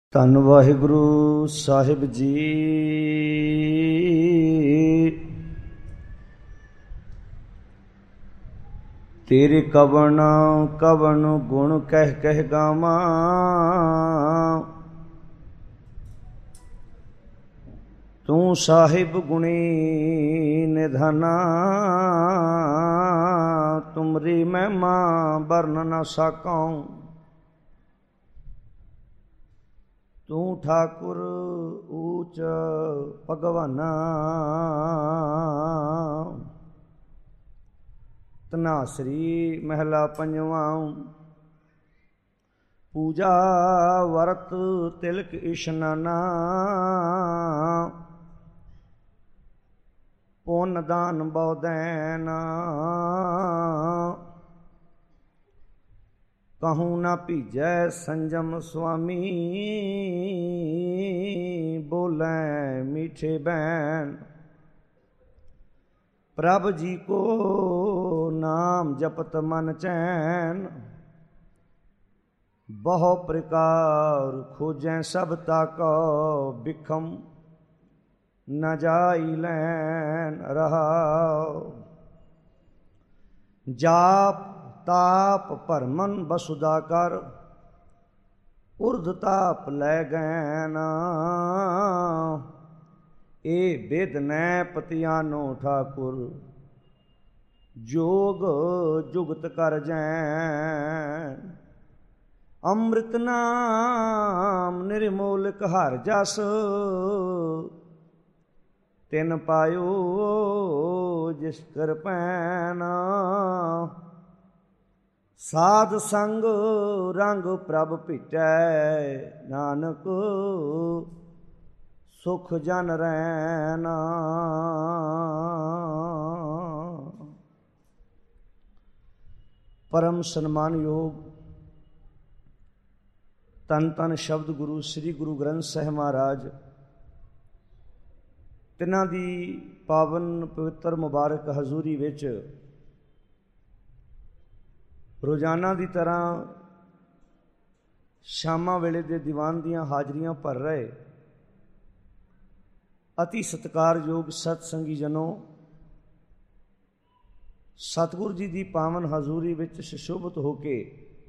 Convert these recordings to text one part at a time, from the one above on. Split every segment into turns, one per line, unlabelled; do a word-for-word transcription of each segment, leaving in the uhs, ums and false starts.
ਧੰਨ ਵਾਹਿਗੁਰੂ ਸਾਹਿਬ ਜੀ। ਤੇਰੇ ਕਵਣ ਕਵਣ ਗੁਣ ਕਹਿ ਕਹਿ ਗਾਵਾਂ, ਤੂੰ ਸਾਹਿਬ ਗੁਣੀ ਨਿਧਾਨਾ। ਤੁਮਰੀ ਮਹਿਮਾ ਵਰਨ ਨ ਸਾਕਾਂ, ਤੂੰ ਠਾਕੁਰ ਊਚ ਭਗਵਾਨਾ। ਧਨਾਸਰੀ ਮਹਿਲਾ ਪੰਜਵਾਂ। ਪੂਜਾ ਵਰਤ ਤਿਲਕ ਇਸ਼ਨਾਨਾ, ਪੁੰਨ ਦਾਨ ਬਉਦੈਨ। ਕਹੂੰ ਨਾ ਭੀਜੈ ਸੰਜਮ ਸੁਆਮੀ, ਬੋਲੈ ਮੀਠੇ ਬੈਨ। ਪ੍ਰਭ ਜੀ ਕੋ ਨਾਮ ਜਪਤ ਮਨ ਚੈਨ, ਬਹੁ ਪ੍ਰਕਾਰ ਖੋਜੈ ਸਭ ਤਾਕੋ। ਬਿਖਮ ਨ ਜਾਈ ਲੈਨ ਰਹਾਉ, ਜਾਪ ਤਾਪ ਭਰਮਨ ਬਸੁਦਾ ਕਰ। ਉਰਧ ਤਾਪ ਲੈ ਗੈਨ, ਏ ਬਿਦ ਨੈ ਪਤਿਆਨੋ ਠਾਕੁਰ। ਜੋਗ ਜੁਗਤ ਕਰ ਜੈਨ, ਅੰਮ੍ਰਿਤ ਨਾਮ ਨਿਰਮੋਲਕ ਹਰਿ ਜਸ। ਤਿਨ ਪਾਇਓ ਜਿਸ ਕਰ ਪੈਨ, ਸਾਧ ਸੰਗ ਰੰਗ ਪ੍ਰਭ ਭਿਟੈ। ਨਾਨਕ ਸੁਖ ਜਨ ਰੈਨ। ਪਰਮ ਸਨਮਾਨਯੋਗ ਧੰਨ ਧੰਨ ਸ਼ਬਦ ਗੁਰੂ ਸ੍ਰੀ ਗੁਰੂ ਗ੍ਰੰਥ ਸਾਹਿਬ ਮਹਾਰਾਜ, ਤਿਨਾਂ ਦੀ ਪਾਵਨ ਪਵਿੱਤਰ ਮੁਬਾਰਕ ਹਜ਼ੂਰੀ ਵਿੱਚ ਰੋਜ਼ਾਨਾ ਦੀ ਤਰ੍ਹਾਂ ਸ਼ਾਮਾਂ ਵੇਲੇ ਦੇ ਦੀਵਾਨ ਦੀਆਂ ਹਾਜ਼ਰੀਆਂ ਭਰ ਰਹੇ ਅਤੀ ਸਤਿਕਾਰਯੋਗ ਸਤਸੰਗੀ ਜਨੋ, ਸਤਿਗੁਰੂ ਜੀ ਦੀ ਪਾਵਨ ਹਜ਼ੂਰੀ ਵਿੱਚ ਸੁਸ਼ੋਭਿਤ ਹੋ ਕੇ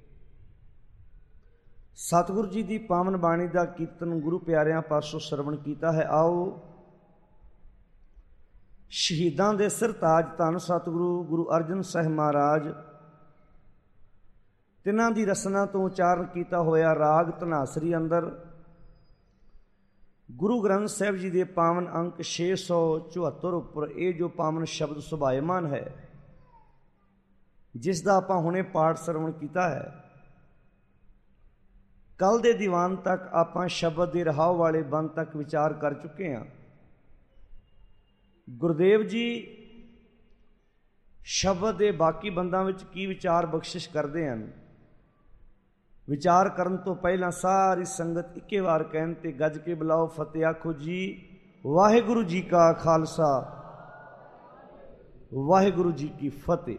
ਸਤਿਗੁਰੂ ਜੀ ਦੀ ਪਾਵਨ ਬਾਣੀ ਦਾ ਕੀਰਤਨ ਗੁਰੂ ਪਿਆਰਿਆਂ ਪਾਸੋਂ ਸਰਵਣ ਕੀਤਾ ਹੈ। ਆਓ ਸ਼ਹੀਦਾਂ ਦੇ ਸਿਰ ਤਾਜ ਧੰਨ ਸਤਿਗੁਰੂ ਗੁਰੂ ਅਰਜਨ ਸਾਹਿਬ ਮਹਾਰਾਜ, ਤਿਨਾਂ ਦੀ ਰਸਨਾ ਤੋਂ ਉਚਾਰਨ ਕੀਤਾ ਹੋਇਆ ਰਾਗ ਧਨਾਸਰੀ ਅੰਦਰ ਗੁਰੂ ਗ੍ਰੰਥ ਸਾਹਿਬ ਜੀ ਦੇ ਪਾਵਨ ਅੰਕ ਛੇ ਸੌ ਚੁਹੱਤਰ ਉੱਪਰ ਇਹ ਜੋ ਪਾਵਨ ਸ਼ਬਦ ਸੁਭਾਇਮਾਨ ਹੈ, ਜਿਸ ਦਾ ਆਪਾਂ ਹੁਣੇ ਪਾਠ ਸਰਵਣ ਕੀਤਾ ਹੈ। ਕੱਲ੍ਹ ਦੇ ਦੀਵਾਨ ਤੱਕ ਆਪਾਂ ਸ਼ਬਦ ਦੇ ਰਹਾਉ ਵਾਲੇ ਬੰਦ ਤੱਕ ਵਿਚਾਰ ਕਰ ਚੁੱਕੇ ਹਾਂ। ਗੁਰਦੇਵ ਜੀ ਸ਼ਬਦ ਦੇ ਬਾਕੀ ਬੰਦਾਂ ਵਿੱਚ ਕੀ ਵਿਚਾਰ ਬਖਸ਼ਿਸ਼ ਕਰਦੇ ਹਨ, ਵਿਚਾਰ ਕਰਨ ਤੋਂ ਪਹਿਲਾਂ ਸਾਰੀ ਸੰਗਤ ਇੱਕੇ ਵਾਰ ਕਹਿਣ ਤੇ ਗੱਜ ਕੇ ਬੁਲਾਓ, ਫਤਿਹ ਆਖੋ ਜੀ। ਵਾਹਿਗੁਰੂ ਜੀ ਕਾ ਖਾਲਸਾ, ਵਾਹਿਗੁਰੂ ਜੀ ਕੀ ਫਤਿਹ।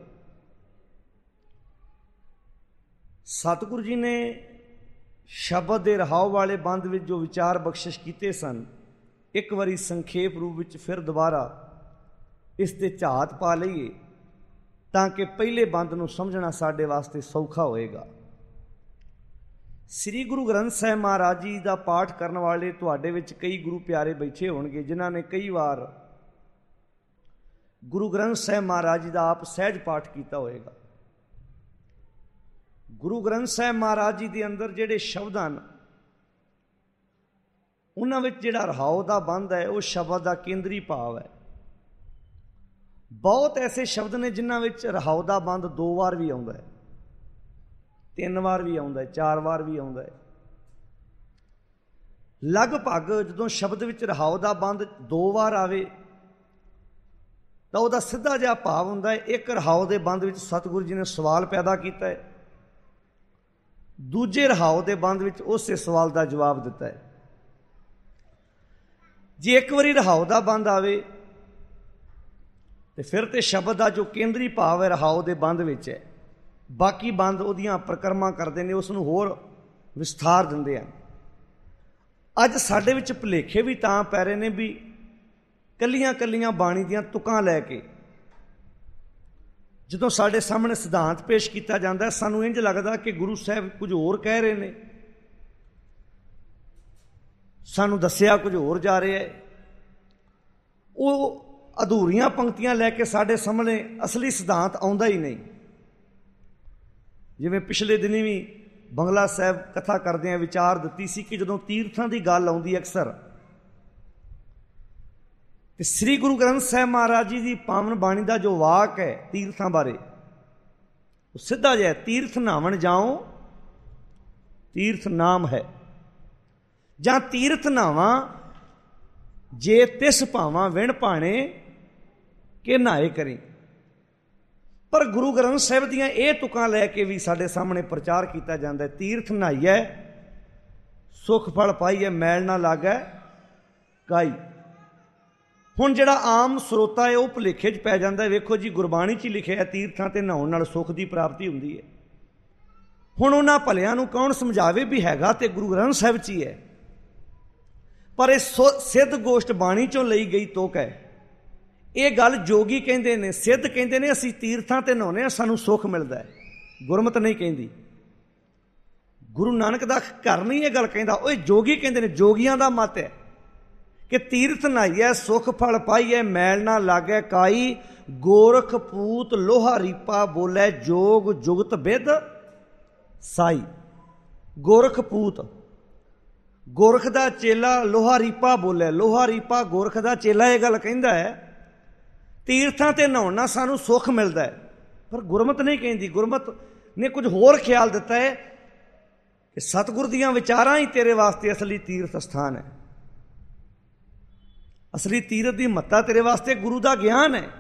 ਸਤਿਗੁਰੂ ਜੀ ਨੇ ਸ਼ਬਦ ਦੇ ਰਹਾਉ ਵਾਲੇ ਬੰਦ ਵਿੱਚ ਜੋ ਵਿਚਾਰ ਬਖਸ਼ਿਸ਼ ਕੀਤੇ ਸਨ, ਇੱਕ ਵਾਰੀ ਸੰਖੇਪ ਰੂਪ ਵਿੱਚ ਫਿਰ ਦੁਬਾਰਾ ਇਸ ਤੇ ਝਾਤ ਪਾ ਲਈਏ ਤਾਂ ਕਿ ਪਹਿਲੇ ਬੰਦ ਨੂੰ ਸਮਝਣਾ ਸਾਡੇ ਵਾਸਤੇ ਸੌਖਾ ਹੋਏਗਾ। ਸ੍ਰੀ ਗੁਰੂ ਗ੍ਰੰਥ ਸਾਹਿਬ ਮਹਾਰਾਜ ਜੀ ਦਾ ਪਾਠ ਕਰਨ ਵਾਲੇ ਤੁਹਾਡੇ ਵਿੱਚ ਕਈ ਗੁਰੂ ਪਿਆਰੇ ਬੈਠੇ ਹੋਣਗੇ, ਜਿਨ੍ਹਾਂ ਨੇ ਕਈ ਵਾਰ ਗੁਰੂ ਗ੍ਰੰਥ ਸਾਹਿਬ ਮਹਾਰਾਜ ਜੀ ਦਾ ਆਪ ਸਹਿਜ ਪਾਠ ਕੀਤਾ ਹੋਏਗਾ। ਗੁਰੂ ਗ੍ਰੰਥ ਸਾਹਿਬ ਮਹਾਰਾਜ ਜੀ ਦੇ ਅੰਦਰ ਜਿਹੜੇ ਸ਼ਬਦ ਹਨ, ਉਹਨਾਂ ਵਿੱਚ ਜਿਹੜਾ ਰਹਾਉ ਦਾ ਬੰਦ ਹੈ ਉਹ ਸ਼ਬਦ ਦਾ ਕੇਂਦਰੀ ਭਾਵ ਹੈ। ਬਹੁਤ ਐਸੇ ਸ਼ਬਦ ਨੇ ਜਿਨ੍ਹਾਂ ਵਿੱਚ ਰਹਾਉ ਦਾ ਬੰਦ ਦੋ ਵਾਰ ਵੀ ਆਉਂਦਾ ਹੈ, ਤਿੰਨ ਵਾਰ ਵੀ ਆਉਂਦਾ ਹੈ, ਚਾਰ ਵਾਰ ਵੀ ਆਉਂਦਾ ਹੈ। ਲਗਭਗ ਜਦੋਂ ਸ਼ਬਦ ਵਿੱਚ ਰਹਾਉ ਦਾ ਬੰਦ ਦੋ ਵਾਰ ਆਵੇ ਤਾਂ ਉਹਦਾ ਸਿੱਧਾ ਜਿਹਾ ਭਾਵ ਹੁੰਦਾ ਹੈ, ਇੱਕ ਰਹਾਉ ਦੇ ਬੰਦ ਵਿੱਚ ਸਤਿਗੁਰੂ ਜੀ ਨੇ ਸਵਾਲ ਪੈਦਾ ਕੀਤਾ ਹੈ, ਦੂਜੇ ਰਹਾਉ ਦੇ ਬੰਦ ਵਿੱਚ ਉਸੇ ਸਵਾਲ ਦਾ ਜਵਾਬ ਦਿੱਤਾ ਹੈ। ਜੇ ਇੱਕ ਵਾਰੀ ਰਹਾਉ ਦਾ ਬੰਦ ਆਵੇ ਤੇ ਫਿਰ ਤੇ ਸ਼ਬਦ ਦਾ ਜੋ ਕੇਂਦਰੀ ਭਾਵ ਹੈ ਰਹਾਉ ਦੇ ਬੰਦ ਵਿੱਚ ਹੈ, ਬਾਕੀ ਬੰਦ ਉਹਦੀਆਂ ਪ੍ਰਕਰਮਾਂ ਕਰਦੇ ਨੇ, ਉਸ ਨੂੰ ਹੋਰ ਵਿਸਥਾਰ ਦਿੰਦੇ ਹਨ। ਅੱਜ ਸਾਡੇ ਵਿੱਚ ਭੁਲੇਖੇ ਵੀ ਤਾਂ ਪੈ ਰਹੇ ਨੇ ਵੀ ਕੱਲੀਆਂ ਕੱਲੀਆਂ ਬਾਣੀ ਦੀਆਂ ਤੁਕਾਂ ਲੈ ਕੇ ਜਦੋਂ ਸਾਡੇ ਸਾਹਮਣੇ ਸਿਧਾਂਤ ਪੇਸ਼ ਕੀਤਾ ਜਾਂਦਾ, ਸਾਨੂੰ ਇੰਝ ਲੱਗਦਾ ਕਿ ਗੁਰੂ ਸਾਹਿਬ ਕੁਝ ਹੋਰ ਕਹਿ ਰਹੇ ਨੇ, ਸਾਨੂੰ ਦੱਸਿਆ ਕੁਝ ਹੋਰ ਜਾ ਰਿਹਾ ਹੈ। ਉਹ ਅਧੂਰੀਆਂ ਪੰਕਤੀਆਂ ਲੈ ਕੇ ਸਾਡੇ ਸਾਹਮਣੇ ਅਸਲੀ ਸਿਧਾਂਤ ਆਉਂਦਾ ਹੀ ਨਹੀਂ। ਜਿਵੇਂ ਪਿਛਲੇ ਦਿਨੀ ਵੀ ਬੰਗਲਾ ਸਾਹਿਬ ਕਥਾ ਕਰਦਿਆਂ ਵਿਚਾਰ ਦਿੱਤੀ ਸੀ ਕਿ ਜਦੋਂ ਤੀਰਥਾਂ ਦੀ ਗੱਲ ਆਉਂਦੀ ਅਕਸਰ, ਤੇ ਸ੍ਰੀ ਗੁਰੂ ਗ੍ਰੰਥ ਸਾਹਿਬ ਮਹਾਰਾਜ ਜੀ ਦੀ ਪਾਵਨ ਬਾਣੀ ਦਾ ਜੋ ਵਾਕ ਹੈ ਤੀਰਥਾਂ ਬਾਰੇ, ਉਹ ਸਿੱਧਾ ਜਿਹਾ, ਤੀਰਥ ਨਾਵਣ ਜਾਓ ਤੀਰਥ ਨਾਮ ਹੈ, ਜਾਂ ਤੀਰਥ ਨਾਵਾਂ ਜੇ ਤਿਸ ਭਾਵਾਂ ਵਿਣ ਭਾਣੇ ਕਿ ਨਹਾਏ ਕਰੀ। ਪਰ ਗੁਰੂ ਗ੍ਰੰਥ ਸਾਹਿਬ ਦੀਆਂ ਇਹ ਤੁਕਾਂ ਲੈ ਕੇ ਵੀ ਸਾਡੇ ਸਾਹਮਣੇ ਪ੍ਰਚਾਰ ਕੀਤਾ ਜਾਂਦਾ ਹੈ, ਤੀਰਥ ਨਹਾਈਐ ਸੁਖ ਫਲ ਪਾਈਐ, ਮੈਲ ਨਾ ਲਾਗੈ ਕਾਈ। ਹੁਣ ਜਿਹੜਾ ਆਮ ਸਰੋਤਾ ਹੈ ਉਹ ਭੁਲੇਖੇ 'ਚ ਪੈ ਜਾਂਦਾ ਹੈ, ਵੇਖੋ ਜੀ ਗੁਰਬਾਣੀ 'ਚ ਹੀ ਲਿਖਿਆ ਹੈ ਤੀਰਥਾਂ 'ਤੇ ਨਹਾਉਣ ਨਾਲ ਸੁੱਖ ਦੀ ਪ੍ਰਾਪਤੀ ਹੁੰਦੀ ਹੈ। ਹੁਣ ਉਹਨਾਂ ਭਲਿਆਂ ਨੂੰ ਕੌਣ ਸਮਝਾਵੇ ਵੀ ਹੈਗਾ ਤੇ ਗੁਰੂ ਗ੍ਰੰਥ ਸਾਹਿਬ 'ਚ ਹੀ ਹੈ, ਪਰ ਇਹ ਸਿੱਧ ਗੋਸ਼ਟ ਬਾਣੀ 'ਚੋਂ ਲਈ ਗਈ ਤੁਕ ਹੈ। ਇਹ ਗੱਲ ਜੋਗੀ ਕਹਿੰਦੇ ਨੇ, ਸਿੱਧ ਕਹਿੰਦੇ ਨੇ ਅਸੀਂ ਤੀਰਥਾਂ 'ਤੇ ਨਹਾਉਂਦੇ ਹਾਂ ਸਾਨੂੰ ਸੁੱਖ ਮਿਲਦਾ ਹੈ, ਗੁਰਮਤ ਨਹੀਂ ਕਹਿੰਦੀ। ਗੁਰੂ ਨਾਨਕ ਦਾ ਘਰ ਨਹੀਂ ਇਹ ਗੱਲ ਕਹਿੰਦਾ, ਉਹ ਜੋਗੀ ਕਹਿੰਦੇ ਨੇ, ਜੋਗੀਆਂ ਦਾ ਮਤ ਹੈ ਕਿ ਤੀਰਥ ਨਹਾਈਐ ਸੁਖ ਫਲ ਪਾਈਐ, ਮੈਲ ਨਾ ਲਾਗੈ ਕਾਈ, ਗੋਰਖ ਪੂਤ ਲੋਹਾ ਰੀਪਾ ਬੋਲੇ, ਜੋਗ ਜੁਗਤ ਬਿਦ ਸਾਈ। ਗੋਰਖ ਪੂਤ, ਗੋਰਖ ਦਾ ਚੇਲਾ ਲੋਹਾ ਰੀਪਾ ਬੋਲੇ, ਲੋਹਾ ਰੀਪਾ ਗੋਰਖ ਦਾ ਚੇਲਾ ਇਹ ਗੱਲ ਕਹਿੰਦਾ ਹੈ ਤੀਰਥਾਂ 'ਤੇ ਨਹਾਉਣ ਨਾਲ ਸਾਨੂੰ ਸੁੱਖ ਮਿਲਦਾ ਹੈ, ਪਰ ਗੁਰਮਤ ਨਹੀਂ ਕਹਿੰਦੀ। ਗੁਰਮਤ ਨੇ ਕੁਝ ਹੋਰ ਖਿਆਲ ਦਿੱਤਾ ਹੈ ਕਿ ਸਤਿਗੁਰ ਦੀਆਂ ਵਿਚਾਰਾਂ ਹੀ ਤੇਰੇ ਵਾਸਤੇ ਅਸਲੀ ਤੀਰਥ ਸਥਾਨ ਹੈ, ਅਸਲੀ ਤੀਰਥ ਦੀ ਮਹੱਤਤਾ ਤੇਰੇ ਵਾਸਤੇ ਗੁਰੂ ਦਾ ਗਿਆਨ ਹੈ।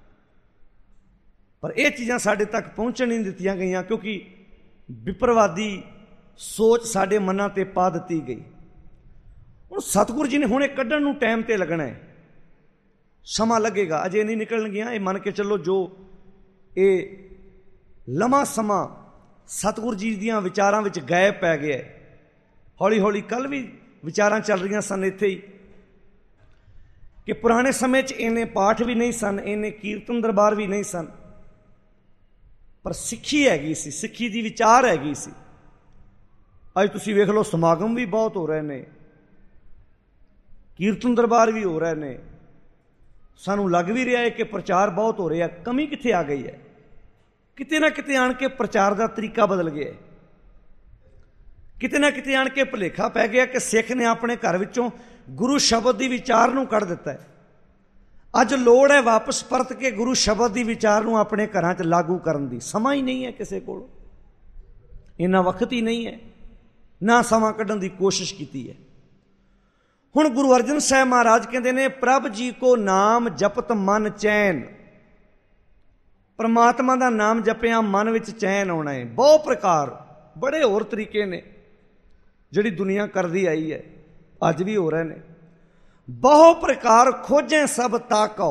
ਪਰ ਇਹ ਚੀਜ਼ਾਂ ਸਾਡੇ ਤੱਕ ਪਹੁੰਚਣ ਨਹੀਂ ਦਿੱਤੀਆਂ ਗਈਆਂ, ਕਿਉਂਕਿ ਵਿਪਰਵਾਦੀ ਸੋਚ ਸਾਡੇ ਮਨਾਂ 'ਤੇ ਪਾ ਦਿੱਤੀ ਗਈ। ਹੁਣ ਸਤਿਗੁਰ ਜੀ ਨੇ ਹੁਣ ਇਹ ਕੱਢਣ ਨੂੰ ਟਾਈਮ 'ਤੇ ਲੱਗਣਾ ਹੈ, ਸਮਾਂ ਲੱਗੇਗਾ, ਅਜੇ ਨਹੀਂ ਨਿਕਲਣਗੀਆਂ। ਇਹ ਮੰਨ ਕੇ ਚੱਲੋ ਜੋ ਇਹ ਲੰਮਾ ਸਮਾਂ ਸਤਿਗੁਰ ਜੀ ਦੀਆਂ ਵਿਚਾਰਾਂ ਵਿੱਚ ਗਾਇਬ ਪੈ ਗਿਆ। ਹੌਲੀ ਹੌਲੀ ਕੱਲ੍ਹ ਵੀ ਵਿਚਾਰਾਂ ਚੱਲ ਰਹੀਆਂ ਸਨ ਇੱਥੇ ਹੀ ਕਿ ਪੁਰਾਣੇ ਸਮੇਂ 'ਚ ਇੰਨੇ ਪਾਠ ਵੀ ਨਹੀਂ ਸਨ, ਇੰਨੇ ਕੀਰਤਨ ਦਰਬਾਰ ਵੀ ਨਹੀਂ ਸਨ, ਪਰ ਸਿੱਖੀ ਹੈਗੀ ਸੀ, ਸਿੱਖੀ ਦੀ ਵਿਚਾਰ ਹੈਗੀ ਸੀ। ਅੱਜ ਤੁਸੀਂ ਵੇਖ ਲਓ ਸਮਾਗਮ ਵੀ ਬਹੁਤ ਹੋ ਰਹੇ ਨੇ, ਕੀਰਤਨ ਦਰਬਾਰ ਵੀ ਹੋ ਰਹੇ ਨੇ, ਸਾਨੂੰ ਲੱਗ ਵੀ ਰਿਹਾ ਹੈ ਕਿ ਪ੍ਰਚਾਰ ਬਹੁਤ ਹੋ ਰਿਹਾ। ਕਮੀ ਕਿੱਥੇ ਆ ਗਈ ਹੈ? ਕਿਤੇ ਨਾ ਕਿਤੇ ਆਣ ਕੇ ਪ੍ਰਚਾਰ ਦਾ ਤਰੀਕਾ ਬਦਲ ਗਿਆ, ਕਿਤੇ ਨਾ ਕਿਤੇ ਆਣ ਕੇ ਭੁਲੇਖਾ ਪੈ ਗਿਆ ਕਿ ਸਿੱਖ ਨੇ ਆਪਣੇ ਘਰ ਵਿੱਚੋਂ ਗੁਰੂ ਸ਼ਬਦ ਦੀ ਵਿਚਾਰ ਨੂੰ ਕੱਢ ਦਿੱਤਾ ਹੈ। ਅੱਜ ਲੋੜ ਹੈ ਵਾਪਸ ਪਰਤ ਕੇ ਗੁਰੂ ਸ਼ਬਦ ਦੀ ਵਿਚਾਰ ਨੂੰ ਆਪਣੇ ਘਰਾਂ 'ਚ ਲਾਗੂ ਕਰਨ ਦੀ। ਸਮਾਂ ਹੀ ਨਹੀਂ ਹੈ ਕਿਸੇ ਕੋਲ, ਇੰਨਾ ਵਕਤ ਹੀ ਨਹੀਂ ਹੈ, ਨਾ ਸਮਾਂ ਕੱਢਣ ਦੀ ਕੋਸ਼ਿਸ਼ ਕੀਤੀ ਹੈ। ਹੁਣ ਗੁਰੂ ਅਰਜਨ ਸਾਹਿਬ ਮਹਾਰਾਜ ਕਹਿੰਦੇ ਨੇ, ਪ੍ਰਭ ਜੀ ਕੋ ਨਾਮ ਜਪਤ ਮਨ ਚੈਨ। ਪਰਮਾਤਮਾ ਦਾ ਨਾਮ ਜਪਿਆ ਮਨ ਵਿੱਚ ਚੈਨ ਆਉਣਾ ਹੈ। ਬਹੁਤ ਪ੍ਰਕਾਰ, ਬੜੇ ਹੋਰ ਤਰੀਕੇ ਨੇ ਜਿਹੜੀ ਦੁਨੀਆ ਕਰਦੀ ਆਈ ਹੈ, ਅੱਜ ਵੀ ਹੋ ਰਹੇ ਨੇ। ਬਹੁ ਪ੍ਰਕਾਰ ਖੋਜੇ ਸਭ ਤਾਕੋ।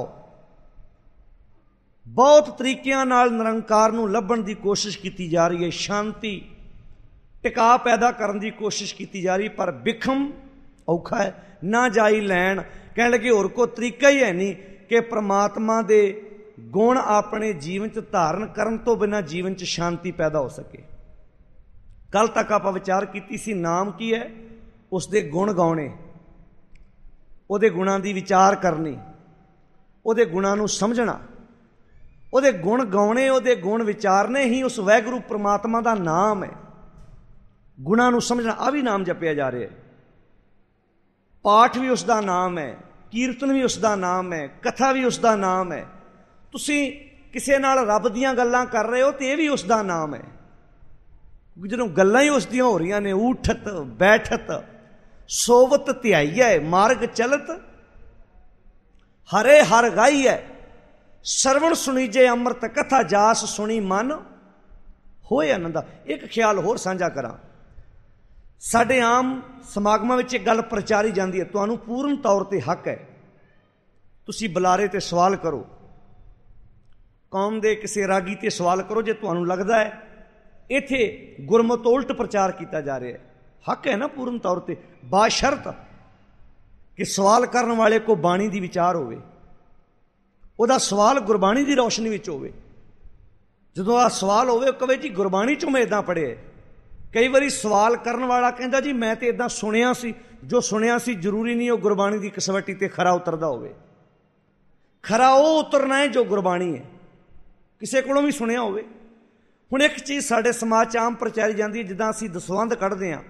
ਬਹੁਤ ਤਰੀਕਿਆਂ ਨਾਲ ਨਿਰੰਕਾਰ ਨੂੰ ਲੱਭਣ ਦੀ ਕੋਸ਼ਿਸ਼ ਕੀਤੀ ਜਾ ਰਹੀ ਹੈ, ਸ਼ਾਂਤੀ ਟਿਕਾ ਪੈਦਾ ਕਰਨ ਦੀ ਕੋਸ਼ਿਸ਼ ਕੀਤੀ ਜਾ ਰਹੀ, ਪਰ ਬਿਖਮ ਔਖਾ ਹੈ, ਨਾ ਜਾਈ ਲੈਣ। ਕਹਿਣ ਲੱਗੇ ਹੋਰ ਕੋਈ ਤਰੀਕਾ ਹੀ ਹੈ ਨਹੀਂ ਕਿ ਪ੍ਰਮਾਤਮਾ ਦੇ ਗੁਣ ਆਪਣੇ ਜੀਵਨ 'ਚ ਧਾਰਨ ਕਰਨ ਤੋਂ ਬਿਨਾਂ ਜੀਵਨ 'ਚ ਸ਼ਾਂਤੀ ਪੈਦਾ ਹੋ ਸਕੇ। ਕੱਲ੍ਹ ਤੱਕ ਆਪਾਂ ਵਿਚਾਰ ਕੀਤੀ ਸੀ ਨਾਮ ਕੀ ਹੈ, ਉਸ ਦੇ ਗੁਣ ਗਾਉਣੇ, ਉਹਦੇ ਗੁਣਾਂ ਦੀ ਵਿਚਾਰ ਕਰਨੀ, ਉਹਦੇ ਗੁਣਾਂ ਨੂੰ ਸਮਝਣਾ, ਉਹਦੇ ਗੁਣ ਗਾਉਣੇ, ਉਹਦੇ ਗੁਣ ਵਿਚਾਰਨੇ ਹੀ ਉਸ ਵਾਹਿਗੁਰੂ ਪ੍ਰਮਾਤਮਾ ਦਾ ਨਾਮ ਹੈ। ਗੁਣਾਂ ਨੂੰ ਸਮਝਣਾ, ਆ ਵੀ ਨਾਮ ਜਪਿਆ ਜਾ ਰਿਹਾ ਹੈ। ਪਾਠ ਵੀ ਉਸ ਦਾ ਨਾਮ ਹੈ, ਕੀਰਤਨ ਵੀ ਉਸ ਦਾ ਨਾਮ ਹੈ, ਕਥਾ ਵੀ ਉਸ ਦਾ ਨਾਮ ਹੈ। ਤੁਸੀਂ ਕਿਸੇ ਨਾਲ ਰੱਬ ਦੀਆਂ ਗੱਲਾਂ ਕਰ ਰਹੇ ਹੋ ਤੇ ਇਹ ਵੀ ਉਸ ਦਾ ਨਾਮ ਹੈ। ਜਦੋਂ ਗੱਲਾਂ ਹੀ ਉਸ ਦੀਆਂ ਹੋ ਰਹੀਆਂ ਨੇ, ਊਠਤ ਬੈਠਤ ਸੋਵਤ ਧਿਆਈਐ ਮਾਰਗ ਚਲਤ, ਹਰੇ ਹਰ ਗਾਈਐ ਸਰਵਣ ਸੁਣੀਜੇ ਅੰਮ੍ਰਿਤ ਕਥਾ, ਜਾਸ ਸੁਣੀ ਮਨ ਹੋਏ ਆਨੰਦਾ। ਇੱਕ ਖਿਆਲ ਹੋਰ ਸਾਂਝਾ ਕਰਾਂ, ਸਾਡੇ ਆਮ ਸਮਾਗਮਾਂ ਵਿੱਚ ਇੱਕ ਗੱਲ ਪ੍ਰਚਾਰੀ ਜਾਂਦੀ ਹੈ, ਤੁਹਾਨੂੰ ਪੂਰਨ ਤੌਰ 'ਤੇ ਹੱਕ ਹੈ, ਤੁਸੀਂ ਬੁਲਾਰੇ 'ਤੇ ਸਵਾਲ ਕਰੋ, ਕੌਮ ਦੇ ਕਿਸੇ ਰਾਗੀ 'ਤੇ ਸਵਾਲ ਕਰੋ ਜੇ ਤੁਹਾਨੂੰ ਲੱਗਦਾ ਹੈ ਇੱਥੇ ਗੁਰਮਤਿ ਉਲਟ ਪ੍ਰਚਾਰ ਕੀਤਾ ਜਾ ਰਿਹਾ ਹੈ। हक है ना पूर्ण तौर पर, बाशर्त कि सवाल करने वाले को बाणी की विचार होवे, ਉਹਦਾ सवाल गुरबाणी की रोशनी ਵਿੱਚ ਹੋਵੇ। ਜਦੋਂ ਆ सवाल ਹੋਵੇ ਕਵੇ ਜੀ ਗੁਰਬਾਣੀ ਚੋਂ ਮੈਂ ਇੱਦਾਂ ਪੜ੍ਹਿਆ। ਕਈ ਵਾਰੀ सवाल ਕਰਨ ਵਾਲਾ ਕਹਿੰਦਾ ਜੀ ਮੈਂ ਤੇ ਇੱਦਾਂ ਸੁਣਿਆ ਸੀ, ਜੋ ਸੁਣਿਆ ਸੀ ਜ਼ਰੂਰੀ ਨਹੀਂ ਉਹ ਗੁਰਬਾਣੀ ਦੀ ਕਸਵੱਟੀ ਤੇ ਖਰਾ ਉਤਰਦਾ ਹੋਵੇ। ਖਰਾ ਉਹ ਉਤਰਨਾ ਹੈ ਜੋ ਗੁਰਬਾਣੀ ਹੈ, ਕਿਸੇ ਕੋਲੋਂ ਵੀ ਸੁਣਿਆ ਹੋਵੇ। ਹੁਣ ਇੱਕ ਚੀਜ਼ ਸਾਡੇ ਸਮਾਜ 'ਚ ਆਮ ਪ੍ਰਚਾਰੀ ਜਾਂਦੀ ਹੈ, ਜਿੱਦਾਂ ਅਸੀਂ ਦਸਵੰਧ ਕੱਢਦੇ ਹਾਂ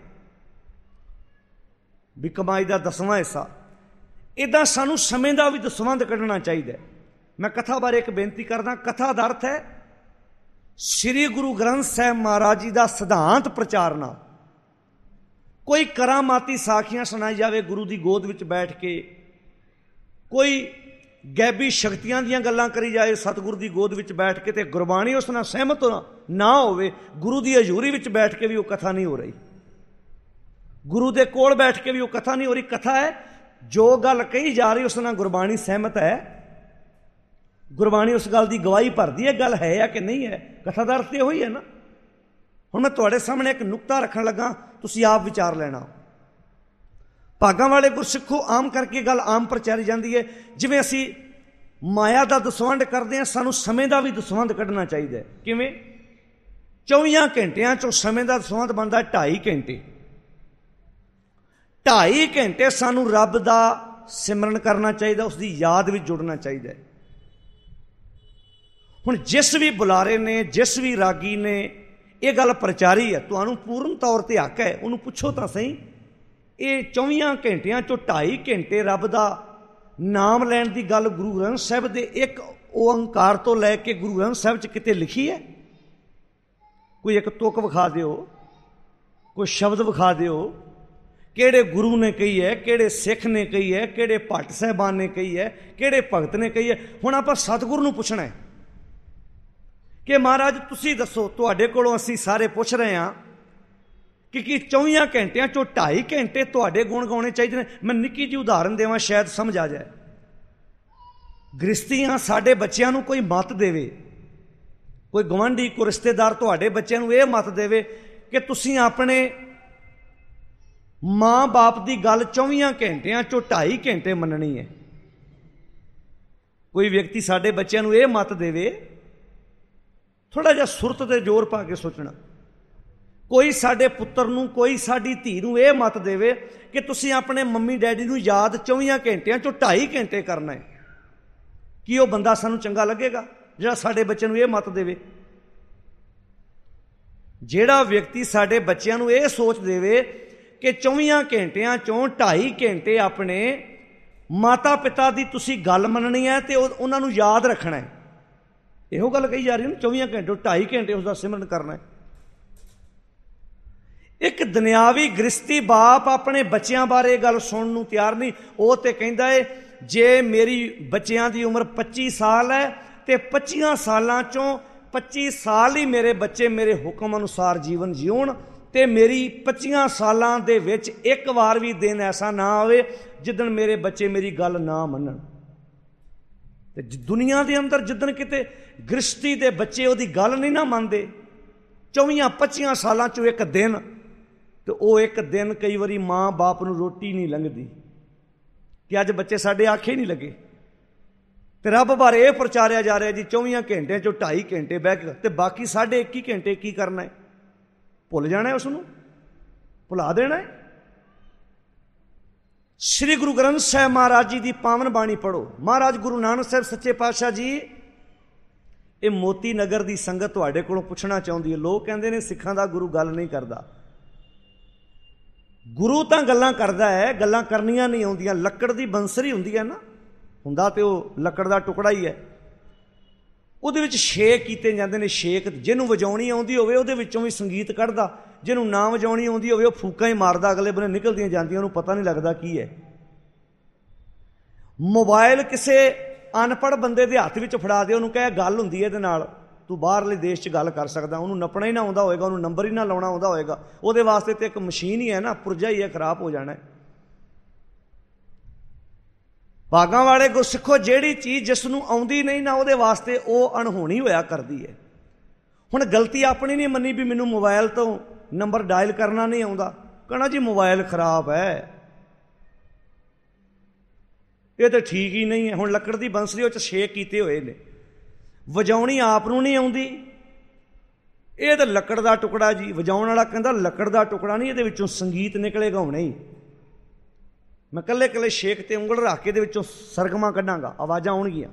ਵੀ ਕਮਾਈ ਦਾ ਦਸਵਾਂ ਹਿੱਸਾ, ਇੱਦਾਂ ਸਾਨੂੰ ਸਮੇਂ ਦਾ ਵੀ ਦਸਵੰਧ ਕੱਢਣਾ ਚਾਹੀਦਾ। ਮੈਂ ਕਥਾ ਬਾਰੇ ਇੱਕ ਬੇਨਤੀ ਕਰਦਾ। ਕਥਾ ਦਾ ਅਰਥ ਹੈ ਸ੍ਰੀ ਗੁਰੂ ਗ੍ਰੰਥ ਸਾਹਿਬ ਮਹਾਰਾਜ ਜੀ ਦਾ ਸਿਧਾਂਤ ਪ੍ਰਚਾਰਨਾ। ਕੋਈ ਕਰਾਮਾਤੀ ਸਾਖੀਆਂ ਸੁਣਾਈ ਜਾਵੇ ਗੁਰੂ ਦੀ ਗੋਦ ਵਿੱਚ ਬੈਠ ਕੇ, ਕੋਈ ਗੈਬੀ ਸ਼ਕਤੀਆਂ ਦੀਆਂ ਗੱਲਾਂ ਕਰੀ ਜਾਏ ਸਤਿਗੁਰੂ ਦੀ ਗੋਦ ਵਿੱਚ ਬੈਠ ਕੇ, ਤੇ ਗੁਰਬਾਣੀ ਉਸ ਨਾਲ ਸਹਿਮਤ ਨਾ ਹੋਵੇ, ਗੁਰੂ ਦੀ ਹਜ਼ੂਰੀ ਵਿੱਚ ਬੈਠ ਕੇ ਵੀ ਉਹ ਕਥਾ ਨਹੀਂ ਹੋ ਰਹੀ, ਗੁਰੂ ਦੇ ਕੋਲ ਬੈਠ ਕੇ ਵੀ ਉਹ ਕਥਾ ਨਹੀਂ ਹੋ ਰਹੀ। ਕਥਾ ਹੈ ਜੋ ਗੱਲ ਕਹੀ ਜਾ ਰਹੀ ਉਸ ਨਾਲ ਗੁਰਬਾਣੀ ਸਹਿਮਤ ਹੈ, ਗੁਰਬਾਣੀ ਉਸ ਗੱਲ ਦੀ ਗਵਾਹੀ ਭਰਦੀ ਹੈ, ਗੱਲ ਹੈ ਜਾਂ ਕਿ ਨਹੀਂ ਹੈ। ਕਥਾ ਦਾ ਅਰਥ ਇਹੋ ਹੀ ਹੈ ਨਾ। ਹੁਣ ਮੈਂ ਤੁਹਾਡੇ ਸਾਹਮਣੇ ਇੱਕ ਨੁਕਤਾ ਰੱਖਣ ਲੱਗਾ, ਤੁਸੀਂ ਆਪ ਵਿਚਾਰ ਲੈਣਾ। ਭਾਗਾਂ ਵਾਲੇ ਗੁਰਸਿੱਖੋ, ਆਮ ਕਰਕੇ ਗੱਲ ਆਮ ਪ੍ਰਚਾਰੀ ਜਾਂਦੀ ਹੈ ਜਿਵੇਂ ਅਸੀਂ ਮਾਇਆ ਦਾ ਦਸਵੰਧ ਕਰਦੇ ਹਾਂ, ਸਾਨੂੰ ਸਮੇਂ ਦਾ ਵੀ ਦਸਵੰਧ ਕੱਢਣਾ ਚਾਹੀਦਾ ਹੈ। ਕਿਵੇਂ? ਚੌਵੀਆਂ ਘੰਟਿਆਂ 'ਚੋਂ ਸਮੇਂ ਦਾ ਦਸਵੰਧ ਬਣਦਾ ਢਾਈ ਘੰਟੇ। ਢਾਈ ਘੰਟੇ ਸਾਨੂੰ ਰੱਬ ਦਾ ਸਿਮਰਨ ਕਰਨਾ ਚਾਹੀਦਾ, ਉਸ ਦੀ ਯਾਦ ਵਿੱਚ ਜੁੜਨਾ ਚਾਹੀਦਾ ਹੈ। ਹੁਣ ਜਿਸ ਵੀ ਬੁਲਾਰੇ ਨੇ, ਜਿਸ ਵੀ ਰਾਗੀ ਨੇ ਇਹ ਗੱਲ ਪ੍ਰਚਾਰੀ ਹੈ, ਤੁਹਾਨੂੰ ਪੂਰਨ ਤੌਰ 'ਤੇ ਹੱਕ ਹੈ, ਉਹਨੂੰ ਪੁੱਛੋ ਤਾਂ ਸਹੀ, ਇਹ ਚੌਵੀਆਂ ਘੰਟਿਆਂ 'ਚੋਂ ਢਾਈ ਘੰਟੇ ਰੱਬ ਦਾ ਨਾਮ ਲੈਣ ਦੀ ਗੱਲ ਗੁਰੂ ਗ੍ਰੰਥ ਸਾਹਿਬ ਦੇ ਇੱਕ ਓਅੰਕਾਰ ਤੋਂ ਲੈ ਕੇ ਗੁਰੂ ਗ੍ਰੰਥ ਸਾਹਿਬ 'ਚ ਕਿਤੇ ਲਿਖੀ ਹੈ? ਕੋਈ ਇੱਕ ਤੁਕ ਵਿਖਾ ਦਿਓ, ਕੋਈ ਸ਼ਬਦ ਵਿਖਾ ਦਿਓ, ਕਿਹੜੇ ਗੁਰੂ ਨੇ ਕਹੀ ਹੈ, ਕਿਹੜੇ ਸਿੱਖ ਨੇ ਕਹੀ ਹੈ, ਕਿਹੜੇ ਭੱਟ ਸਾਹਿਬਾਨ ਨੇ ਕਹੀ ਹੈ, ਕਿਹੜੇ ਭਗਤ ਨੇ ਕਹੀ ਹੈ। ਹੁਣ ਆਪਾਂ ਸਤਿਗੁਰੂ ਨੂੰ ਪੁੱਛਣਾ ਹੈ ਕਿ ਮਹਾਰਾਜ ਤੁਸੀਂ ਦੱਸੋ, ਤੁਹਾਡੇ ਕੋਲੋਂ ਅਸੀਂ ਸਾਰੇ ਪੁੱਛ ਰਹੇ ਹਾਂ ਕਿ ਕੀ ਚੌਵੀਆਂ ਘੰਟਿਆਂ 'ਚੋਂ ਢਾਈ ਘੰਟੇ ਤੁਹਾਡੇ ਗੁਣ ਗਾਉਣੇ ਚਾਹੀਦੇ ਨੇ। ਮੈਂ ਨਿੱਕੀ ਜਿਹੀ ਉਦਾਹਰਨ ਦੇਵਾਂ, ਸ਼ਾਇਦ ਸਮਝ ਆ ਜਾਏ। ਗ੍ਰਸਤੀਆਂ ਸਾਡੇ ਬੱਚਿਆਂ ਨੂੰ ਕੋਈ ਮੱਤ ਦੇਵੇ, ਕੋਈ ਗੁਆਂਢੀ, ਕੋਈ ਰਿਸ਼ਤੇਦਾਰ ਤੁਹਾਡੇ ਬੱਚਿਆਂ ਨੂੰ ਇਹ ਮੱਤ ਦੇਵੇ ਕਿ ਤੁਸੀਂ ਆਪਣੇ ਮਾਂ ਬਾਪ ਦੀ ਗੱਲ ਚੌਵੀਆਂ ਘੰਟਿਆਂ 'ਚੋਂ ਢਾਈ ਘੰਟੇ ਮੰਨਣੀ ਹੈ। ਕੋਈ ਵਿਅਕਤੀ ਸਾਡੇ ਬੱਚਿਆਂ ਨੂੰ ਇਹ ਮੱਤ ਦੇਵੇ, ਥੋੜ੍ਹਾ ਜਿਹਾ ਸੁਰਤ 'ਤੇ ਜ਼ੋਰ ਪਾ ਕੇ ਸੋਚਣਾ। ਕੋਈ ਸਾਡੇ ਪੁੱਤਰ ਨੂੰ, ਕੋਈ ਸਾਡੀ ਧੀ ਨੂੰ ਇਹ ਮੱਤ ਦੇਵੇ ਕਿ ਤੁਸੀਂ ਆਪਣੇ ਮੰਮੀ ਡੈਡੀ ਨੂੰ ਯਾਦ ਚੌਵੀਆਂ ਘੰਟਿਆਂ 'ਚੋਂ ਢਾਈ ਘੰਟੇ ਕਰਨਾ ਹੈ। ਕੀ ਉਹ ਬੰਦਾ ਸਾਨੂੰ ਚੰਗਾ ਲੱਗੇਗਾ ਜਿਹੜਾ ਸਾਡੇ ਬੱਚੇ ਨੂੰ ਇਹ ਮੱਤ ਦੇਵੇ? ਜਿਹੜਾ ਵਿਅਕਤੀ ਸਾਡੇ ਬੱਚਿਆਂ ਨੂੰ ਇਹ ਸੋਚ ਦੇਵੇ ਕਿ ਚੌਵੀਆਂ ਘੰਟਿਆਂ 'ਚੋਂ ਢਾਈ ਘੰਟੇ ਆਪਣੇ ਮਾਤਾ ਪਿਤਾ ਦੀ ਤੁਸੀਂ ਗੱਲ ਮੰਨਣੀ ਹੈ ਤੇ ਉਹਨਾਂ ਨੂੰ ਯਾਦ ਰੱਖਣਾ ਹੈ, ਇਹੋ ਗੱਲ ਕਹੀ ਜਾ ਰਹੀ ਹੈ ਨਾ, ਚੌਵੀਆਂ ਘੰਟੇ ਢਾਈ ਘੰਟੇ ਉਸ ਦਾ ਸਿਮਰਨ ਕਰਨਾ ਹੈ। ਇੱਕ ਦੁਨਿਆਵੀ ਗ੍ਰਸਤੀ ਬਾਪ ਆਪਣੇ ਬੱਚਿਆਂ ਬਾਰੇ ਇਹ ਗੱਲ ਸੁਣਨ ਨੂੰ ਤਿਆਰ ਨਹੀਂ। ਉਹ ਤੇ ਕਹਿੰਦਾ ਹੈ ਜੇ ਮੇਰੀ ਬੱਚਿਆਂ ਦੀ ਉਮਰ ਪੱਚੀ ਸਾਲ ਹੈ ਤੇ ਪੱਚੀਆਂ ਸਾਲਾਂ 'ਚੋਂ ਪੱਚੀ ਸਾਲ ਹੀ ਮੇਰੇ ਬੱਚੇ ਮੇਰੇ ਹੁਕਮ ਅਨੁਸਾਰ ਜੀਵਨ ਜਿਉਣ, ਤੇ ਮੇਰੀ ਪੱਚੀਆਂ ਸਾਲਾਂ ਦੇ ਵਿੱਚ ਇੱਕ ਵਾਰ ਵੀ ਦਿਨ ਐਸਾ ਨਾ ਆਵੇ ਜਿੱਦਣ ਮੇਰੇ ਬੱਚੇ ਮੇਰੀ ਗੱਲ ਨਾ ਮੰਨਣ। ਤੇ ਦੁਨੀਆ ਦੇ ਅੰਦਰ ਜਿੱਦਣ ਕਿਤੇ ਗ੍ਰਸਤੀ ਦੇ ਬੱਚੇ ਉਹਦੀ ਗੱਲ ਨਹੀਂ ਨਾ ਮੰਨਦੇ, ਚੌਵੀਆਂ ਪੱਚੀਆਂ ਸਾਲਾਂ 'ਚੋਂ ਇੱਕ ਦਿਨ, ਤੇ ਉਹ ਇੱਕ ਦਿਨ ਕਈ ਵਾਰੀ ਮਾਂ ਬਾਪ ਨੂੰ ਰੋਟੀ ਨਹੀਂ ਲੰਘਦੀ ਕਿ ਅੱਜ ਬੱਚੇ ਸਾਡੇ ਆਖੇ ਨਹੀਂ ਲੱਗੇ। ਤੇ ਰੱਬ ਬਾਰੇ ਇਹ ਪ੍ਰਚਾਰਿਆ ਜਾ ਰਿਹਾ ਜੀ ਚੌਵੀਆਂ ਘੰਟਿਆਂ 'ਚੋਂ ਢਾਈ ਘੰਟੇ ਬਹਿ ਕੇ, ਤੇ ਬਾਕੀ ਸਾਢੇ ਇੱਕੀ ਘੰਟੇ ਕੀ ਕਰਨਾ ਹੈ? ਭੁੱਲ ਜਾਣਾ ਹੈ, ਉਸ ਨੂੰ ਭੁਲਾ ਦੇਣਾ ਹੈ। ਸ੍ਰੀ ਗੁਰੂ ਗ੍ਰੰਥ ਸਾਹਿਬ ਮਹਾਰਾਜ ਜੀ ਦੀ ਪਾਵਨ ਬਾਣੀ ਪੜ੍ਹੋ। ਮਹਾਰਾਜ ਗੁਰੂ ਨਾਨਕ ਸਾਹਿਬ ਸੱਚੇ ਪਾਤਸ਼ਾਹ ਜੀ, ਇਹ ਮੋਤੀ ਨਗਰ ਦੀ ਸੰਗਤ ਤੁਹਾਡੇ ਕੋਲੋਂ ਪੁੱਛਣਾ ਚਾਹੁੰਦੀ ਹੈ। ਲੋਕ ਕਹਿੰਦੇ ਨੇ ਸਿੱਖਾਂ ਦਾ ਗੁਰੂ ਗੱਲ ਨਹੀਂ ਕਰਦਾ। ਗੁਰੂ ਤਾਂ ਗੱਲਾਂ ਕਰਦਾ ਹੈ, ਗੱਲਾਂ ਕਰਨੀਆਂ ਨਹੀਂ ਆਉਂਦੀਆਂ। ਲੱਕੜ ਦੀ ਬੰਸਰੀ ਹੁੰਦੀ ਹੈ ਨਾ, ਹੁੰਦਾ ਤੇ ਉਹ ਲੱਕੜ ਦਾ ਟੁਕੜਾ ਹੀ ਹੈ, ਉਹਦੇ ਵਿੱਚ ਛੇਕ ਕੀਤੇ ਜਾਂਦੇ ਨੇ। ਛੇਕ ਜਿਹਨੂੰ ਵਜਾਉਣੀ ਆਉਂਦੀ ਹੋਵੇ ਉਹਦੇ ਵਿੱਚੋਂ ਵੀ ਸੰਗੀਤ ਕੱਢਦਾ, ਜਿਹਨੂੰ ਨਾ ਵਜਾਉਣੀ ਆਉਂਦੀ ਹੋਵੇ ਉਹ ਫੂਕਾਂ ਹੀ ਮਾਰਦਾ, ਅਗਲੇ ਬੰਨੇ ਨਿਕਲਦੀਆਂ ਜਾਂਦੀਆਂ, ਉਹਨੂੰ ਪਤਾ ਨਹੀਂ ਲੱਗਦਾ ਕੀ ਹੈ। ਮੋਬਾਇਲ ਕਿਸੇ ਅਨਪੜ੍ਹ ਬੰਦੇ ਦੇ ਹੱਥ ਵਿੱਚ ਫੜਾ ਦੇ, ਉਹਨੂੰ ਕਹੇ ਗੱਲ ਹੁੰਦੀ ਹੈ ਇਹਦੇ ਨਾਲ, ਤੂੰ ਬਾਹਰਲੇ ਦੇਸ਼ 'ਚ ਗੱਲ ਕਰ ਸਕਦਾ। ਉਹਨੂੰ ਨੱਪਣਾ ਹੀ ਨਾ ਆਉਂਦਾ ਹੋਏਗਾ, ਉਹਨੂੰ ਨੰਬਰ ਹੀ ਨਾ ਲਾਉਣਾ ਆਉਂਦਾ ਹੋਏਗਾ, ਉਹਦੇ ਵਾਸਤੇ ਤਾਂ ਇੱਕ ਮਸ਼ੀਨ ਹੀ ਹੈ ਨਾ, ਪੁਰਜਾ ਹੀ ਹੈ, ਖਰਾਬ ਹੋ ਜਾਣਾ। ਭਾਗਾਂ ਵਾਲੇ ਗੁਰਸਿੱਖੋ, ਜਿਹੜੀ ਚੀਜ਼ ਜਿਸ ਨੂੰ ਆਉਂਦੀ ਨਹੀਂ ਨਾ ਉਹਦੇ ਵਾਸਤੇ ਉਹ ਅਣਹੋਣੀ ਹੋਇਆ ਕਰਦੀ ਹੈ। ਹੁਣ ਗਲਤੀ ਆਪਣੀ ਨਹੀਂ ਮੰਨੀ ਵੀ ਮੈਨੂੰ ਮੋਬਾਇਲ ਤੋਂ ਨੰਬਰ ਡਾਇਲ ਕਰਨਾ ਨਹੀਂ ਆਉਂਦਾ, कहना जी मोबाइल खराब है, ये तो ठीक ही नहीं है। हुण लकड़ की बंसरी उह च छे कीते हुए ने, वजाउणी आप नूं नहीं आउंदी, ये तो लकड़ का टुकड़ा जी। वजाउण वाला कहंदा लकड़ का टुकड़ा नहीं, ये विचों संगीत निकलेगा हुणे ही। मैं कल्ले कल्ले शेक ते उंगल रख के दे विचों सरगमा कढांगा, आवाज़ां आउणगीਆਂ।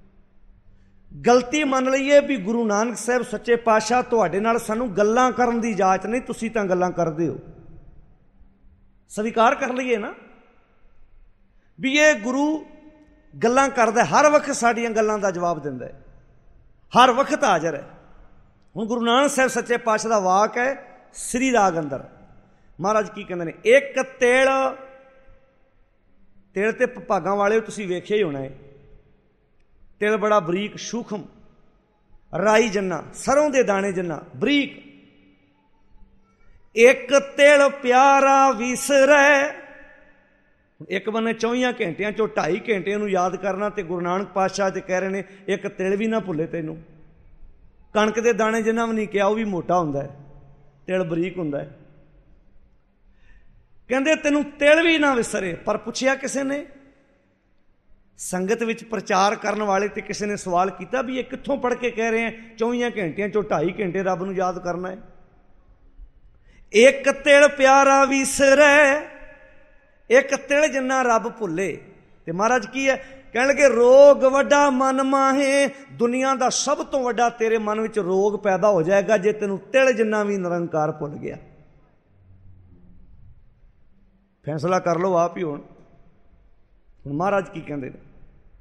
गलती मान लईए भी गुरु नानक साहब सच्चे पातशाह तुहाडे नाल सानूं गल्लां करन दी इजाजत नहीं, तुसीं तां गल्लां करदे हो। स्वीकार कर लईए ना भी ये गुरु गल्लां करदा, हर वक्त साडीआं गल्लां दा जवाब दिंदा है, हर वक्त हाज़र है। हुण गुरु नानक साहब सच्चे पातशाह दा वाक है श्री राग अंदर, महाराज की कहंदे ने, एक तेल, तेल ते भागां वाले तुसीं वेखिआ ही होना है। तिल बड़ा बरीक सूखम, राई जन्ना, सरों दे दाने जन्ना बरीक। एक तिल प्यारा विसरै, एक बने चौबीस घंटिया चो ढाई घंटे नूं याद करना, तो गुरु नानक पातशाह ते कह रहे ने एक तिल भी ना भुले तैनूं। कणक दे दाने जिन्ना भी नहीं कहा, वह भी मोटा हुंदा है, तिल बरीक हुंदा है। कहंदे तैनूं तिल भी ना विसरे। पर पुछिया किसी ने, संगत विच प्रचार करने वाले ते किसी ने सवाल किया भी ये कित्थों पढ़ के कह रहे हैं चौबीस घंटिया चो ढाई घंटे रब नूं याद करना है। एक तिल प्यारा विसरै, एक तिल जिन्ना रब भुले। ते महाराज की है कह लगे, रोग वड्डा मन माहे, दुनिया का सब तो वड्डा तेरे मन विच रोग पैदा हो जाएगा जे तेनू तिल जिन्ना भी निरंकार भुल गया। फैसला कर लो आप ही। हुण हुण महाराज की कहंदे ने,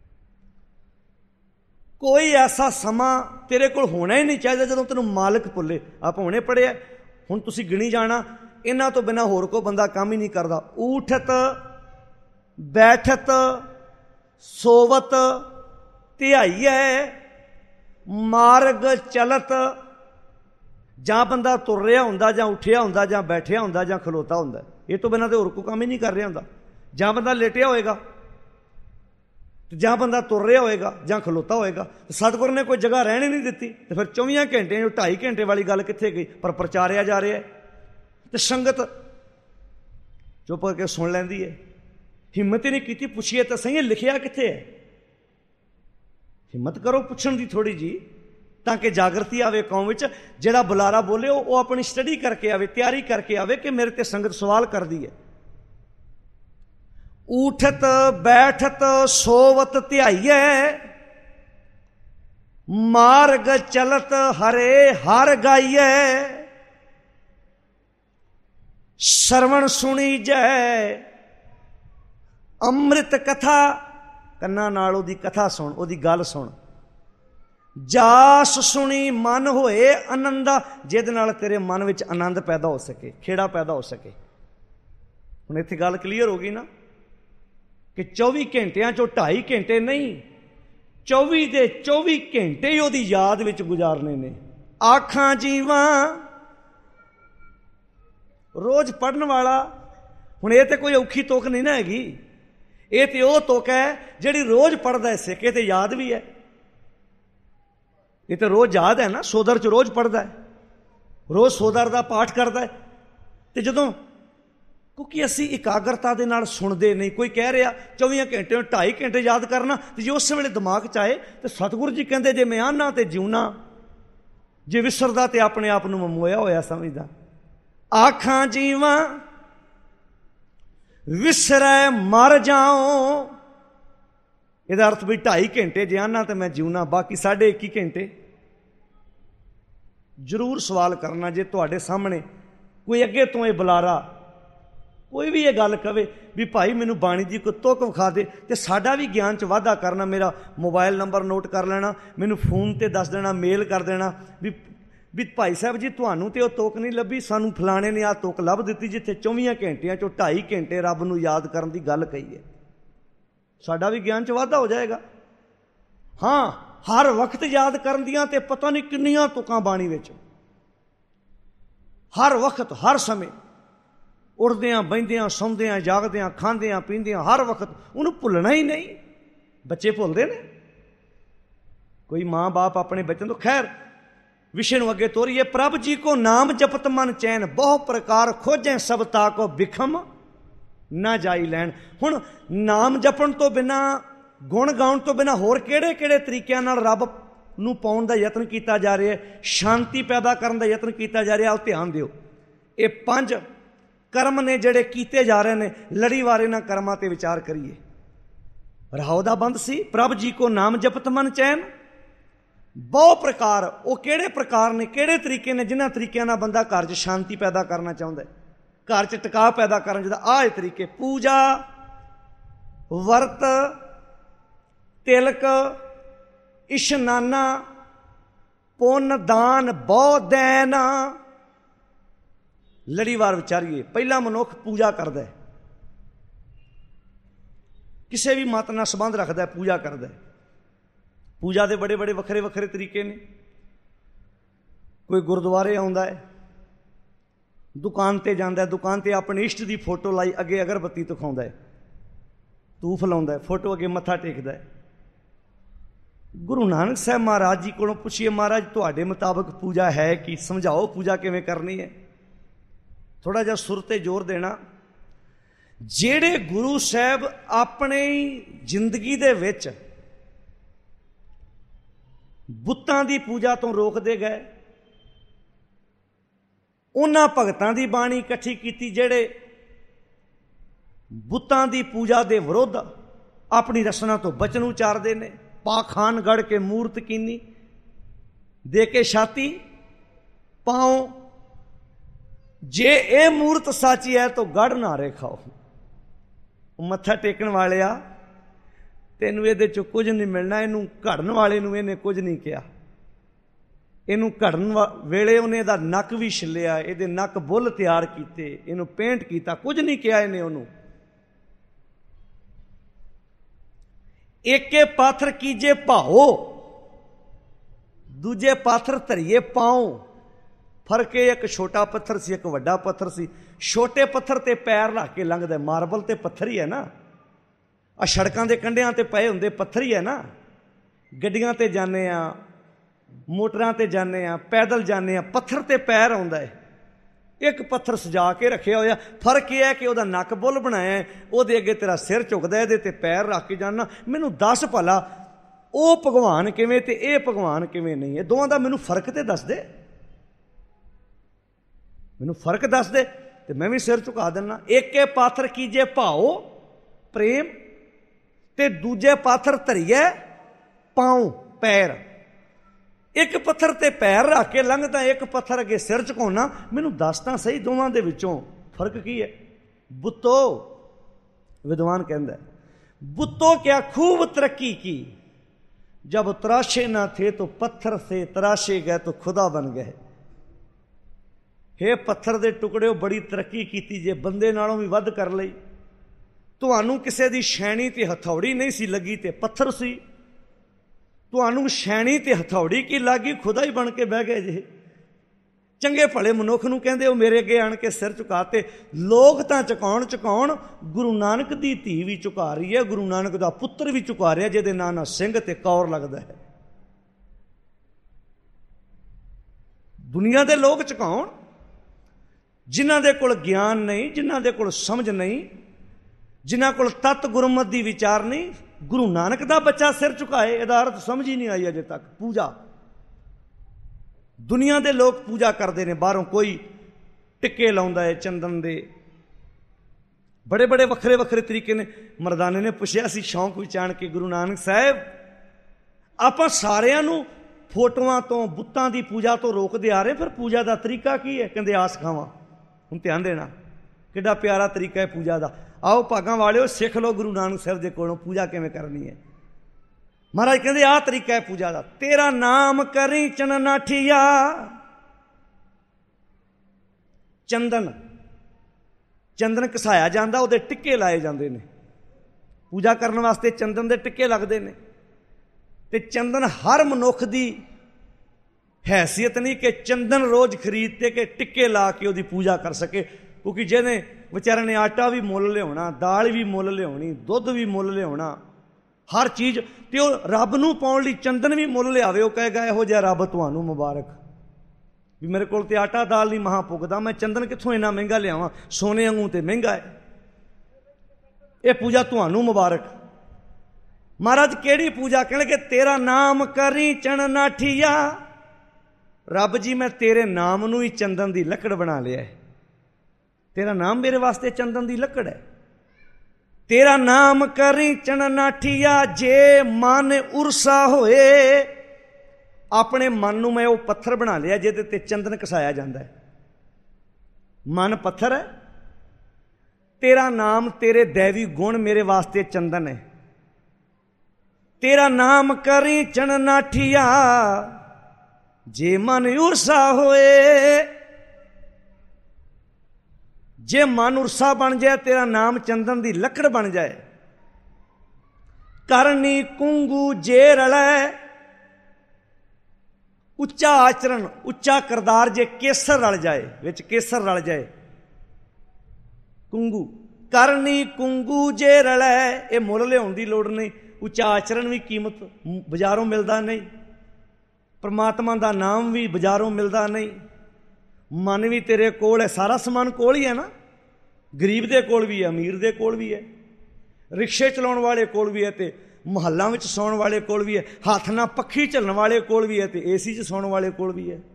कोई ऐसा समा तेरे कोल होना ही नहीं चाहिए जदों तेनू मालिक भुले। आप हुणे पढ़िया, हुण तुसीं गिणी जाना, इन्हां तो बिना होर कोई बंदा काम ही नहीं करदा। ऊठत बैठत सोवत धियाईऐ मार्ग चलत, जां बंदा तुर रहा हुंदा, जां उठिया हुंदा, जां बैठिया हुंदा, जां खलोता हुंदा, ये तो बिना तो होर कोई काम ही नहीं कर रहा हुंदा। जां बंदा लेटिया होएगा, जां बंदा तुर रहा होएगा, जां खलोता होएगा। सतगुर ने कोई जगह रहने नहीं दी, तो फिर चौबीस घंटे जो ढाई घंटे वाली गल कित्थे गई। पर प्रचारिया जा रहा है, तो संगत चुप करके सुन लैंदी है। हिम्मत ही नहीं की, पुछिए तो सही लिखिया कित्थे है। हिम्मत करो पुछण दी थोड़ी जी, ताकि जागृति आवे कौम विच। जिहड़ा बुलारा बोले वो अपनी स्टडी करके आवे, तैयारी करके आवे कि मेरे ते संगत सवाल कर दी है। ऊठत बैठत सोवत ध्याईऐ मार्ग चलत हरे हर गाईऐ, श्रवण सुनी जय अमृत कथा, कन्ना नाल ओदी कथा सुन, ओदी गल सुन। जास सुनी मन होए आनंदा, जिहदे नाल तेरे मन विच आनंद पैदा हो सके, खेड़ा पैदा हो सके। हुण इत्थे गल क्लीयर हो गई ना कि चौबी घंटिया चो ढाई घंटे नहीं, चौबी दे चौबी घंटे ही ओदी याद विच गुजारने ने। आखां जीवां रोज पढ़न वाला, हुण ये तो कोई औखी तुक नहीं ना हैगी, ये तो वह तुक है जिहड़ी रोज पढ़दा है सिख, ये तो याद भी है। ये तो रोज याद है ना, सोदर च रोज पढ़दा है, रोज सोदर का पाठ करता है। तो जदों क्योंकि असी एकाग्रता दे नाल सुनते नहीं, कोई कह रहा चौबीस घंटे ढाई घंटे याद करना, तो जो उस वेले दिमाग च आए तो सतगुरु जी कहते जे मैं आना तो जिउना, जे विसरदा तो अपने आप नूं मोया होया समझदा। आखां जीवां विसरै मर जाओ, ਇਹਦਾ अर्थ भी ढाई घंटे जे आना तो मैं जिउना, बाकी साढ़े एक ही घंटे। जरूर सवाल करना जे तुहाडे सामने कोई अगे तो ये बुलारा कोई भी ये गल कहे भी भाई मैनू बाणी जी कोई तुक विखा दे, तो साडा भी ज्ञान च वाधा करना। मेरा मोबाइल नंबर नोट कर लेना, मैनू फोन ते दस देना, मेल कर देना भी भी भाई साहब जी तुहानू तो तुक नहीं लभी, सानू फलाने ने आ तुक लभ दित्ती जिथे चौबीस घंटिया चो ढाई घंटे रब नूं याद करन दी गल कही है। साडा भी ज्ञान च वाधा हो जाएगा। हाँ, हर वक्त याद करन दियां ते पता नहीं किन्नियां तुकां बाणी विच, हर वक्त हर समय उठदियां बहिंदियां सौंदियां जागदियां खांदियां पींदियां हर वक्त, उन्होंने भुलना ही नहीं। बच्चे भुलते ने, कोई माँ बाप अपने बच्चों तो खैर विषय नूं अगे तोरीए। प्रभ जी को नाम जपत मन चैन, बहु प्रकार खोजें सब ताको, बिखम ना जाई लैन। हुण नाम जपण तो बिना, गुण गाउण तो बिना होर किहड़े किहड़े तरीकिਆਂ ਨਾਲ ਰੱਬ ਨੂੰ ਪਾਉਣ ਦਾ ਯਤਨ ਕੀਤਾ ਜਾ ਰਿਹਾ ਹੈ, ਸ਼ਾਂਤੀ ਪੈਦਾ ਕਰਨ ਦਾ ਯਤਨ ਕੀਤਾ ਜਾ ਰਿਹਾ। ਆਓ ਧਿਆਨ ਦਿਓ, ਇਹ ਪੰਜ ਕਰਮ ਨੇ ਜਿਹੜੇ ਕੀਤੇ ਜਾ ਰਹੇ ਨੇ। ਲੜੀਵਾਰ ਇਹਨਾਂ ਕਰਮਾਂ ਤੇ ਵਿਚਾਰ ਕਰੀਏ। ਰਹਾਉ ਦਾ ਬੰਦ ਸੀ, ਪ੍ਰਭ ਜੀ ਕੋ ਨਾਮ ਜਪਤ ਮਨ ਚੈਨ, ਬਹੁ ਪ੍ਰਕਾਰ। ਉਹ ਕਿਹੜੇ ਪ੍ਰਕਾਰ ਨੇ, ਕਿਹੜੇ ਤਰੀਕੇ ਨੇ ਜਿਨ੍ਹਾਂ ਤਰੀਕਿਆਂ ਨਾਲ ਬੰਦਾ ਘਰ 'ਚ ਸ਼ਾਂਤੀ ਪੈਦਾ ਕਰਨਾ ਚਾਹੁੰਦਾ, ਘਰ 'ਚ ਟਿਕਾਅ ਪੈਦਾ ਕਰਨ ਜਿਹਦਾ ਆਹ ਇਹ ਤਰੀਕੇ। ਪੂਜਾ, ਵਰਤ, ਤਿਲਕ, ਇਸ਼ਨਾਨਾ, ਪੁੰਨ, ਦਾਨ, ਬਹੁ ਦੈਨ। ਲੜੀਵਾਰ ਵਿਚਾਰੀਏ। ਪਹਿਲਾ ਮਨੁੱਖ ਪੂਜਾ ਕਰਦਾ, ਕਿਸੇ ਵੀ ਮਤ ਨਾਲ ਸੰਬੰਧ ਰੱਖਦਾ, ਪੂਜਾ ਕਰਦਾ। ਪੂਜਾ ਦੇ ਬੜੇ ਬੜੇ ਵੱਖਰੇ ਵੱਖਰੇ ਤਰੀਕੇ ਨੇ। ਕੋਈ ਗੁਰਦੁਆਰੇ ਆਉਂਦਾ ਹੈ, ਦੁਕਾਨ ਤੇ ਜਾਂਦਾ, ਦੁਕਾਨ ਤੇ ਆਪਣੇ ਇਸ਼ਟ ਦੀ ਫੋਟੋ ਲਾਈ, ਅੱਗੇ ਅਗਰਬੱਤੀ ਦਿਖਾਉਂਦਾ ਹੈ, ਧੂਫ ਲਾਉਂਦਾ, ਫੋਟੋ ਅੱਗੇ ਮੱਥਾ ਟੇਕਦਾ ਹੈ। ਗੁਰੂ ਨਾਨਕ ਸਾਹਿਬ ਮਹਾਰਾਜ ਜੀ ਕੋਲੋਂ ਪੁੱਛੀਏ, ਮਹਾਰਾਜ ਤੁਹਾਡੇ ਮੁਤਾਬਕ ਪੂਜਾ ਹੈ ਕੀ, ਸਮਝਾਓ ਪੂਜਾ ਕਿਵੇਂ ਕਰਨੀ ਹੈ। ਥੋੜ੍ਹਾ ਜਿਹਾ ਸੁਰ 'ਤੇ ਜ਼ੋਰ ਦੇਣਾ। ਜਿਹੜੇ ਗੁਰੂ ਸਾਹਿਬ ਆਪਣੀ ਜ਼ਿੰਦਗੀ ਦੇ ਵਿੱਚ ਬੁੱਤਾਂ ਦੀ ਪੂਜਾ ਤੋਂ ਰੋਕਦੇ ਗਏ, ਉਹਨਾਂ ਭਗਤਾਂ ਦੀ ਬਾਣੀ ਇਕੱਠੀ ਕੀਤੀ ਜਿਹੜੇ ਬੁੱਤਾਂ ਦੀ ਪੂਜਾ ਦੇ ਵਿਰੁੱਧ ਆਪਣੀ ਰਸਨਾ ਤੋਂ ਬਚਨ ਉਚਾਰਦੇ ਨੇ। ਪਾਖਾਨ ਗੜ ਕੇ ਮੂਰਤ ਕੀਨੀ, ਦੇ ਕੇ ਛਾਤੀ ਪਾਓ, ਜੇ ਇਹ ਮੂਰਤ ਸਾਚੀ ਹੈ ਤਾਂ ਗੜ ਨਾਰੇ ਖਾਓ। ਮੱਥਾ ਟੇਕਣ ਵਾਲਿਆ, ਤੈਨੂੰ ਇਹਦੇ 'ਚੋਂ ਕੁਝ ਨਹੀਂ ਮਿਲਣਾ। ਇਹਨੂੰ ਘੜਨ ਵਾਲੇ ਨੂੰ ਇਹਨੇ ਕੁਝ ਨਹੀਂ ਕਿਹਾ। ਇਹਨੂੰ ਘੜਨ ਵੇਲੇ ਉਹਨੇ ਇਹਦਾ ਨੱਕ ਵੀ ਛਿੱਲਿਆ, ਇਹਦੇ ਨੱਕ ਬੁੱਲ ਤਿਆਰ ਕੀਤੇ, ਇਹਨੂੰ ਪੇਂਟ ਕੀਤਾ, ਕੁਝ ਨਹੀਂ ਕਿਹਾ ਇਹਨੇ ਉਹਨੂੰ। ਏਕੇ ਪਾਥਰ ਕੀਜੇ ਭਾਓ, ਦੂਜੇ ਪਾਥਰ ਧਰੀਏ ਪਾਓ। ਫਰਕ ਇਹ, ਇੱਕ ਛੋਟਾ ਪੱਥਰ ਸੀ, ਇੱਕ ਵੱਡਾ ਪੱਥਰ ਸੀ। ਛੋਟੇ ਪੱਥਰ ਤੇ ਪੈਰ ਰੱਖ ਕੇ ਲੰਘਦਾ, ਮਾਰਬਲ ਤੇ ਪੱਥਰ ਹੀ ਹੈ ਨਾ। ਆ ਸੜਕਾਂ ਦੇ ਕੰਢਿਆਂ ਤੇ ਪਏ ਹੁੰਦੇ ਪੱਥਰ ਹੀ ਹੈ ਨਾ। ਗੱਡੀਆਂ ਤੇ ਜਾਂਦੇ ਆ, ਮੋਟਰਾਂ ਤੇ ਜਾਂਦੇ ਆ, ਪੈਦਲ ਜਾਂਦੇ ਆ, ਪੱਥਰ ਤੇ ਪੈਰ ਆਉਂਦਾ ਹੈ। ਇੱਕ ਪੱਥਰ ਸਜਾ ਕੇ ਰੱਖਿਆ ਹੋਇਆ। ਫਰਕ ਇਹ ਹੈ ਕਿ ਉਹਦਾ ਨੱਕ ਬੁੱਲ ਬਣਾਇਆ, ਉਹਦੇ ਅੱਗੇ ਤੇਰਾ ਸਿਰ ਝੁਕਦਾ, ਇਹਦੇ ਤੇ ਪੈਰ ਰੱਖ ਕੇ ਜਾਣਾ। ਮੈਨੂੰ ਦੱਸ ਭਲਾ ਉਹ ਭਗਵਾਨ ਕਿਵੇਂ ਤੇ ਇਹ ਭਗਵਾਨ ਕਿਵੇਂ ਨਹੀਂ? ਇਹ ਦੋਵਾਂ ਦਾ ਮੈਨੂੰ ਫਰਕ ਤੇ ਦੱਸ ਦੇ, ਮੈਨੂੰ ਫਰਕ ਦੱਸ ਦੇ ਤੇ ਮੈਂ ਵੀ ਸਿਰ ਝੁਕਾ ਦਿੰਦਾ। ਏਕੇ ਪਾਥਰ ਕੀਜੇ ਭਾਓ ਪ੍ਰੇਮ, ਤੇ ਦੂਜੇ ਪਾਥਰ ਧਰੀਏ ਪਾਉ ਪੈਰ। ਇੱਕ ਪੱਥਰ ਤੇ ਪੈਰ ਰੱਖ ਕੇ ਲੰਘਦਾ, ਇੱਕ ਪੱਥਰ ਅੱਗੇ ਸਿਰ ਝੁਕਾਉਣਾ। ਮੈਨੂੰ ਦੱਸ ਤਾਂ ਸਹੀ ਦੋਵਾਂ ਦੇ ਵਿੱਚੋਂ ਫਰਕ ਕੀ ਹੈ? ਬੁੱਤੋ, ਵਿਦਵਾਨ ਕਹਿੰਦਾ, ਬੁੱਤੋ ਕਿਆ खूब तरक्की की, जब तराशे ना थे तो पत्थर से, तराशे गए तो खुदा बन गए। हे पत्थर दे टुकड़े, बड़ी तरक्की की जे, बंदे नालों भी वध कर लई। ਤੁਹਾਨੂੰ ਕਿਸੇ ਦੀ ਛੈਣੀ ਤੇ ਹਥੌੜੀ ਨਹੀਂ ਸੀ ਲੱਗੀ ਤੇ ਪੱਥਰ ਸੀ। ਤੁਹਾਨੂੰ ਛੈਣੀ ਤੇ ਹਥੌੜੀ ਕੀ ਲੱਗੀ, ਖੁਦਾ ਹੀ ਬਣ ਕੇ ਬਹਿ ਗਏ ਜੇ। ਚੰਗੇ ਭਲੇ ਮਨੁੱਖ ਨੂੰ ਕਹਿੰਦੇ ਉਹ ਮੇਰੇ ਅੱਗੇ ਆਣ ਕੇ ਸਿਰ ਝੁਕਾਤੇ। ਲੋਕ ਤਾਂ ਝੁਕਾਉਣ ਝੁਕਾਉਣ, ਗੁਰੂ ਨਾਨਕ ਦੀ ਧੀ ਵੀ ਝੁਕਾ ਰਹੀ ਹੈ, ਗੁਰੂ ਨਾਨਕ ਦਾ ਪੁੱਤਰ ਵੀ ਝੁਕਾ ਰਿਹਾ, ਜਿਹਦੇ ਨਾਂ ਨਾਲ ਸਿੰਘ ਤੇ ਕੌਰ ਲੱਗਦਾ ਹੈ। ਦੁਨੀਆ ਦੇ ਲੋਕ ਝੁਕਾਉਣ, ਜਿਨ੍ਹਾਂ ਦੇ ਕੋਲ ਗਿਆਨ ਨਹੀਂ, ਜਿਨ੍ਹਾਂ ਦੇ ਕੋਲ ਸਮਝ ਨਹੀਂ, ਜਿਨ੍ਹਾਂ ਕੋਲ ਤਤ ਗੁਰਮਤ ਦੀ ਵਿਚਾਰ ਨਹੀਂ। ਗੁਰੂ ਨਾਨਕ ਦਾ ਬੱਚਾ ਸਿਰ ਝੁਕਾਏ, ਇਹਦਾ ਅਰਥ ਸਮਝ ਹੀ ਨਹੀਂ ਆਈ ਅਜੇ ਤੱਕ। ਪੂਜਾ, ਦੁਨੀਆ ਦੇ ਲੋਕ ਪੂਜਾ ਕਰਦੇ ਨੇ। ਬਾਹਰੋਂ ਕੋਈ ਟਿੱਕੇ ਲਾਉਂਦਾ ਹੈ ਚੰਦਨ ਦੇ, ਬੜੇ ਬੜੇ ਵੱਖਰੇ ਵੱਖਰੇ ਤਰੀਕੇ ਨੇ। ਮਰਦਾਨੇ ਨੇ ਪੁੱਛਿਆ ਸੀ ਸ਼ੌਂਕ ਵਿੱਚ ਆਣ ਕੇ, ਗੁਰੂ ਨਾਨਕ ਸਾਹਿਬ ਆਪਾਂ ਸਾਰਿਆਂ ਨੂੰ ਫੋਟੋਆਂ ਤੋਂ, ਬੁੱਤਾਂ ਦੀ ਪੂਜਾ ਤੋਂ ਰੋਕਦੇ ਆ ਰਹੇ, ਫਿਰ ਪੂਜਾ ਦਾ ਤਰੀਕਾ ਕੀ ਹੈ? ਕਹਿੰਦੇ ਆਸ ਖਾਵਾਂ। ਹੁਣ ਧਿਆਨ ਦੇਣਾ, ਕਿੱਡਾ ਪਿਆਰਾ ਤਰੀਕਾ ਹੈ ਪੂਜਾ ਦਾ। ਆਓ ਭਾਗਾਂ ਵਾਲਿਓ, ਸਿੱਖ ਲਓ ਗੁਰੂ ਨਾਨਕ ਸਾਹਿਬ ਦੇ ਕੋਲੋਂ ਪੂਜਾ ਕਿਵੇਂ ਕਰਨੀ ਹੈ। ਮਹਾਰਾਜ ਕਹਿੰਦੇ ਆਹ ਤਰੀਕਾ ਹੈ ਪੂਜਾ ਦਾ। ਤੇਰਾ ਨਾਮ ਕਰੀ ਚਨਨਾਠੀਆ, ਚੰਦਨ, ਚੰਦਨ ਘਸਾਇਆ ਜਾਂਦਾ, ਉਹਦੇ ਟਿੱਕੇ ਲਾਏ ਜਾਂਦੇ ਨੇ। ਪੂਜਾ ਕਰਨ ਵਾਸਤੇ ਚੰਦਨ ਦੇ ਟਿੱਕੇ ਲੱਗਦੇ ਨੇ। ਤੇ ਚੰਦਨ ਹਰ ਮਨੁੱਖ ਦੀ ਹੈਸੀਅਤ ਨਹੀਂ ਕਿ ਚੰਦਨ ਰੋਜ਼ ਖਰੀਦ ਤੇ ਕਿ ਟਿੱਕੇ ਲਾ ਕੇ ਉਹਦੀ ਪੂਜਾ ਕਰ ਸਕੇ। ਕਿਉਂਕਿ ਜਿਹਨੇ ਵਿਚਾਰੇ ਨੇ ਆਟਾ ਵੀ ਮੁੱਲ ਲਿਆਉਣਾ, ਦਾਲ ਵੀ ਮੁੱਲ ਲਿਆਉਣੀ, ਦੁੱਧ ਵੀ ਮੁੱਲ ਲਿਆਉਣਾ, ਹਰ ਚੀਜ਼, ਤੇ ਉਹ ਰੱਬ ਨੂੰ ਪਾਉਣ ਲਈ ਚੰਦਨ ਵੀ ਮੁੱਲ ਲਿਆਵੇ। ਉਹ ਕਹੇਗਾ ਇਹੋ ਜਿਹਾ ਰੱਬ ਤੁਹਾਨੂੰ ਮੁਬਾਰਕ। ਵੀ ਮੇਰੇ ਕੋਲ ਤੇ ਆਟਾ ਦਾਲ ਨਹੀਂ ਮਹਾਂ ਪੁੱਗਦਾ, ਮੈਂ ਚੰਦਨ ਕਿੱਥੋਂ ਇੰਨਾ ਮਹਿੰਗਾ ਲਿਆਵਾਂ, ਸੋਨੇ ਵਾਂਗੂ ਤੇ ਮਹਿੰਗਾ ਹੈ। ਇਹ ਪੂਜਾ ਤੁਹਾਨੂੰ ਮੁਬਾਰਕ। ਮਹਾਰਾਜ ਕਿਹੜੀ ਪੂਜਾ? ਕਹਿਣਗੇ ਤੇਰਾ ਨਾਮ ਕਰੀ ਚਣ ਨਾਠੀਆ। ਰੱਬ ਜੀ ਮੈਂ ਤੇਰੇ ਨਾਮ ਨੂੰ ਹੀ ਚੰਦਨ ਦੀ ਲੱਕੜ ਬਣਾ ਲਿਆ ਹੈ। ਤੇਰਾ ਨਾਮ ਮੇਰੇ ਵਾਸਤੇ ਚੰਦਨ ਦੀ ਲੱਕੜ ਹੈ। ਤੇਰਾ ਨਾਮ ਕਰੀ ਚਣ ਨਾਠੀਆ। ਜੇ ਮਨ ਉਰਸਾ ਹੋਏ, ਆਪਣੇ ਮਨ ਨੂੰ ਮੈਂ ਉਹ ਪੱਥਰ ਬਣਾ ਲਿਆ ਜਿਹਦੇ ਤੇ ਚੰਦਨ ਘਸਾਇਆ ਜਾਂਦਾ ਹੈ। ਮਨ ਪੱਥਰ ਹੈ, ਤੇਰਾ ਨਾਮ, ਤੇਰੇ ਦੈਵੀ ਗੁਣ ਮੇਰੇ ਵਾਸਤੇ ਚੰਦਨ ਹੈ। ਤੇਰਾ ਨਾਮ ਕਰੀ ਚਣ ਨਾਠੀਆ। ਜੇ ਮਨ ਉਰਸਾ ਹੋਏ, ਜੇ ਮਨ ਉਰਸਾ ਬਣ ਜਾਏ, ਤੇਰਾ ਨਾਮ ਚੰਦਨ ਦੀ ਲੱਕੜ ਬਣ ਜਾਏ। ਕਰਨੀ ਕੁੰਗੂ ਜੇ ਰਲੈ। ਉੱਚਾ ਆਚਰਣ, ਉੱਚਾ ਕਰਦਾਰ ਜੇ ਕੇਸਰ ਰਲ ਜਾਏ, ਵਿੱਚ ਕੇਸਰ ਰਲ ਜਾਏ। ਕੁੰਗੂ ਕਰਨੀ ਕੁੰਗੂ ਜੇ ਰਲੈ। ਇਹ ਮੁੱਲ ਲਿਆਉਣ ਦੀ ਲੋੜ ਨਹੀਂ। ਉੱਚਾ ਆਚਰਣ ਵੀ ਕੀਮਤ ਬਾਜ਼ਾਰੋਂ ਮਿਲਦਾ ਨਹੀਂ। ਪਰਮਾਤਮਾ ਦਾ ਨਾਮ ਵੀ ਬਾਜ਼ਾਰੋਂ ਮਿਲਦਾ ਨਹੀਂ। ਮਨ ਵੀ ਤੇਰੇ ਕੋਲ ਹੈ, ਸਾਰਾ ਸਮਾਨ ਕੋਲ ਹੀ ਹੈ ਨਾ। ਗਰੀਬ ਦੇ ਕੋਲ ਵੀ ਹੈ, ਅਮੀਰ ਦੇ ਕੋਲ ਵੀ ਹੈ, ਰਿਕਸ਼ੇ ਚਲਾਉਣ ਵਾਲੇ ਕੋਲ ਵੀ ਹੈ, ਤੇ ਮੁਹੱਲਾਂ ਵਿੱਚ ਸੌਣ ਵਾਲੇ ਕੋਲ ਵੀ ਹੈ, ਹੱਥ ਨਾਲ ਪੱਖੀ ਝੱਲਣ ਵਾਲੇ ਕੋਲ ਵੀ ਹੈ, ਤੇ ਏਸੀ 'ਚ ਸੌਣ ਵਾਲੇ ਕੋਲ ਵੀ ਹੈ।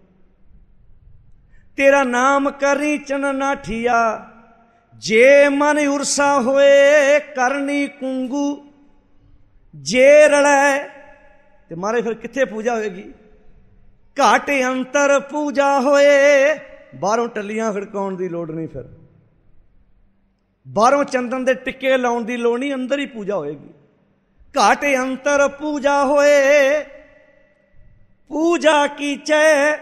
ਤੇਰਾ ਨਾਮ ਕਰੀ ਚਣ ਨਾਠੀਆ। ਜੇ ਮਨ ਉਰਸਾ ਹੋਏ, ਕਰਨੀ ਕੁੰਗੂ ਜੇ ਰਲੈ। ਤੇ ਮਾਰੇ ਫਿਰ ਕਿੱਥੇ ਪੂਜਾ ਹੋਏਗੀ? ਘਾਟ ਅੰਤਰ ਪੂਜਾ ਹੋਏ। ਬਾਹਰੋਂ ਟੱਲੀਆਂ ਖੜਕਾਉਣ ਦੀ ਲੋੜ ਨਹੀਂ, ਫਿਰ ਬਾਹਰੋਂ ਚੰਦਨ ਦੇ ਟਿੱਕੇ ਲਾਉਣ ਦੀ ਲੋੜ ਨਹੀਂ, ਅੰਦਰ ਹੀ ਪੂਜਾ ਹੋਏਗੀ। ਘਾਟ ਅੰਤਰ ਪੂਜਾ ਹੋਏ। ਪੂਜਾ ਕੀਚੈ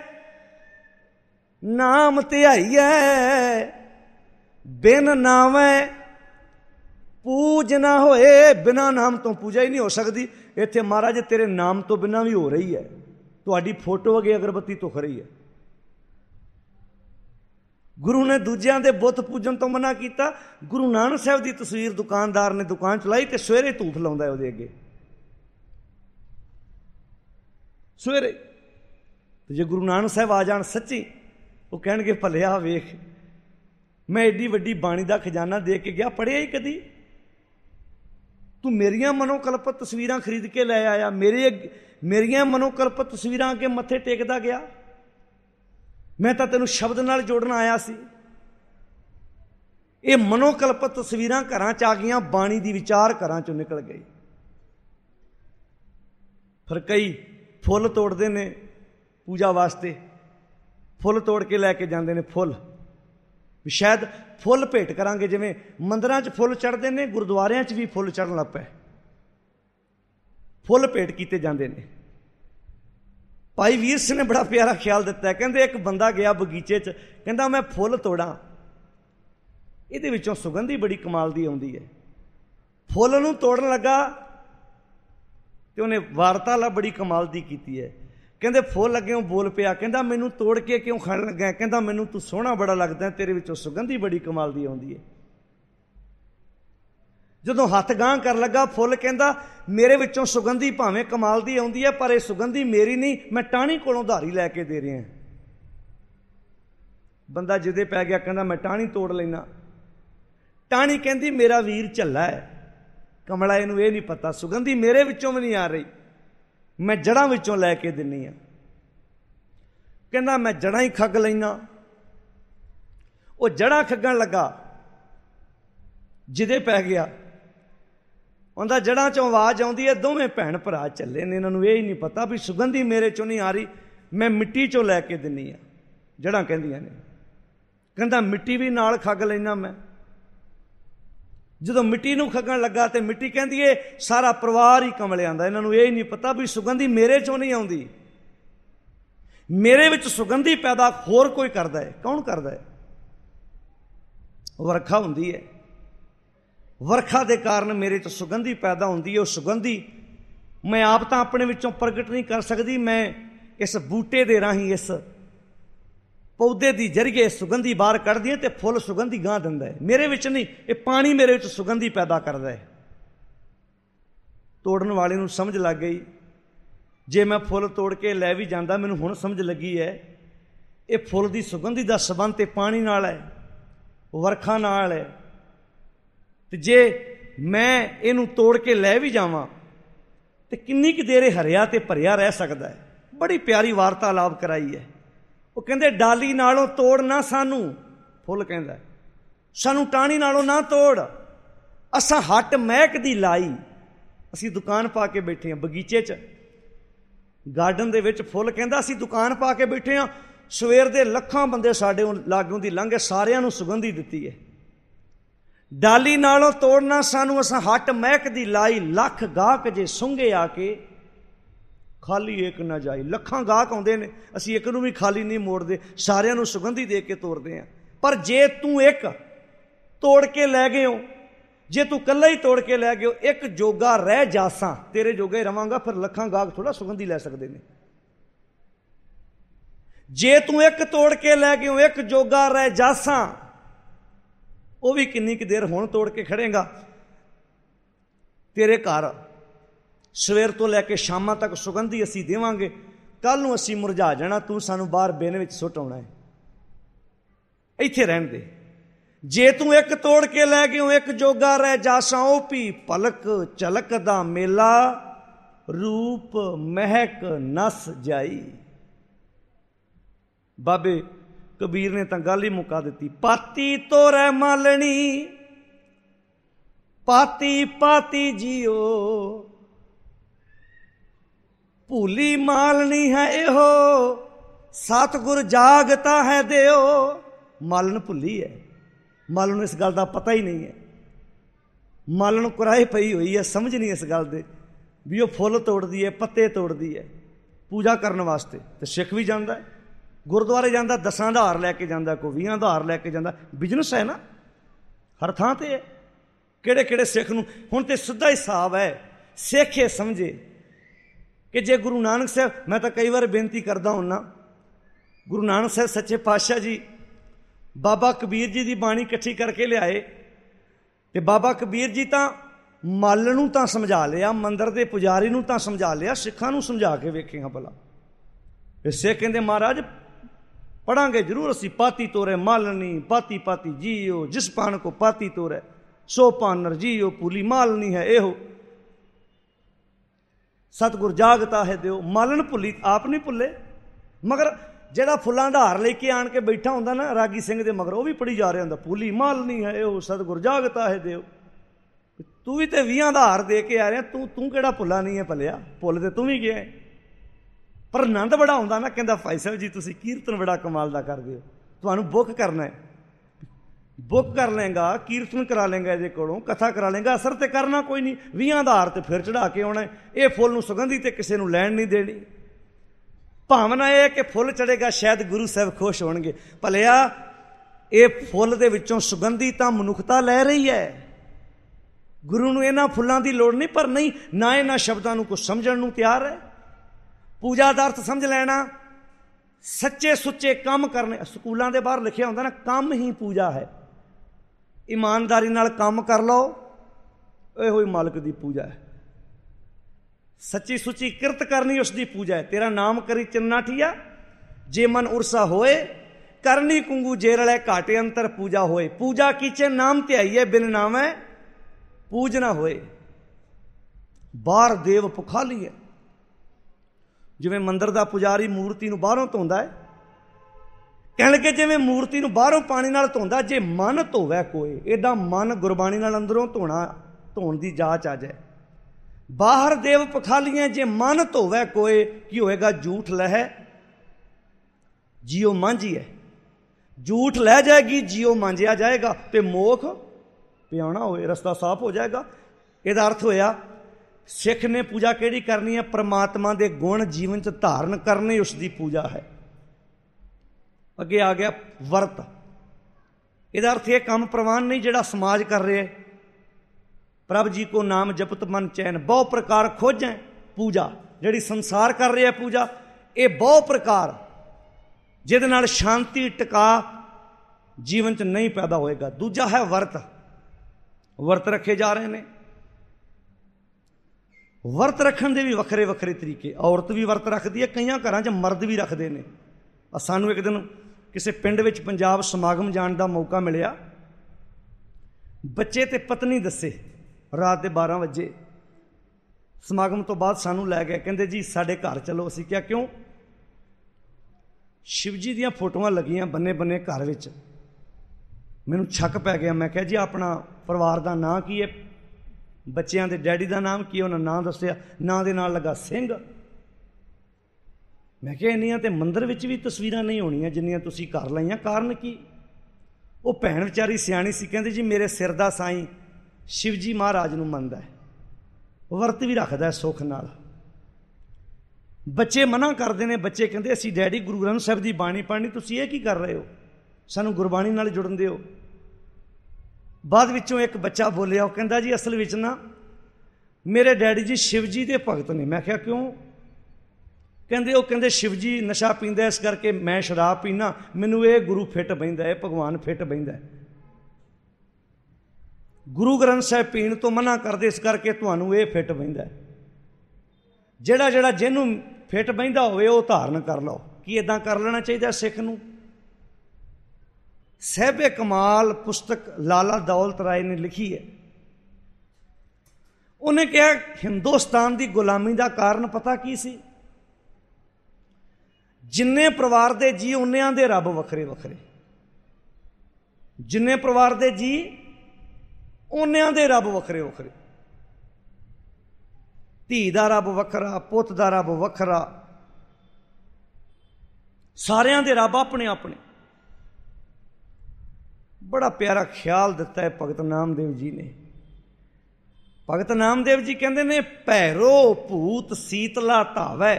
ਨਾਮ ਧਿਆਈਐ। ਬਿਨ ਨਾਵੇਂ ਪੂਜ ਨਾ ਹੋਏ। ਬਿਨਾ ਨਾਮ ਤੋਂ ਪੂਜਾ ਹੀ ਨਹੀਂ ਹੋ ਸਕਦੀ। ਇੱਥੇ ਮਹਾਰਾਜ ਤੇਰੇ ਨਾਮ ਤੋਂ ਬਿਨਾਂ ਵੀ ਹੋ ਰਹੀ ਹੈ। ਤੁਹਾਡੀ ਫੋਟੋ ਅਗੇ ਅਗਰਬੱਤੀ ਧੁਖ ਰਹੀ ਹੈ। ਗੁਰੂ ਨੇ ਦੂਜਿਆਂ ਦੇ ਬੁੱਤ ਪੂਜਣ ਤੋਂ ਮਨਾ ਕੀਤਾ। ਗੁਰੂ ਨਾਨਕ ਸਾਹਿਬ ਦੀ ਤਸਵੀਰ ਦੁਕਾਨਦਾਰ ਨੇ ਦੁਕਾਨ ਚਲਾਈ ਤੇ ਸਵੇਰੇ ਧੂਫ ਲਾਉਂਦਾ ਉਹਦੇ ਅੱਗੇ, ਸਵੇਰੇ। ਤੇ ਜੇ ਗੁਰੂ ਨਾਨਕ ਸਾਹਿਬ ਆ ਜਾਣ ਸੱਚੀ, ਉਹ ਕਹਿਣਗੇ ਭਲਿਆ ਵੇਖ, ਮੈਂ ਏਡੀ ਵੱਡੀ ਬਾਣੀ ਦਾ ਖਜ਼ਾਨਾ ਦੇ ਕੇ ਗਿਆ, ਪੜ੍ਹਿਆ ਹੀ ਕਦੀ? ਤੂੰ ਮੇਰੀਆਂ ਮਨੋਕਲਪਤ ਤਸਵੀਰਾਂ ਖਰੀਦ ਕੇ ਲੈ ਆਇਆ, ਮੇਰੇ ਮੇਰੀਆਂ ਮਨੋਕਲਪਤ ਤਸਵੀਰਾਂ ਅੱਗੇ ਮੱਥੇ ਟੇਕਦਾ ਗਿਆ। ਮੈਂ ਤਾਂ ਤੈਨੂੰ ਸ਼ਬਦ ਨਾਲ ਜੋੜਨ ਆਇਆ ਸੀ। ਇਹ ਮਨੋਕਲਪਤ ਤਸਵੀਰਾਂ ਘਰਾਂ 'ਚ ਆ ਗਈਆਂ, ਬਾਣੀ ਦੀ ਵਿਚਾਰ ਘਰਾਂ 'ਚੋਂ ਨਿਕਲ ਗਈ। ਫਿਰ ਕਈ ਫੁੱਲ ਤੋੜਦੇ ਨੇ ਪੂਜਾ ਵਾਸਤੇ, ਫੁੱਲ ਤੋੜ ਕੇ ਲੈ ਕੇ ਜਾਂਦੇ ਨੇ। ਫੁੱਲ ਵੀ ਸ਼ਾਇਦ ਫੁੱਲ ਭੇਟ ਕਰਾਂਗੇ, ਜਿਵੇਂ ਮੰਦਰਾਂ 'ਚ ਫੁੱਲ ਚੜ੍ਹਦੇ ਨੇ, ਗੁਰਦੁਆਰਿਆਂ 'ਚ ਵੀ ਫੁੱਲ ਚੜ੍ਹਨ ਲੱਗ ਪਏ। ਫੁੱਲ ਭੇਟ ਕੀਤੇ ਜਾਂਦੇ ਨੇ। ਭਾਈ ਵੀਰ ਸਿੰਘ ਨੇ ਬੜਾ ਪਿਆਰਾ ਖਿਆਲ ਦਿੱਤਾ। ਕਹਿੰਦੇ ਇੱਕ ਬੰਦਾ ਗਿਆ ਬਗੀਚੇ 'ਚ, ਕਹਿੰਦਾ ਮੈਂ ਫੁੱਲ ਤੋੜਾਂ, ਇਹਦੇ ਵਿੱਚੋਂ ਸੁਗੰਧੀ ਬੜੀ ਕਮਾਲ ਦੀ ਆਉਂਦੀ ਹੈ। ਫੁੱਲ ਨੂੰ ਤੋੜਨ ਲੱਗਾ ਤੇ ਉਹਨੇ ਵਾਰਤਾਲਾਪ ਬੜੀ ਕਮਾਲ ਦੀ ਕੀਤੀ ਹੈ। ਕਹਿੰਦੇ ਫੁੱਲ ਅੱਗਿਓਂ ਬੋਲ ਪਿਆ, ਕਹਿੰਦਾ ਮੈਨੂੰ ਤੋੜ ਕੇ ਕਿਉਂ ਖਾਣ ਲੱਗਾ? ਕਹਿੰਦਾ ਮੈਨੂੰ ਤੂੰ ਸੋਹਣਾ ਬੜਾ ਲੱਗਦਾ, ਤੇਰੇ ਵਿੱਚੋਂ ਸੁਗੰਧੀ ਬੜੀ ਕਮਾਲ ਦੀ ਆਉਂਦੀ ਹੈ। ਜਦੋਂ ਹੱਥ ਗਾਂਹ ਕਰਨ ਲੱਗਾ ਫੁੱਲ, ਕਹਿੰਦਾ ਮੇਰੇ ਵਿੱਚੋਂ ਸੁਗੰਧੀ ਭਾਵੇਂ ਕਮਾਲ ਦੀ ਆਉਂਦੀ ਹੈ, ਪਰ ਇਹ ਸੁਗੰਧੀ ਮੇਰੀ ਨਹੀਂ, ਮੈਂ ਟਾਹਣੀ ਕੋਲੋਂ ਉਧਾਰੀ ਲੈ ਕੇ ਦੇ ਰਿਹਾ। ਬੰਦਾ ਜਿਹਦੇ ਪੈ ਗਿਆ, ਕਹਿੰਦਾ ਮੈਂ ਟਾਹਣੀ ਤੋੜ ਲੈਣਾ। ਟਾਹਣੀ ਕਹਿੰਦੀ ਮੇਰਾ ਵੀਰ ਝੱਲਾ ਹੈ, ਕਮਲਾ, ਇਹਨੂੰ ਇਹ ਨਹੀਂ ਪਤਾ ਸੁਗੰਧੀ ਮੇਰੇ ਵਿੱਚੋਂ ਵੀ ਨਹੀਂ ਆ ਰਹੀ, ਮੈਂ ਜੜ੍ਹਾਂ ਵਿੱਚੋਂ ਲੈ ਕੇ ਦਿੰਨੀ ਆ। ਕਹਿੰਦਾ ਮੈਂ ਜੜ੍ਹਾਂ ਹੀ ਖੱਗ ਲੈਣਾ। ਉਹ ਜੜ੍ਹਾਂ ਖੱਗਣ ਲੱਗਾ, ਜਿਹਦੇ ਪੈ ਗਿਆ, ਉਹਦਾ ਜੜ੍ਹਾਂ 'ਚੋਂ ਆਵਾਜ਼ ਆਉਂਦੀ ਹੈ, ਦੋਵੇਂ ਭੈਣ ਭਰਾ ਚੱਲੇ ਨੇ, ਇਹਨਾਂ ਨੂੰ ਇਹ ਹੀ ਨਹੀਂ ਪਤਾ ਵੀ ਸੁਗੰਧੀ ਮੇਰੇ 'ਚੋਂ ਨਹੀਂ ਆ ਰਹੀ, ਮੈਂ ਮਿੱਟੀ 'ਚੋਂ ਲੈ ਕੇ ਦਿੰਨੀ ਆ। ਜੜ੍ਹਾਂ ਕਹਿੰਦੀਆਂ ਨੇ। ਕਹਿੰਦਾ ਮਿੱਟੀ ਵੀ ਨਾਲ ਖੱਗ ਲੈਣਾ ਮੈਂ। ਜਦੋਂ ਮਿੱਟੀ ਨੂੰ ਖੱਗਣ ਲੱਗਾ ਤੇ ਮਿੱਟੀ ਕਹਿੰਦੀ ਏ ਸਾਰਾ ਪਰਿਵਾਰ ਹੀ ਕਮਲਿਆਂ ਦਾ, ਇਹਨਾਂ ਨੂੰ ਇਹ ਹੀ ਨਹੀਂ ਪਤਾ ਵੀ ਸੁਗੰਧੀ ਮੇਰੇ 'ਚੋਂ ਨਹੀਂ ਆਉਂਦੀ, ਮੇਰੇ ਵਿੱਚ ਸੁਗੰਧੀ ਪੈਦਾ ਹੋਰ ਕੋਈ ਕਰਦਾ ਹੈ। ਕੌਣ ਕਰਦਾ ਹੈ? ਵਰਖਾ ਹੁੰਦੀ ਹੈ। ਵਰਖਾ ਦੇ ਕਾਰਨ ਮੇਰੇ 'ਚ ਸੁਗੰਧੀ ਪੈਦਾ ਹੁੰਦੀ ਹੈ। ਉਹ ਸੁਗੰਧੀ ਮੈਂ ਆਪ ਤਾਂ ਆਪਣੇ ਵਿੱਚੋਂ ਪ੍ਰਗਟ ਨਹੀਂ ਕਰ ਸਕਦੀ, ਮੈਂ ਇਸ ਬੂਟੇ ਦੇ ਰਾਹੀਂ, ਇਸ ਪੌਦੇ ਦੀ ਜਰੀਏ ਸੁਗੰਧੀ ਬਾਹਰ ਕੱਢਦੀ ਹੈ ਤੇ ਫੁੱਲ ਸੁਗੰਧੀ ਗਾਂ ਦਿੰਦਾ ਹੈ। ਮੇਰੇ ਵਿੱਚ ਨਹੀਂ, ਇਹ ਪਾਣੀ ਮੇਰੇ ਵਿੱਚ ਸੁਗੰਧੀ ਪੈਦਾ ਕਰਦਾ ਹੈ। ਤੋੜਨ ਵਾਲੇ ਨੂੰ ਸਮਝ ਲੱਗ ਗਈ, ਜੇ ਮੈਂ ਫੁੱਲ ਤੋੜ ਕੇ ਲੈ ਵੀ ਜਾਂਦਾ, ਮੈਨੂੰ ਹੁਣ ਸਮਝ ਲੱਗੀ ਹੈ ਇਹ ਫੁੱਲ ਦੀ ਸੁਗੰਧੀ ਦਾ ਸੰਬੰਧ ਤੇ ਪਾਣੀ ਨਾਲ ਹੈ, ਵਰਖਾ ਨਾਲ ਹੈ। ਤੇ ਜੇ ਮੈਂ ਇਹਨੂੰ ਤੋੜ ਕੇ ਲੈ ਵੀ ਜਾਵਾਂ ਤੇ ਕਿੰਨੀ ਕੁ ਦੇਰ ਹਰਿਆ ਤੇ ਭਰਿਆ ਰਹਿ ਸਕਦਾ ਹੈ। ਬੜੀ ਪਿਆਰੀ ਵਾਰਤਾਲਾਪ ਕਰਾਈ ਹੈ। ਉਹ ਕਹਿੰਦੇ ਡਾਲੀ ਨਾਲੋਂ ਤੋੜ ਨਾ ਸਾਨੂੰ, ਫੁੱਲ ਕਹਿੰਦਾ ਸਾਨੂੰ ਟਾਹਣੀ ਨਾਲੋਂ ਨਾ ਤੋੜ, ਅਸਾਂ ਹੱਟ ਮਹਿਕ ਦੀ ਲਾਈ। ਅਸੀਂ ਦੁਕਾਨ ਪਾ ਕੇ ਬੈਠੇ ਹਾਂ ਬਗੀਚੇ 'ਚ, ਗਾਰਡਨ ਦੇ ਵਿੱਚ। ਫੁੱਲ ਕਹਿੰਦਾ ਅਸੀਂ ਦੁਕਾਨ ਪਾ ਕੇ ਬੈਠੇ ਹਾਂ, ਸਵੇਰ ਦੇ ਲੱਖਾਂ ਬੰਦੇ ਸਾਡੇ ਲਾਗੋਂ ਦੀ ਲੰਘੇ, ਸਾਰਿਆਂ ਨੂੰ ਸੁਗੰਧੀ ਦਿੱਤੀ ਹੈ। ਡਾਲੀ ਨਾਲੋਂ ਤੋੜਨਾ ਸਾਨੂੰ, ਅਸਾਂ ਹੱਟ ਮਹਿਕ ਦੀ ਲਾਈ। ਲੱਖ ਗਾਹਕ ਜੇ ਸੁੰਘੇ ਆ ਕੇ, ਖਾਲੀ ਇੱਕ ਨਾ ਜਾਈ। ਲੱਖਾਂ ਗਾਹਕ ਆਉਂਦੇ ਨੇ, ਅਸੀਂ ਇੱਕ ਨੂੰ ਵੀ ਖਾਲੀ ਨਹੀਂ ਮੋੜਦੇ, ਸਾਰਿਆਂ ਨੂੰ ਸੁਗੰਧੀ ਦੇ ਕੇ ਤੋਰਦੇ ਹਾਂ। ਪਰ ਜੇ ਤੂੰ ਇੱਕ ਤੋੜ ਕੇ ਲੈ ਗਏ ਹੋ, ਜੇ ਤੂੰ ਇਕੱਲਾ ਹੀ ਤੋੜ ਕੇ ਲੈ ਗਏ ਹੋ, ਇੱਕ ਜੋਗਾ ਰਹਿ ਜਾਸਾਂ, ਤੇਰੇ ਜੋਗਾ ਹੀ ਰਵਾਂਗਾ, ਫਿਰ ਲੱਖਾਂ ਗਾਹਕ ਥੋੜਾ ਸੁਗੰਧੀ ਲੈ ਸਕਦੇ ਨੇ। ਜੇ ਤੂੰ ਇੱਕ ਤੋੜ ਕੇ ਲੈ ਗਏ ਹੋ, ਇੱਕ ਜੋਗਾ ਰਹਿ ਜਾਸਾਂ, ਉਹ ਵੀ ਕਿੰਨੀ ਕੁ ਦੇਰ ਹੁਣ ਤੋੜ ਕੇ ਖੜੇਗਾ। ਤੇਰੇ ਘਰ ਸਵੇਰ ਤੋਂ ਲੈ ਕੇ ਸ਼ਾਮਾਂ ਤੱਕ ਸੁਗੰਧੀ ਅਸੀਂ ਦੇਵਾਂਗੇ, ਕੱਲ ਨੂੰ ਅਸੀਂ ਮੁਰਝਾ ਜਾਣਾ, ਤੂੰ ਸਾਨੂੰ ਬਾਹਰ ਬਿਨ ਵਿੱਚ ਸੁੱਟ ਆਉਣਾ ਹੈ। ਇੱਥੇ ਰਹਿਣ ਦੇ। ਜੇ ਤੂੰ ਇੱਕ ਤੋੜ ਕੇ ਲੈ ਗਏ ਹੋ, ਇੱਕ ਜੋਗਾ ਰਹਿ ਜਾਸਾਂ, ਉਹ ਵੀ ਪਲਕ ਝਲਕ ਦਾ ਮੇਲਾ, ਰੂਪ ਮਹਿਕ ਨਸ ਜਾਈ। ਬਾਬੇ ਕਬੀਰ ਨੇ ਤਾਂ ਗੱਲ ਹੀ ਮੁਕਾ ਦਿੱਤੀ। ਪਾਤੀ ਤੋਰੈ ਮਾਲਣੀ, ਪਾਤੀ ਪਾਤੀ ਜੀਓ, ਭੂਲੀ ਮਾਲਣੀ ਹੈ ਇਹੋ, ਸਤਿਗੁਰ ਜਾਗਤਾ ਹੈ ਦਿਓ। ਮਾਲਣ ਭੁੱਲੀ ਹੈ, ਮਾਲਣ ਨੂੰ ਇਸ ਗੱਲ ਦਾ ਪਤਾ ਹੀ ਨਹੀਂ ਹੈ। ਮਾਲਣ ਕੁਰਾਏ ਪਈ ਹੋਈ ਹੈ, ਸਮਝ ਨਹੀਂ ਇਸ ਗੱਲ ਦੇ ਵੀ ਉਹ ਫੁੱਲ ਤੋੜਦੀ ਹੈ, ਪੱਤੇ ਤੋੜਦੀ ਹੈ ਪੂਜਾ ਕਰਨ ਵਾਸਤੇ। ਤੇ ਸਿੱਖ ਵੀ ਜਾਂਦਾ ਹੈ, ਗੁਰਦੁਆਰੇ ਜਾਂਦਾ, ਦਸਾਂ ਦਾ ਹਾਰ ਲੈ ਕੇ ਜਾਂਦਾ, ਕੋਈ ਵੀਹਾਂ ਦਾ ਹਾਰ ਲੈ ਕੇ ਜਾਂਦਾ। ਬਿਜ਼ਨਸ ਹੈ ਨਾ, ਹਰ ਥਾਂ ਤੇ ਹੈ। ਕਿਹੜੇ ਕਿਹੜੇ ਸਿੱਖ ਨੂੰ ਹੁਣ ਤੇ ਸਿੱਧਾ ਹਿਸਾਬ ਹੈ। ਸਿੱਖ ਇਹ ਸਮਝੇ ਕਿ ਜੇ ਗੁਰੂ ਨਾਨਕ ਸਾਹਿਬ, ਮੈਂ ਤਾਂ ਕਈ ਵਾਰ ਬੇਨਤੀ ਕਰਦਾ ਹੁੰਨਾ, ਗੁਰੂ ਨਾਨਕ ਸਾਹਿਬ ਸੱਚੇ ਪਾਤਸ਼ਾਹ ਜੀ ਬਾਬਾ ਕਬੀਰ ਜੀ ਦੀ ਬਾਣੀ ਇਕੱਠੀ ਕਰਕੇ ਲਿਆਏ, ਤੇ ਬਾਬਾ ਕਬੀਰ ਜੀ ਤਾਂ ਮਾਲਣ ਨੂੰ ਤਾਂ ਸਮਝਾ ਲਿਆ, ਮੰਦਰ ਦੇ ਪੁਜਾਰੀ ਨੂੰ ਤਾਂ ਸਮਝਾ ਲਿਆ, ਸਿੱਖਾਂ ਨੂੰ ਸਮਝਾ ਕੇ ਵੇਖੇਗਾ ਭਲਾ। ਇਹ ਸਿੱਖ ਕਹਿੰਦੇ ਮਹਾਰਾਜ ਪੜਾਂਗੇ ਜ਼ਰੂਰ ਅਸੀਂ, ਪਾਤੀ ਤੋਰੇ ਮਾਲਣੀ, ਪਾਤੀ ਪਾਤੀ ਜੀਓ, ਜਿਸ ਪਾਨ ਕੋ ਪਾਤੀ ਤੋਰੇ ਸੋ ਪਾਨਰ ਜੀਓ, ਭੂਲੀ ਮਾਲਣੀ ਹੈ ਇਹੋ, ਸਤਿਗੁਰ ਜਾਗਤਾ ਹੈ ਦਿਓ। ਮਾਲਣ ਭੁੱਲੀ, ਆਪ ਨਹੀਂ ਭੁੱਲੇ, ਮਗਰ ਜਿਹੜਾ ਫੁੱਲਾਂ ਦਾ ਹਾਰ ਲੈ ਕੇ ਆਣ ਕੇ ਬੈਠਾ ਹੁੰਦਾ ਨਾ ਰਾਗੀ ਸਿੰਘ ਦੇ ਮਗਰ, ਉਹ ਵੀ ਪੜੀ ਜਾ ਰਿਹਾ ਹੁੰਦਾ, ਭੂਲੀ ਮਾਲਣੀ ਹੈ ਇਹੋ, ਸਤਿਗੁਰ ਜਾਗਤਾ ਹੈ ਦਿਓ। ਤੂੰ ਵੀ ਤੇ ਵੀਹਾਂ ਦਾ ਹਾਰ ਦੇ ਕੇ ਆ ਰਿਹਾ, ਤੂੰ ਤੂੰ ਕਿਹੜਾ ਭੁੱਲਾ ਨਹੀਂ ਹੈ ਭਲਿਆ, ਭੁੱਲ ਤੇ ਤੂੰ ਵੀ ਗਿਆ। ਪਰ ਆਨੰਦ ਬੜਾ ਆਉਂਦਾ ਨਾ। ਕਹਿੰਦਾ ਭਾਈ ਸਾਹਿਬ ਜੀ ਤੁਸੀਂ ਕੀਰਤਨ ਬੜਾ ਕਮਾਲ ਦਾ ਕਰਦੇ ਹੋ, ਤੁਹਾਨੂੰ ਬੁੱਕ ਕਰਨਾ ਹੈ, ਬੁੱਕ ਕਰ ਲੇਗਾ, ਕੀਰਤਨ ਕਰਾ ਲੇਗਾ, ਇਹਦੇ ਕੋਲੋਂ ਕਥਾ ਕਰਾ ਲੇਗਾ, ਅਸਰ ਤੇ ਕਰਨਾ ਕੋਈ ਨਹੀਂ, ਵੀਹਾਂ ਦਾ ਹਾਰ ਤੇ ਫਿਰ ਚੜਾ ਕੇ ਆਉਣਾ। ਇਹ ਫੁੱਲ ਨੂੰ ਸੁਗੰਧੀ ਤੇ ਕਿਸੇ ਨੂੰ ਲੈਣ ਨਹੀਂ ਦੇਣੀ। ਭਾਵਨਾ ਇਹ ਹੈ ਕਿ ਫੁੱਲ ਚੜੇਗਾ ਸ਼ਾਇਦ ਗੁਰੂ ਸਾਹਿਬ ਖੁਸ਼ ਹੋਣਗੇ। ਭਲਿਆ ਇਹ ਫੁੱਲ ਦੇ ਵਿੱਚੋਂ ਸੁਗੰਧੀ ਤਾਂ ਮਨੁੱਖਤਾ ਲੈ ਰਹੀ ਹੈ, ਗੁਰੂ ਨੂੰ ਇਹਨਾਂ ਫੁੱਲਾਂ ਦੀ ਲੋੜ ਨਹੀਂ। ਪਰ ਨਹੀਂ, ਨਾ ਇਹਨਾਂ ਸ਼ਬਦਾਂ ਨੂੰ ਕੁਛ ਸਮਝਣ ਨੂੰ ਤਿਆਰ ਹੈ। ਪੂਜਾ ਦਾ ਅਰਥ ਸਮਝ ਲੈਣਾ, ਸੱਚੇ ਸੁੱਚੇ ਕੰਮ ਕਰਨੇ। ਸਕੂਲਾਂ ਦੇ ਬਾਹਰ ਲਿਖਿਆ ਹੁੰਦਾ ਨਾ, ਕੰਮ ਹੀ ਪੂਜਾ ਹੈ। ਇਮਾਨਦਾਰੀ ਨਾਲ ਕੰਮ ਕਰ ਲਓ, ਇਹੋ ਹੀ ਮਾਲਕ ਦੀ ਪੂਜਾ ਹੈ। ਸੱਚੀ ਸੁੱਚੀ ਕਿਰਤ ਕਰਨੀ ਉਸ ਦੀ ਪੂਜਾ ਹੈ। ਤੇਰਾ ਨਾਮ ਕਰੀ ਚੰਨਾਠੀਆ, ਜੇ ਮਨ ਉਰਸਾ ਹੋਏ, ਕਰਨੀ ਕੁੰਗੂ ਜੇ ਰਲੇ, ਘਾਟੇ ਅੰਤਰ ਪੂਜਾ ਹੋਏ। ਪੂਜਾ ਕੀਚੇ ਨਾਮ ਧਿਆਈਏ, ਬਿਨ ਨਾਮੈ ਪੂਜ ਨਾ ਹੋਏ। ਬਾਹਰ ਦੇਵ ਪੁਖਾਲੀ ਹੈ। ਜਿਵੇਂ ਮੰਦਰ ਦਾ ਪੁਜਾਰੀ ਮੂਰਤੀ ਨੂੰ ਬਾਹਰੋਂ ਧੋਂਦਾ ਹੈ, ਕਹਿਣ ਲੱਗੇ ਜਿਵੇਂ ਮੂਰਤੀ ਨੂੰ ਬਾਹਰੋਂ ਪਾਣੀ ਨਾਲ ਧੋਂਦਾ, ਜੇ ਮਨ ਧੋਵੈ ਕੋਈ, ਇਹਦਾ ਮਨ ਗੁਰਬਾਣੀ ਨਾਲ ਅੰਦਰੋਂ ਧੋਣਾ, ਧੋਣ ਦੀ ਜਾਚ ਆ ਜਾਏ। ਬਾਹਰ ਦੇਵ ਪਖਾਲੀਆਂ, ਜੇ ਮਨ ਧੋਵੈ ਕੋਏ, ਕੀ ਹੋਏਗਾ? ਝੂਠ ਲਹਿ ਜੀਓ ਮਾਂਝੀਐ। ਝੂਠ ਲੈ ਜਾਏਗੀ, ਜੀਓ ਮਾਂਝਿਆ ਜਾਏਗਾ, ਤੇ ਮੋਖ ਪਿਆਣਾ ਹੋਏ, ਰਸਤਾ ਸਾਫ਼ ਹੋ ਜਾਏਗਾ। ਇਹਦਾ ਅਰਥ ਹੋਇਆ ਸਿੱਖ ਨੇ ਪੂਜਾ ਕਿਹੜੀ ਕਰਨੀ ਹੈ? ਪ੍ਰਮਾਤਮਾ ਦੇ ਗੁਣ ਜੀਵਨ 'ਚ ਧਾਰਨ ਕਰਨੇ, ਉਸ ਦੀ ਪੂਜਾ ਹੈ। ਅੱਗੇ ਆ ਗਿਆ ਵਰਤ। ਇਹਦਾ ਅਰਥ ਇਹ ਕੰਮ ਪ੍ਰਵਾਨ ਨਹੀਂ ਜਿਹੜਾ ਸਮਾਜ ਕਰ ਰਿਹਾ। ਪ੍ਰਭ ਜੀ ਕੋ ਨਾਮ ਜਪਤ ਮਨ ਚੈਨ, ਬਹੁ ਪ੍ਰਕਾਰ ਖੋਜੈ ਪੂਜਾ। ਜਿਹੜੀ ਸੰਸਾਰ ਕਰ ਰਿਹਾ ਪੂਜਾ, ਇਹ ਬਹੁ ਪ੍ਰਕਾਰ, ਜਿਹਦੇ ਨਾਲ ਸ਼ਾਂਤੀ ਟਿਕਾ ਜੀਵਨ 'ਚ ਨਹੀਂ ਪੈਦਾ ਹੋਏਗਾ। ਦੂਜਾ ਹੈ ਵਰਤ। ਵਰਤ ਰੱਖੇ ਜਾ ਰਹੇ ਨੇ। ਵਰਤ ਰੱਖਣ ਦੇ ਵੀ ਵੱਖਰੇ ਵੱਖਰੇ ਤਰੀਕੇ। ਔਰਤ ਵੀ ਵਰਤ ਰੱਖਦੀ ਹੈ, ਕਈਆਂ ਘਰਾਂ 'ਚ ਮਰਦ ਵੀ ਰੱਖਦੇ ਨੇ। ਸਾਨੂੰ ਇੱਕ ਦਿਨ ਕਿਸੇ ਪਿੰਡ ਵਿੱਚ ਪੰਜਾਬ ਸਮਾਗਮ ਜਾਣ ਦਾ ਮੌਕਾ ਮਿਲਿਆ। ਬੱਚੇ ਤੇ ਪਤਨੀ ਦੱਸੇ ਰਾਤ ਦੇ ਬਾਰਾਂ ਵਜੇ ਸਮਾਗਮ ਤੋਂ ਬਾਅਦ ਸਾਨੂੰ ਲੈ ਗਏ, ਕਹਿੰਦੇ ਜੀ ਸਾਡੇ ਘਰ ਚਲੋ। ਅਸੀਂ ਕਿਹਾ ਕਿਉਂ? ਸ਼ਿਵ ਜੀ ਦੀਆਂ ਫੋਟੋਆਂ ਲੱਗੀਆਂ ਬੰਨੇ ਬੰਨੇ ਘਰ ਵਿੱਚ। ਮੈਨੂੰ ਸ਼ੱਕ ਪੈ ਗਿਆ। ਮੈਂ ਕਿਹਾ ਜੀ ਆਪਣਾ ਪਰਿਵਾਰ ਦਾ ਨਾਂ ਕੀ ਹੈ? ਬੱਚਿਆਂ ਦੇ ਡੈਡੀ ਦਾ ਨਾਮ ਕੀ? ਉਹਨਾਂ ਨਾਂ ਦੱਸਿਆ, ਨਾਂ ਦੇ ਨਾਲ ਲੱਗਾ ਸਿੰਘ। ਮੈਂ ਕਿਹਾ ਇੰਨੀਆਂ ਤੇ ਮੰਦਿਰ ਵਿੱਚ ਵੀ ਤਸਵੀਰਾਂ ਨਹੀਂ ਹੋਣੀਆਂ ਜਿੰਨੀਆਂ ਤੁਸੀਂ ਘਰ ਲਾਈਆਂ, ਕਾਰਨ ਕੀ? ਉਹ ਭੈਣ ਵਿਚਾਰੀ ਸਿਆਣੀ ਸੀ, ਕਹਿੰਦੀ ਜੀ ਮੇਰੇ ਸਿਰ ਦਾ ਸਾਈਂ ਸ਼ਿਵ ਜੀ ਮਹਾਰਾਜ ਨੂੰ ਮੰਨਦਾ ਹੈ, ਵਰਤ ਵੀ ਰੱਖਦਾ ਹੈ ਸੁੱਖ ਨਾਲ। ਬੱਚੇ ਮਨਾ ਕਰਦੇ ਨੇ। ਬੱਚੇ ਕਹਿੰਦੇ ਅਸੀਂ ਡੈਡੀ ਗੁਰੂ ਗ੍ਰੰਥ ਸਾਹਿਬ ਦੀ ਬਾਣੀ ਪੜ੍ਹਨੀ, ਤੁਸੀਂ ਇਹ ਕੀ ਕਰ ਰਹੇ ਹੋ? ਸਾਨੂੰ ਗੁਰਬਾਣੀ ਨਾਲ ਜੁੜਨ ਦਿਓ। ਬਾਅਦ ਵਿੱਚੋਂ ਇੱਕ ਬੱਚਾ ਬੋਲਿਆ, ਉਹ ਕਹਿੰਦਾ ਜੀ ਅਸਲ ਵਿੱਚ ਨਾ ਮੇਰੇ ਡੈਡੀ ਜੀ ਸ਼ਿਵ ਜੀ ਦੇ ਭਗਤ ਨੇ। ਮੈਂ ਕਿਹਾ ਕਿਉਂ? ਕਹਿੰਦੇ ਉਹ ਕਹਿੰਦੇ ਸ਼ਿਵ ਜੀ ਨਸ਼ਾ ਪੀਂਦਾ, ਇਸ ਕਰਕੇ ਮੈਂ ਸ਼ਰਾਬ ਪੀਣਾ, ਮੈਨੂੰ ਇਹ ਗੁਰੂ ਫਿੱਟ ਬਹਿੰਦਾ, ਇਹ ਭਗਵਾਨ ਫਿੱਟ ਬਹਿੰਦਾ। ਗੁਰੂ ਗ੍ਰੰਥ ਸਾਹਿਬ ਪੀਣ ਤੋਂ ਮਨਾ ਕਰਦੇ, ਇਸ ਕਰਕੇ ਤੁਹਾਨੂੰ ਇਹ ਫਿੱਟ ਬਹਿੰਦਾ। ਜਿਹੜਾ ਜਿਹੜਾ ਜਿਹਨੂੰ ਫਿੱਟ ਬਹਿੰਦਾ ਹੋਵੇ ਉਹ ਧਾਰਨ ਕਰ ਲਓ। ਕੀ ਇੱਦਾਂ ਕਰ ਲੈਣਾ ਚਾਹੀਦਾ ਸਿੱਖ ਨੂੰ? ਸਾਹਿਬੇ ਕਮਾਲ ਪੁਸਤਕ ਲਾਲਾ ਦੌਲਤ ਰਾਏ ਨੇ ਲਿਖੀ ਹੈ। ਉਹਨੇ ਕਿਹਾ ਹਿੰਦੁਸਤਾਨ ਦੀ ਗੁਲਾਮੀ ਦਾ ਕਾਰਨ ਪਤਾ ਕੀ ਸੀ? ਜਿੰਨੇ ਪਰਿਵਾਰ ਦੇ ਜੀ ਉਨਿਆਂ ਦੇ ਰੱਬ ਵੱਖਰੇ ਵੱਖਰੇ। ਜਿੰਨੇ ਪਰਿਵਾਰ ਦੇ ਜੀ ਉਨਿਆਂ ਦੇ ਰੱਬ ਵੱਖਰੇ ਵੱਖਰੇ। ਧੀ ਦਾ ਰੱਬ ਵੱਖਰਾ, ਪੁੱਤ ਦਾ ਰੱਬ ਵੱਖਰਾ, ਸਾਰਿਆਂ ਦੇ ਰੱਬ ਆਪਣੇ ਆਪਣੇ। ਬੜਾ ਪਿਆਰਾ ਖਿਆਲ ਦਿੱਤਾ ਹੈ ਭਗਤ ਨਾਮਦੇਵ ਜੀ ਨੇ। ਭਗਤ ਨਾਮਦੇਵ ਜੀ ਕਹਿੰਦੇ ਨੇ ਭੈਰੋ ਭੂਤ ਸੀਤਲਾ ਧਾਵੈ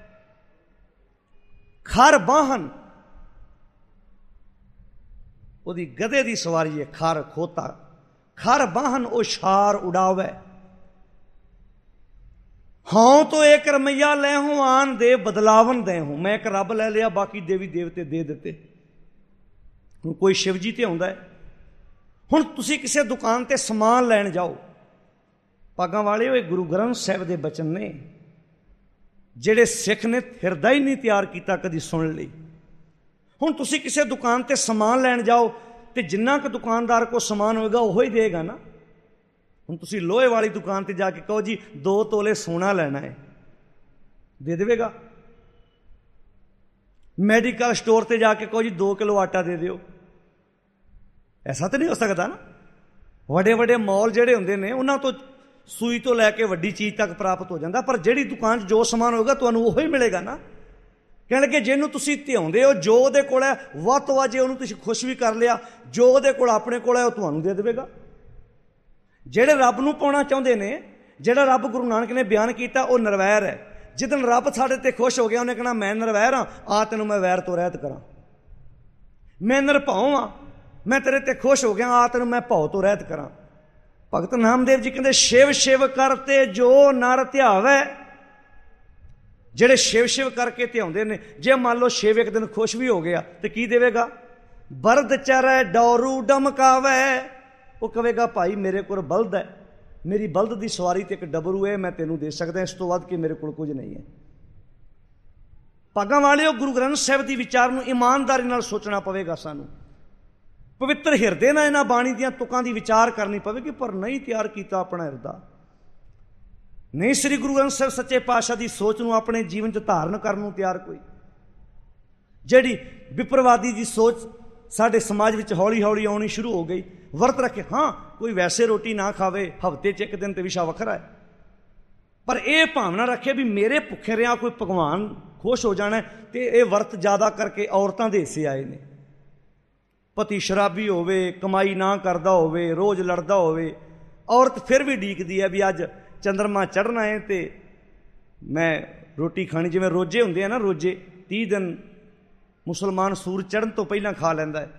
ਖਰ ਬਾਹਨ। ਉਹਦੀ ਗਧੇ ਦੀ ਸਵਾਰੀ ਹੈ ਖਰ ਖੋਤਾ। ਖਰ ਬਾਹਨ ਉਹ ਸ਼ਾਰ ਉਡਾਵੇ। ਹਾਂ ਤੋਂ ਇੱਕ ਰਮਈਆ ਲੈ ਹੂੰ ਆਨ ਦੇ ਬਦਲਾਵਨ ਦੇ ਹੂੰ। ਮੈਂ ਇੱਕ ਰੱਬ ਲੈ ਲਿਆ, ਬਾਕੀ ਦੇਵੀ ਦੇਵਤੇ ਦੇ ਦਿੱਤੇ। ਹੁਣ ਕੋਈ ਸ਼ਿਵ ਜੀ ਤੇ ਆਉਂਦਾ ਹੈ। ਹੁਣ ਤੁਸੀਂ ਕਿਸੇ ਦੁਕਾਨ ਤੇ ਸਮਾਨ ਲੈਣ ਜਾਓ, ਭਾਗਾਂ ਵਾਲਿਓ ਇਹ ਗੁਰੂ ਗ੍ਰੰਥ ਸਾਹਿਬ ਦੇ ਬਚਨ ਨੇ ਜਿਹੜੇ ਸਿੱਖ ਨੇ ਹਿਰਦਾ ਹੀ ਨਹੀਂ ਤਿਆਰ ਕੀਤਾ ਕਦੀ ਸੁਣ ਲਈ। ਹੁਣ ਤੁਸੀਂ ਕਿਸੇ ਦੁਕਾਨ ਤੇ ਸਮਾਨ ਲੈਣ ਜਾਓ ਤੇ ਜਿੰਨਾ ਕੁ ਦੁਕਾਨਦਾਰ ਕੋਲ ਸਮਾਨ ਹੋਏਗਾ ਉਹੀ ਦੇਗਾ ਨਾ। ਹੁਣ ਤੁਸੀਂ ਲੋਹੇ ਵਾਲੀ ਦੁਕਾਨ ਤੇ ਜਾ ਕੇ ਕਹੋ ਜੀ ਦੋ ਤੋਲੇ ਸੋਨਾ ਲੈਣਾ ਹੈ, ਦੇ ਦੇਵੇਗਾ। ਮੈਡੀਕਲ ਸਟੋਰ ਤੇ ਜਾ ਕੇ ਕਹੋ ਜੀ ਦੋ ਕਿਲੋ ਆਟਾ ਦੇ ਦਿਓ, ਐਸਾ ਤਾਂ ਨਹੀਂ ਹੋ ਸਕਦਾ ਨਾ। ਵੱਡੇ ਵੱਡੇ ਮੌਲ ਜਿਹੜੇ ਹੁੰਦੇ ਨੇ ਉਹਨਾਂ ਤੋਂ ਸੂਈ ਤੋਂ ਲੈ ਕੇ ਵੱਡੀ ਚੀਜ਼ ਤੱਕ ਪ੍ਰਾਪਤ ਹੋ ਜਾਂਦਾ, ਪਰ ਜਿਹੜੀ ਦੁਕਾਨ 'ਚ ਜੋ ਸਮਾਨ ਹੋਏਗਾ ਤੁਹਾਨੂੰ ਉਹੀ ਮਿਲੇਗਾ ਨਾ। ਕਹਿਣ ਲੱਗੇ ਜਿਹਨੂੰ ਤੁਸੀਂ ਧਿਆਉਂਦੇ ਹੋ, ਜੋ ਉਹਦੇ ਕੋਲ ਹੈ, ਵੱਧ ਤੋਂ ਵੱਧ ਜੇ ਉਹਨੂੰ ਤੁਸੀਂ ਖੁਸ਼ ਵੀ ਕਰ ਲਿਆ, ਜੋ ਉਹਦੇ ਕੋਲ ਆਪਣੇ ਕੋਲ ਹੈ ਉਹ ਤੁਹਾਨੂੰ ਦੇ ਦੇਵੇਗਾ। ਜਿਹੜੇ ਰੱਬ ਨੂੰ ਪਾਉਣਾ ਚਾਹੁੰਦੇ ਨੇ, ਜਿਹੜਾ ਰੱਬ ਗੁਰੂ ਨਾਨਕ ਨੇ ਬਿਆਨ ਕੀਤਾ ਉਹ ਨਿਰਵੈਰ ਹੈ। ਜਿੱਦਣ ਰੱਬ ਸਾਡੇ ਤੇ ਖੁਸ਼ ਹੋ ਗਿਆ ਉਹਨੇ ਕਹਿਣਾ ਮੈਂ ਨਿਰਵੈਰ ਹਾਂ, ਆ ਤੈਨੂੰ ਮੈਂ ਵੈਰ ਤੋਂ ਰਹਿਤ ਕਰਾਂ। ਮੈਂ ਨਿਰਭਉ ਹਾਂ, ਮੈਂ ਤੇਰੇ ਤੇ ਖੁਸ਼ ਹੋ ਗਿਆ, ਆ ਤੈਨੂੰ ਮੈਂ ਭਉ ਤੋਂ ਰਹਿਤ ਕਰਾਂ। ਭਗਤ ਨਾਮਦੇਵ ਜੀ ਕਹਿੰਦੇ ਸ਼ਿਵ ਸ਼ਿਵ ਕਰਤੇ ਜੋ ਨਰ ਧਿਆਵੈ। ਜਿਹੜੇ ਸ਼ਿਵ ਸ਼ਿਵ ਕਰਕੇ ਧਿਆਉਂਦੇ ਨੇ, ਜੇ ਮੰਨ ਲਓ ਸ਼ਿਵ ਇੱਕ ਦਿਨ ਖੁਸ਼ ਵੀ ਹੋ ਗਿਆ ਤੇ ਕੀ ਦੇਵੇਗਾ? ਬਰਦ ਚਰੈ ਡੌਰੂ ਡਮਕਾਵੈ। ਉਹ ਕਹੇਗਾ ਭਾਈ ਮੇਰੇ ਕੋਲ ਬਲਦ ਹੈ, ਮੇਰੀ ਬਲਦ ਦੀ ਸਵਾਰੀ ਤੇ ਇੱਕ ਡਬਰੂ ਹੈ, ਮੈਂ ਤੈਨੂੰ ਦੇ ਸਕਦਾ, ਇਸ ਤੋਂ ਵੱਧ ਕੇ ਮੇਰੇ ਕੋਲ ਕੁਝ ਨਹੀਂ ਹੈ। ਭਾਗਾਂ ਵਾਲਿਓ ਗੁਰੂ ਗ੍ਰੰਥ ਸਾਹਿਬ ਦੀ ਵਿਚਾਰ ਨੂੰ ਇਮਾਨਦਾਰੀ ਨਾਲ ਸੋਚਣਾ ਪਵੇਗਾ। ਸਾਨੂੰ ਪਵਿੱਤਰ ਹਿਰਦੇ ਨਾਲ ਇਹਨਾਂ ਬਾਣੀ ਦੀਆਂ ਤੁਕਾਂ ਦੀ ਵਿਚਾਰ ਕਰਨੀ ਪਵੇਗੀ, ਪਰ ਨਹੀਂ ਤਿਆਰ ਕੀਤਾ ਆਪਣਾ ਹਿਰਦਾ। ਨਹੀਂ ਸ੍ਰੀ ਗੁਰੂ ਗ੍ਰੰਥ ਸਾਹਿਬ ਸੱਚੇ ਪਾਤਸ਼ਾਹ ਦੀ ਸੋਚ ਨੂੰ ਆਪਣੇ ਜੀਵਨ 'ਚ ਧਾਰਨ ਕਰਨ ਨੂੰ ਤਿਆਰ ਕੋਈ। ਜਿਹੜੀ ਵਿਪਰਵਾਦੀ ਦੀ ਸੋਚ ਸਾਡੇ ਸਮਾਜ ਵਿੱਚ ਹੌਲੀ ਹੌਲੀ ਆਉਣੀ ਸ਼ੁਰੂ ਹੋ ਗਈ। ਵਰਤ ਰੱਖੇ, ਹਾਂ ਕੋਈ ਵੈਸੇ ਰੋਟੀ ਨਾ ਖਾਵੇ, ਹਫ਼ਤੇ 'ਚ ਇੱਕ ਦਿਨ ਤੇ ਵਿਸ਼ਾ ਵੱਖਰਾ ਹੈ, ਪਰ ਇਹ ਭਾਵਨਾ ਰੱਖੇ ਵੀ ਮੇਰੇ ਭੁੱਖੇ ਰਿਹਾ ਕੋਈ ਭਗਵਾਨ ਖੁਸ਼ ਹੋ ਜਾਣਾ। ਤੇ ਇਹ ਵਰਤ ਜ਼ਿਆਦਾ ਕਰਕੇ ਔਰਤਾਂ ਦੇ ਹਿੱਸੇ ਆਏ ਨੇ। ਪਤੀ ਸ਼ਰਾਬੀ ਹੋਵੇ, ਕਮਾਈ ਨਾ ਕਰਦਾ ਹੋਵੇ, ਰੋਜ਼ ਲੜਦਾ ਹੋਵੇ, ਔਰਤ ਫਿਰ ਵੀ ਉਡੀਕਦੀ ਹੈ ਵੀ ਅੱਜ ਚੰਦਰਮਾ ਚੜ੍ਹਨਾ ਹੈ ਤੇ ਮੈਂ ਰੋਟੀ ਖਾਣੀ। ਜਿਵੇਂ ਰੋਜ਼ੇ ਹੁੰਦੇ ਆ ਨਾ, ਰੋਜ਼ੇ ਤੀਹ ਦਿਨ ਮੁਸਲਮਾਨ ਸੂਰਜ ਚੜ੍ਹਨ ਤੋਂ ਪਹਿਲਾਂ ਖਾ ਲੈਂਦਾ ਹੈ।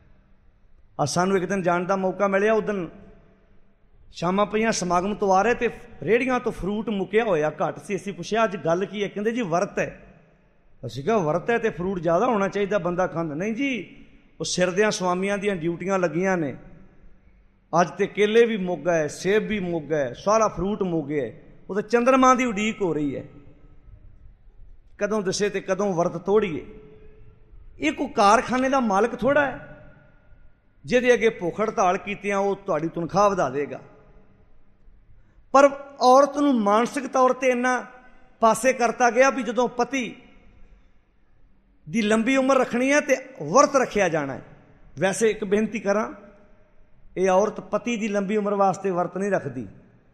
ਆ ਸਾਨੂੰ ਇੱਕ ਦਿਨ ਜਾਣ ਦਾ ਮੌਕਾ ਮਿਲਿਆ, ਉਸ ਦਿਨ ਸ਼ਾਮਾਂ ਪਈਆਂ, ਸਮਾਗਮ ਤੋਂ ਆ ਰਹੇ ਤੇ ਰੇਹੜੀਆਂ ਤੋਂ ਫਰੂਟ ਮੁੱਕਿਆ ਹੋਇਆ ਘੱਟ ਸੀ। ਅਸੀਂ ਪੁੱਛਿਆ ਅੱਜ ਗੱਲ ਕੀ ਹੈ? ਕਹਿੰਦੇ ਜੀ ਵਰਤ ਹੈ। ਅਸੀਂ ਕਿਹਾ ਵਰਤ ਹੈ ਤੇ ਫਰੂਟ ਜ਼ਿਆਦਾ ਹੋਣਾ ਚਾਹੀਦਾ, ਬੰਦਾ ਖਾਂਦਾ। ਨਹੀਂ ਜੀ, ਉਹ ਸਿਰ ਦਿਆਂ ਸਵਾਮੀਆਂ ਦੀਆਂ ਡਿਊਟੀਆਂ ਲੱਗੀਆਂ ਨੇ। ਅੱਜ ਤੇ ਕੇਲੇ ਵੀ ਮੁੱਕ ਗਏ, ਸੇਬ ਵੀ ਮੁੱਕ ਗਏ, ਸਾਰਾ ਫਰੂਟ ਮੁੱਕ ਗਿਆ। ਉਹ ਤਾਂ ਚੰਦਰਮਾ ਦੀ ਉਡੀਕ ਹੋ ਰਹੀ ਹੈ, ਕਦੋਂ ਦਿਸੇ ਤੇ ਕਦੋਂ ਵਰਤ ਤੋੜੀਏ। ਇਹ ਕੋਈ ਕਾਰਖਾਨੇ ਦਾ ਮਾਲਕ ਥੋੜ੍ਹਾ ਹੈ ਜਿਹਦੇ ਅੱਗੇ ਭੁੱਖ ਹੜਤਾਲ ਕੀਤਿਆਂ ਉਹ ਤੁਹਾਡੀ ਤਨਖਾਹ ਵਧਾ ਦੇਗਾ। ਪਰ ਔਰਤ ਨੂੰ ਮਾਨਸਿਕ ਤੌਰ 'ਤੇ ਇੰਨਾ ਪਾਸੇ ਕਰਤਾ ਗਿਆ ਵੀ ਜਦੋਂ ਪਤੀ ਦੀ ਲੰਬੀ ਉਮਰ ਰੱਖਣੀ ਹੈ ਤੇ ਵਰਤ ਰੱਖਿਆ ਜਾਣਾ ਹੈ। ਵੈਸੇ ਇੱਕ ਬੇਨਤੀ ਕਰਾਂ, ਇਹ ਔਰਤ ਪਤੀ ਦੀ ਲੰਬੀ ਉਮਰ ਵਾਸਤੇ ਵਰਤ ਨਹੀਂ ਰੱਖਦੀ।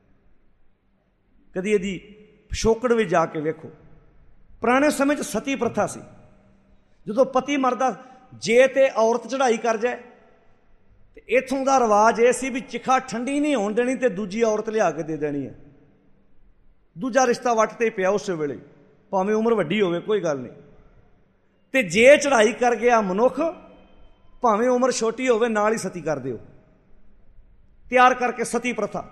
ਕਦੀ ਇਹਦੀ ਪਿਛੋਕੜ ਵਿੱਚ ਜਾ ਕੇ ਵੇਖੋ। ਪੁਰਾਣੇ ਸਮੇਂ 'ਚ ਸਤੀ ਪ੍ਰਥਾ ਸੀ। ਜਦੋਂ ਪਤੀ ਮਰਦਾ ਜੇ ਤੇ ਔਰਤ ਚੜ੍ਹਾਈ ਕਰ ਜਾਏ ਤੇ ਇੱਥੋਂ ਦਾ ਰਿਵਾਜ ਇਹ ਸੀ ਵੀ ਚਿਖਾ ਠੰਡੀ ਨਹੀਂ ਹੋਣ ਦੇਣੀ ਤੇ ਦੂਜੀ ਔਰਤ ਲਿਆ ਕੇ ਦੇ ਦੇਣੀ ਹੈ। ਦੂਜਾ ਰਿਸ਼ਤਾ ਵੱਟ ਤੇ ਪਿਆ ਉਸੇ ਵੇਲੇ, ਭਾਵੇਂ ਉਮਰ ਵੱਡੀ ਹੋਵੇ ਕੋਈ ਗੱਲ ਨਹੀਂ। ਤੇ ਜੇ ਚੜ੍ਹਾਈ ਕਰ ਗਿਆ ਮਨੁੱਖ, ਭਾਵੇਂ ਉਮਰ ਛੋਟੀ ਹੋਵੇ, ਨਾਲ ਹੀ ਸਤੀ ਕਰ ਦਿਓ। ਤਿਆਰ ਕਰਕੇ ਸਤੀ ਪ੍ਰਥਾ।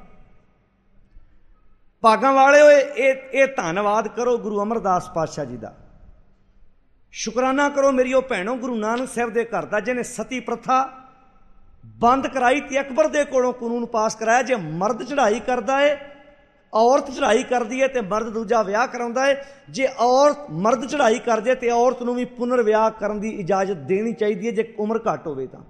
ਭਾਗਾਂ ਵਾਲਿਓ, ਇਹ ਇਹ ਧੰਨਵਾਦ ਕਰੋ ਗੁਰੂ ਅਮਰਦਾਸ ਪਾਤਸ਼ਾਹ ਜੀ ਦਾ। ਸ਼ੁਕਰਾਨਾ ਕਰੋ ਮੇਰੀ ਉਹ ਭੈਣੋ ਗੁਰੂ ਨਾਨਕ ਸਾਹਿਬ ਦੇ ਘਰ ਦਾ, ਜਿਹਨੇ ਸਤੀ ਪ੍ਰਥਾ ਬੰਦ ਕਰਾਈ ਤੇ ਅਕਬਰ ਦੇ ਕੋਲੋਂ ਕਾਨੂੰਨ ਪਾਸ ਕਰਾਇਆ। ਜੇ ਮਰਦ ਚੜ੍ਹਾਈ ਕਰਦਾ ਹੈ, ਔਰਤ ਚੜ੍ਹਾਈ ਕਰਦੀ ਹੈ ਤੇ ਮਰਦ ਦੂਜਾ ਵਿਆਹ ਕਰਾਉਂਦਾ ਹੈ। ਜੇ ਔਰਤ ਮਰਦ ਚੜ੍ਹਾਈ ਕਰ ਜਾਏ ਤੇ ਔਰਤ ਨੂੰ ਵੀ ਪੁਨਰ ਵਿਆਹ ਕਰਨ ਦੀ ਇਜਾਜ਼ਤ ਦੇਣੀ ਚਾਹੀਦੀ ਹੈ ਜੇ ਉਮਰ ਘੱਟ ਹੋਵੇ ਤਾਂ।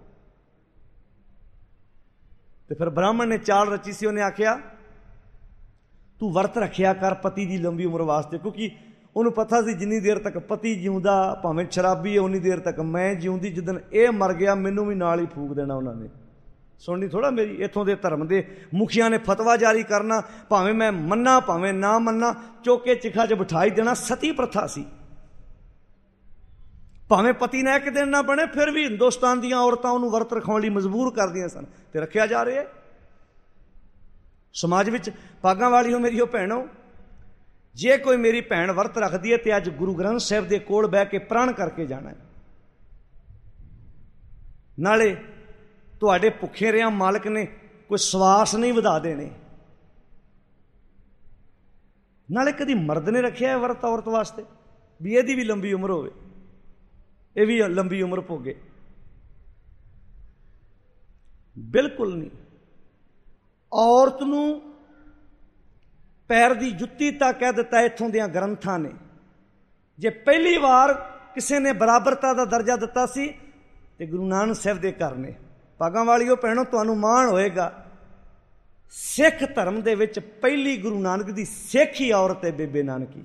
ਤੇ ਫਿਰ ਬ੍ਰਾਹਮਣ ਨੇ ਚਾਲ ਰਚੀ ਸੀ। ਉਹਨੇ ਆਖਿਆ ਤੂੰ ਵਰਤ ਰੱਖਿਆ ਕਰ ਪਤੀ ਦੀ ਲੰਬੀ ਉਮਰ ਵਾਸਤੇ, ਕਿਉਂਕਿ ਉਹਨੂੰ ਪਤਾ ਸੀ ਜਿੰਨੀ ਦੇਰ ਤੱਕ ਪਤੀ ਜਿਉਂਦਾ, ਭਾਵੇਂ ਸ਼ਰਾਬੀ ਹੈ, ਉਨੀ ਦੇਰ ਤੱਕ ਮੈਂ ਜਿਉਂਦੀ। ਜਿੱਦਣ ਇਹ ਮਰ ਗਿਆ ਮੈਨੂੰ ਵੀ ਨਾਲ ਹੀ ਫੂਕ ਦੇਣਾ ਉਹਨਾਂ ਨੇ। ਸੁਣਨੀ ਥੋੜ੍ਹਾ ਮੇਰੀ। ਇੱਥੋਂ ਦੇ ਧਰਮ ਦੇ ਮੁਖੀਆਂ ਨੇ ਫਤਵਾ ਜਾਰੀ ਕਰਨਾ, ਭਾਵੇਂ ਮੈਂ ਮੰਨਾਂ ਭਾਵੇਂ ਨਾ ਮੰਨਾਂ, ਚੋਕੇ ਚਿਖਾ 'ਚ ਬਿਠਾਈ ਦੇਣਾ। ਸਤੀ ਪ੍ਰਥਾ ਸੀ। ਭਾਵੇਂ ਪਤੀ ਨੇ ਇੱਕ ਦਿਨ ਨਾ ਬਣੇ, ਫਿਰ ਵੀ ਹਿੰਦੁਸਤਾਨ ਦੀਆਂ ਔਰਤਾਂ ਉਹਨੂੰ ਵਰਤ ਰਖਾਉਣ ਲਈ ਮਜਬੂਰ ਕਰਦੀਆਂ ਸਨ ਤੇ ਰੱਖਿਆ ਜਾ ਰਿਹਾ। ਸਮਾਜ ਵਿੱਚ ਭਾਗਾਂ ਵਾਲੀ ਹੋ ਮੇਰੀ ਉਹ ਭੈਣੋ, ਜੇ ਕੋਈ ਮੇਰੀ ਭੈਣ ਵਰਤ ਰੱਖਦੀ ਹੈ ਤੇ ਅੱਜ ਗੁਰੂ ਗ੍ਰੰਥ ਸਾਹਿਬ ਦੇ ਕੋਲ ਬਹਿ ਕੇ ਪ੍ਰਣ ਕਰਕੇ ਜਾਣਾ ਹੈ। ਨਾਲੇ ਤੁਹਾਡੇ ਭੁੱਖੇ ਰਿਆਂ ਮਾਲਕ ਨੇ ਕੋਈ ਸਵਾਸ ਨਹੀਂ ਵਧਾ ਦੇਣੇ। ਨਾਲੇ ਕਦੀ ਮਰਦ ਨੇ ਰੱਖਿਆ ਹੈ ਵਰਤ ਔਰਤ ਵਾਸਤੇ ਵੀ ਇਹਦੀ ਵੀ ਲੰਬੀ ਉਮਰ ਹੋਵੇ, ਇਹ ਵੀ ਲੰਬੀ ਉਮਰ ਭੋਗੇ? ਬਿਲਕੁਲ ਨਹੀਂ। ਔਰਤ ਨੂੰ ਪੈਰ ਦੀ ਜੁੱਤੀ ਤਾਂ ਕਹਿ ਦਿੱਤਾ ਇੱਥੋਂ ਦੀਆਂ ਗ੍ਰੰਥਾਂ ਨੇ। ਜੇ ਪਹਿਲੀ ਵਾਰ ਕਿਸੇ ਨੇ ਬਰਾਬਰਤਾ ਦਾ ਦਰਜਾ ਦਿੱਤਾ ਸੀ ਤੇ ਗੁਰੂ ਨਾਨਕ ਸਾਹਿਬ ਦੇ ਘਰ ਨੇ। ਭਾਗਾਂ ਵਾਲਿਓ ਭੈਣੋ, ਤੁਹਾਨੂੰ ਮਾਣ ਹੋਏਗਾ ਸਿੱਖ ਧਰਮ ਦੇ ਵਿੱਚ ਪਹਿਲੀ ਗੁਰੂ ਨਾਨਕ ਦੀ ਸਿੱਖ ਹੀ ਔਰਤ ਹੈ ਬੇਬੇ ਨਾਨਕੀ।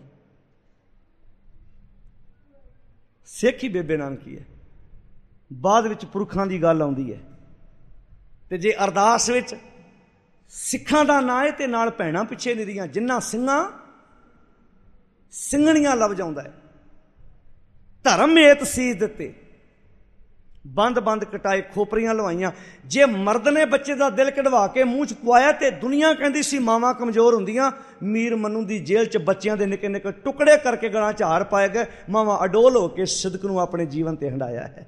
ਸਿੱਖ ਹੀ ਬੇਬੇ ਨਾਨਕੀ ਹੈ। ਬਾਅਦ ਵਿੱਚ ਪੁਰਖਾਂ ਦੀ ਗੱਲ ਆਉਂਦੀ ਹੈ। ਤੇ ਜੇ ਅਰਦਾਸ ਵਿੱਚ ਸਿੱਖਾਂ ਦਾ ਨਾਂ ਹੈ ਤੇ ਨਾਲ ਭੈਣਾਂ ਪਿੱਛੇ ਨਿਰੀਆਂ, ਜਿੰਨਾ ਸਿੰਘਾਂ ਸਿੰਘਣੀਆਂ ਲੱਭ ਜਾਂਦਾ ਹੈ। ਧਰਮ ਏਤ ਸੀਸ ਦਿੱਤੇ, ਬੰਦ ਬੰਦ ਕਟਾਏ, ਖੋਪਰੀਆਂ ਲਵਾਈਆਂ। ਜੇ ਮਰਦ ਨੇ ਬੱਚੇ ਦਾ ਦਿਲ ਕਢਵਾ ਕੇ ਮੂੰਹ 'ਚ ਪਵਾਇਆ ਤੇ ਦੁਨੀਆ ਕਹਿੰਦੀ ਸੀ ਮਾਵਾਂ ਕਮਜ਼ੋਰ ਹੁੰਦੀਆਂ। ਮੀਰ ਮਨੂੰ ਦੀ ਜੇਲ੍ਹ 'ਚ ਬੱਚਿਆਂ ਦੇ ਨਿੱਕੇ ਨਿੱਕੇ ਟੁਕੜੇ ਕਰਕੇ ਗਲਾਂ 'ਚ ਹਾਰ ਪਾਏ ਗਏ। ਮਾਵਾਂ ਅਡੋਲ ਹੋ ਕੇ ਸਿਦਕ ਨੂੰ ਆਪਣੇ ਜੀਵਨ ਤੇ ਹੰਡਾਇਆ ਹੈ।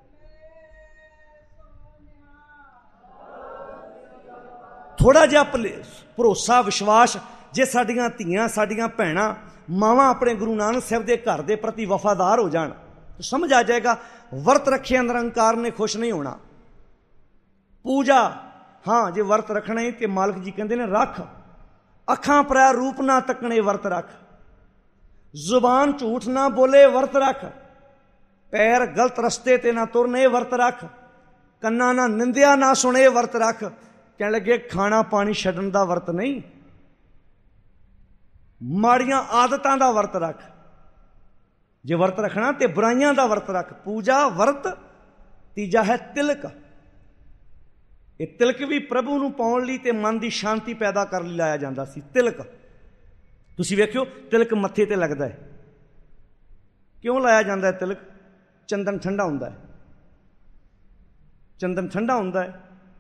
ਥੋੜ੍ਹਾ ਜਿਹਾ ਭਰੋਸਾ ਵਿਸ਼ਵਾਸ, ਜੇ ਸਾਡੀਆਂ ਧੀਆਂ ਸਾਡੀਆਂ ਭੈਣਾਂ ਮਾਵਾਂ ਆਪਣੇ ਗੁਰੂ ਨਾਨਕ ਸਾਹਿਬ ਦੇ ਘਰ ਦੇ ਪ੍ਰਤੀ ਵਫਾਦਾਰ ਹੋ ਜਾਣ ਤਾਂ ਸਮਝ ਆ ਜਾਏਗਾ ਵਰਤ ਰੱਖਿਆ ਨਿਰੰਕਾਰ ਨੇ ਖੁਸ਼ ਨਹੀਂ ਹੋਣਾ। ਪੂਜਾ, ਹਾਂ ਜੇ ਵਰਤ ਰੱਖਣਾ ਹੀ ਤੇ ਮਾਲਕ ਜੀ ਕਹਿੰਦੇ ਨੇ ਰੱਖ। ਅੱਖਾਂ ਪਰੈ ਰੂਪ ਨਾ ਤੱਕਣੇ ਵਰਤ ਰੱਖ। ਜ਼ੁਬਾਨ ਝੂਠ ਨਾ ਬੋਲੇ ਵਰਤ ਰੱਖ। ਪੈਰ ਗਲਤ ਰਸਤੇ ਤੇ ਨਾ ਤੁਰਨੇ ਵਰਤ ਰੱਖ। ਕੰਨਾਂ ਨਾ ਨਿੰਦਿਆ ਨਾ ਸੁਣੇ ਵਰਤ ਰੱਖ। ਕਹਿਣ ਲੱਗੇ ਖਾਣਾ ਪਾਣੀ ਛੱਡਣ ਦਾ ਵਰਤ ਨਹੀਂ, ਮਾੜੀਆਂ ਆਦਤਾਂ ਦਾ ਵਰਤ ਰੱਖ। ਜੇ ਵਰਤ ਰੱਖਣਾ ਤੇ ਬੁਰਾਈਆਂ ਦਾ ਵਰਤ ਰੱਖ। ਪੂਜਾ, ਵਰਤ। ਤੀਜਾ ਹੈ ਤਿਲਕ। ਇਹ ਤਿਲਕ ਵੀ ਪ੍ਰਭੂ ਨੂੰ ਪਾਉਣ ਲਈ ਤੇ ਮਨ ਦੀ ਸ਼ਾਂਤੀ ਪੈਦਾ ਕਰਨ ਲਈ ਲਾਇਆ ਜਾਂਦਾ ਸੀ। ਤਿਲਕ ਤੁਸੀਂ ਵੇਖਿਓ, ਤਿਲਕ ਮੱਥੇ ਤੇ ਲੱਗਦਾ ਹੈ। ਕਿਉਂ ਲਾਇਆ ਜਾਂਦਾ ਹੈ ਤਿਲਕ? ਚੰਦਨ ਠੰਡਾ ਹੁੰਦਾ ਹੈ। ਚੰਦਨ ਠੰਡਾ ਹੁੰਦਾ ਹੈ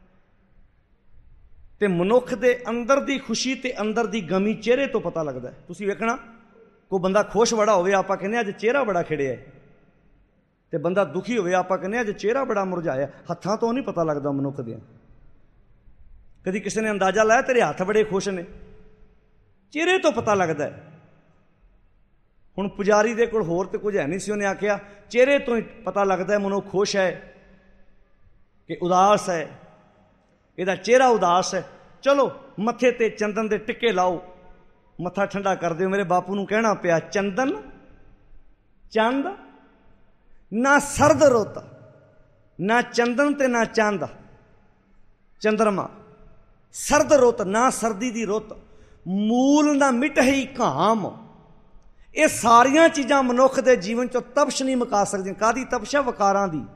ਤੇ ਮਨੁੱਖ ਦੇ ਅੰਦਰ ਦੀ ਖੁਸ਼ੀ ਤੇ ਅੰਦਰ ਦੀ ਗਮੀ ਚਿਹਰੇ ਤੋਂ ਪਤਾ ਲੱਗਦਾ ਹੈ। ਤੁਸੀਂ ਵੇਖਣਾ, ਕੋਈ ਬੰਦਾ ਖੁਸ਼ ਬੜਾ ਹੋਵੇ ਆਪਾਂ ਕਹਿੰਦੇ ਅੱਜ ਚਿਹਰਾ ਬੜਾ ਖਿੜਿਆ, ਤੇ ਬੰਦਾ ਦੁਖੀ ਹੋਵੇ ਆਪਾਂ ਕਹਿੰਦੇ ਅੱਜ ਚਿਹਰਾ ਬੜਾ ਮੁਰਝਾਇਆ। ਹੱਥਾਂ ਤੋਂ ਨਹੀਂ ਪਤਾ ਲੱਗਦਾ ਮਨੁੱਖ ਦੇ। ਕਦੀ ਕਿਸੇ ਨੇ ਅੰਦਾਜ਼ਾ ਲਾਇਆ ਤੇਰੇ ਹੱਥ ਬੜੇ ਖੁਸ਼ ਨੇ? ਚਿਹਰੇ ਤੋਂ ਪਤਾ ਲੱਗਦਾ ਹੈ। ਹੁਣ ਪੁਜਾਰੀ ਦੇ ਕੋਲ ਹੋਰ ਤੇ ਕੁਝ ਹੈ ਨਹੀਂ ਸੀ, ਉਹਨੇ ਆਖਿਆ ਚਿਹਰੇ ਤੋਂ ਹੀ ਪਤਾ ਲੱਗਦਾ ਮਨੁੱਖ ਖੁਸ਼ ਹੈ ਕਿ ਉਦਾਸ ਹੈ। ਇਹਦਾ ਚਿਹਰਾ ਉਦਾਸ ਹੈ। ਚਲੋ ਮੱਥੇ ਤੇ ਚੰਦਨ ਦੇ ਟਿੱਕੇ ਲਾਓ, ਮੱਥਾ ਠੰਡਾ ਕਰ ਦਿਓ। ਮੇਰੇ ਬਾਪੂ ਨੂੰ ਕਹਿਣਾ ਪਿਆ ਚੰਦਨ ਚੰਦ ਨਾ ਸਰਦ ਰੁੱਤ, ਨਾ ਚੰਦਨ ਤੇ ਨਾ ਚੰਦ ਚੰਦਰਮਾ। ਸਰਦ ਰੁੱਤ, ਨਾ ਸਰਦੀ ਦੀ ਰੁੱਤ। ਮੂਲ ਨਾ ਮਿਟਹੀ ਘਾਮ। ਇਹ ਸਾਰੀਆਂ ਚੀਜ਼ਾਂ ਮਨੁੱਖ ਦੇ ਜੀਵਨ ਚੋਂ ਤਪਸ਼ ਨਹੀਂ ਮੁਕਾ ਸਕਦੀਆਂ। ਕਾਹਦੀ ਤਪਸ਼ ਹੈ? ਵਿਕਾਰਾਂ ਦੀ।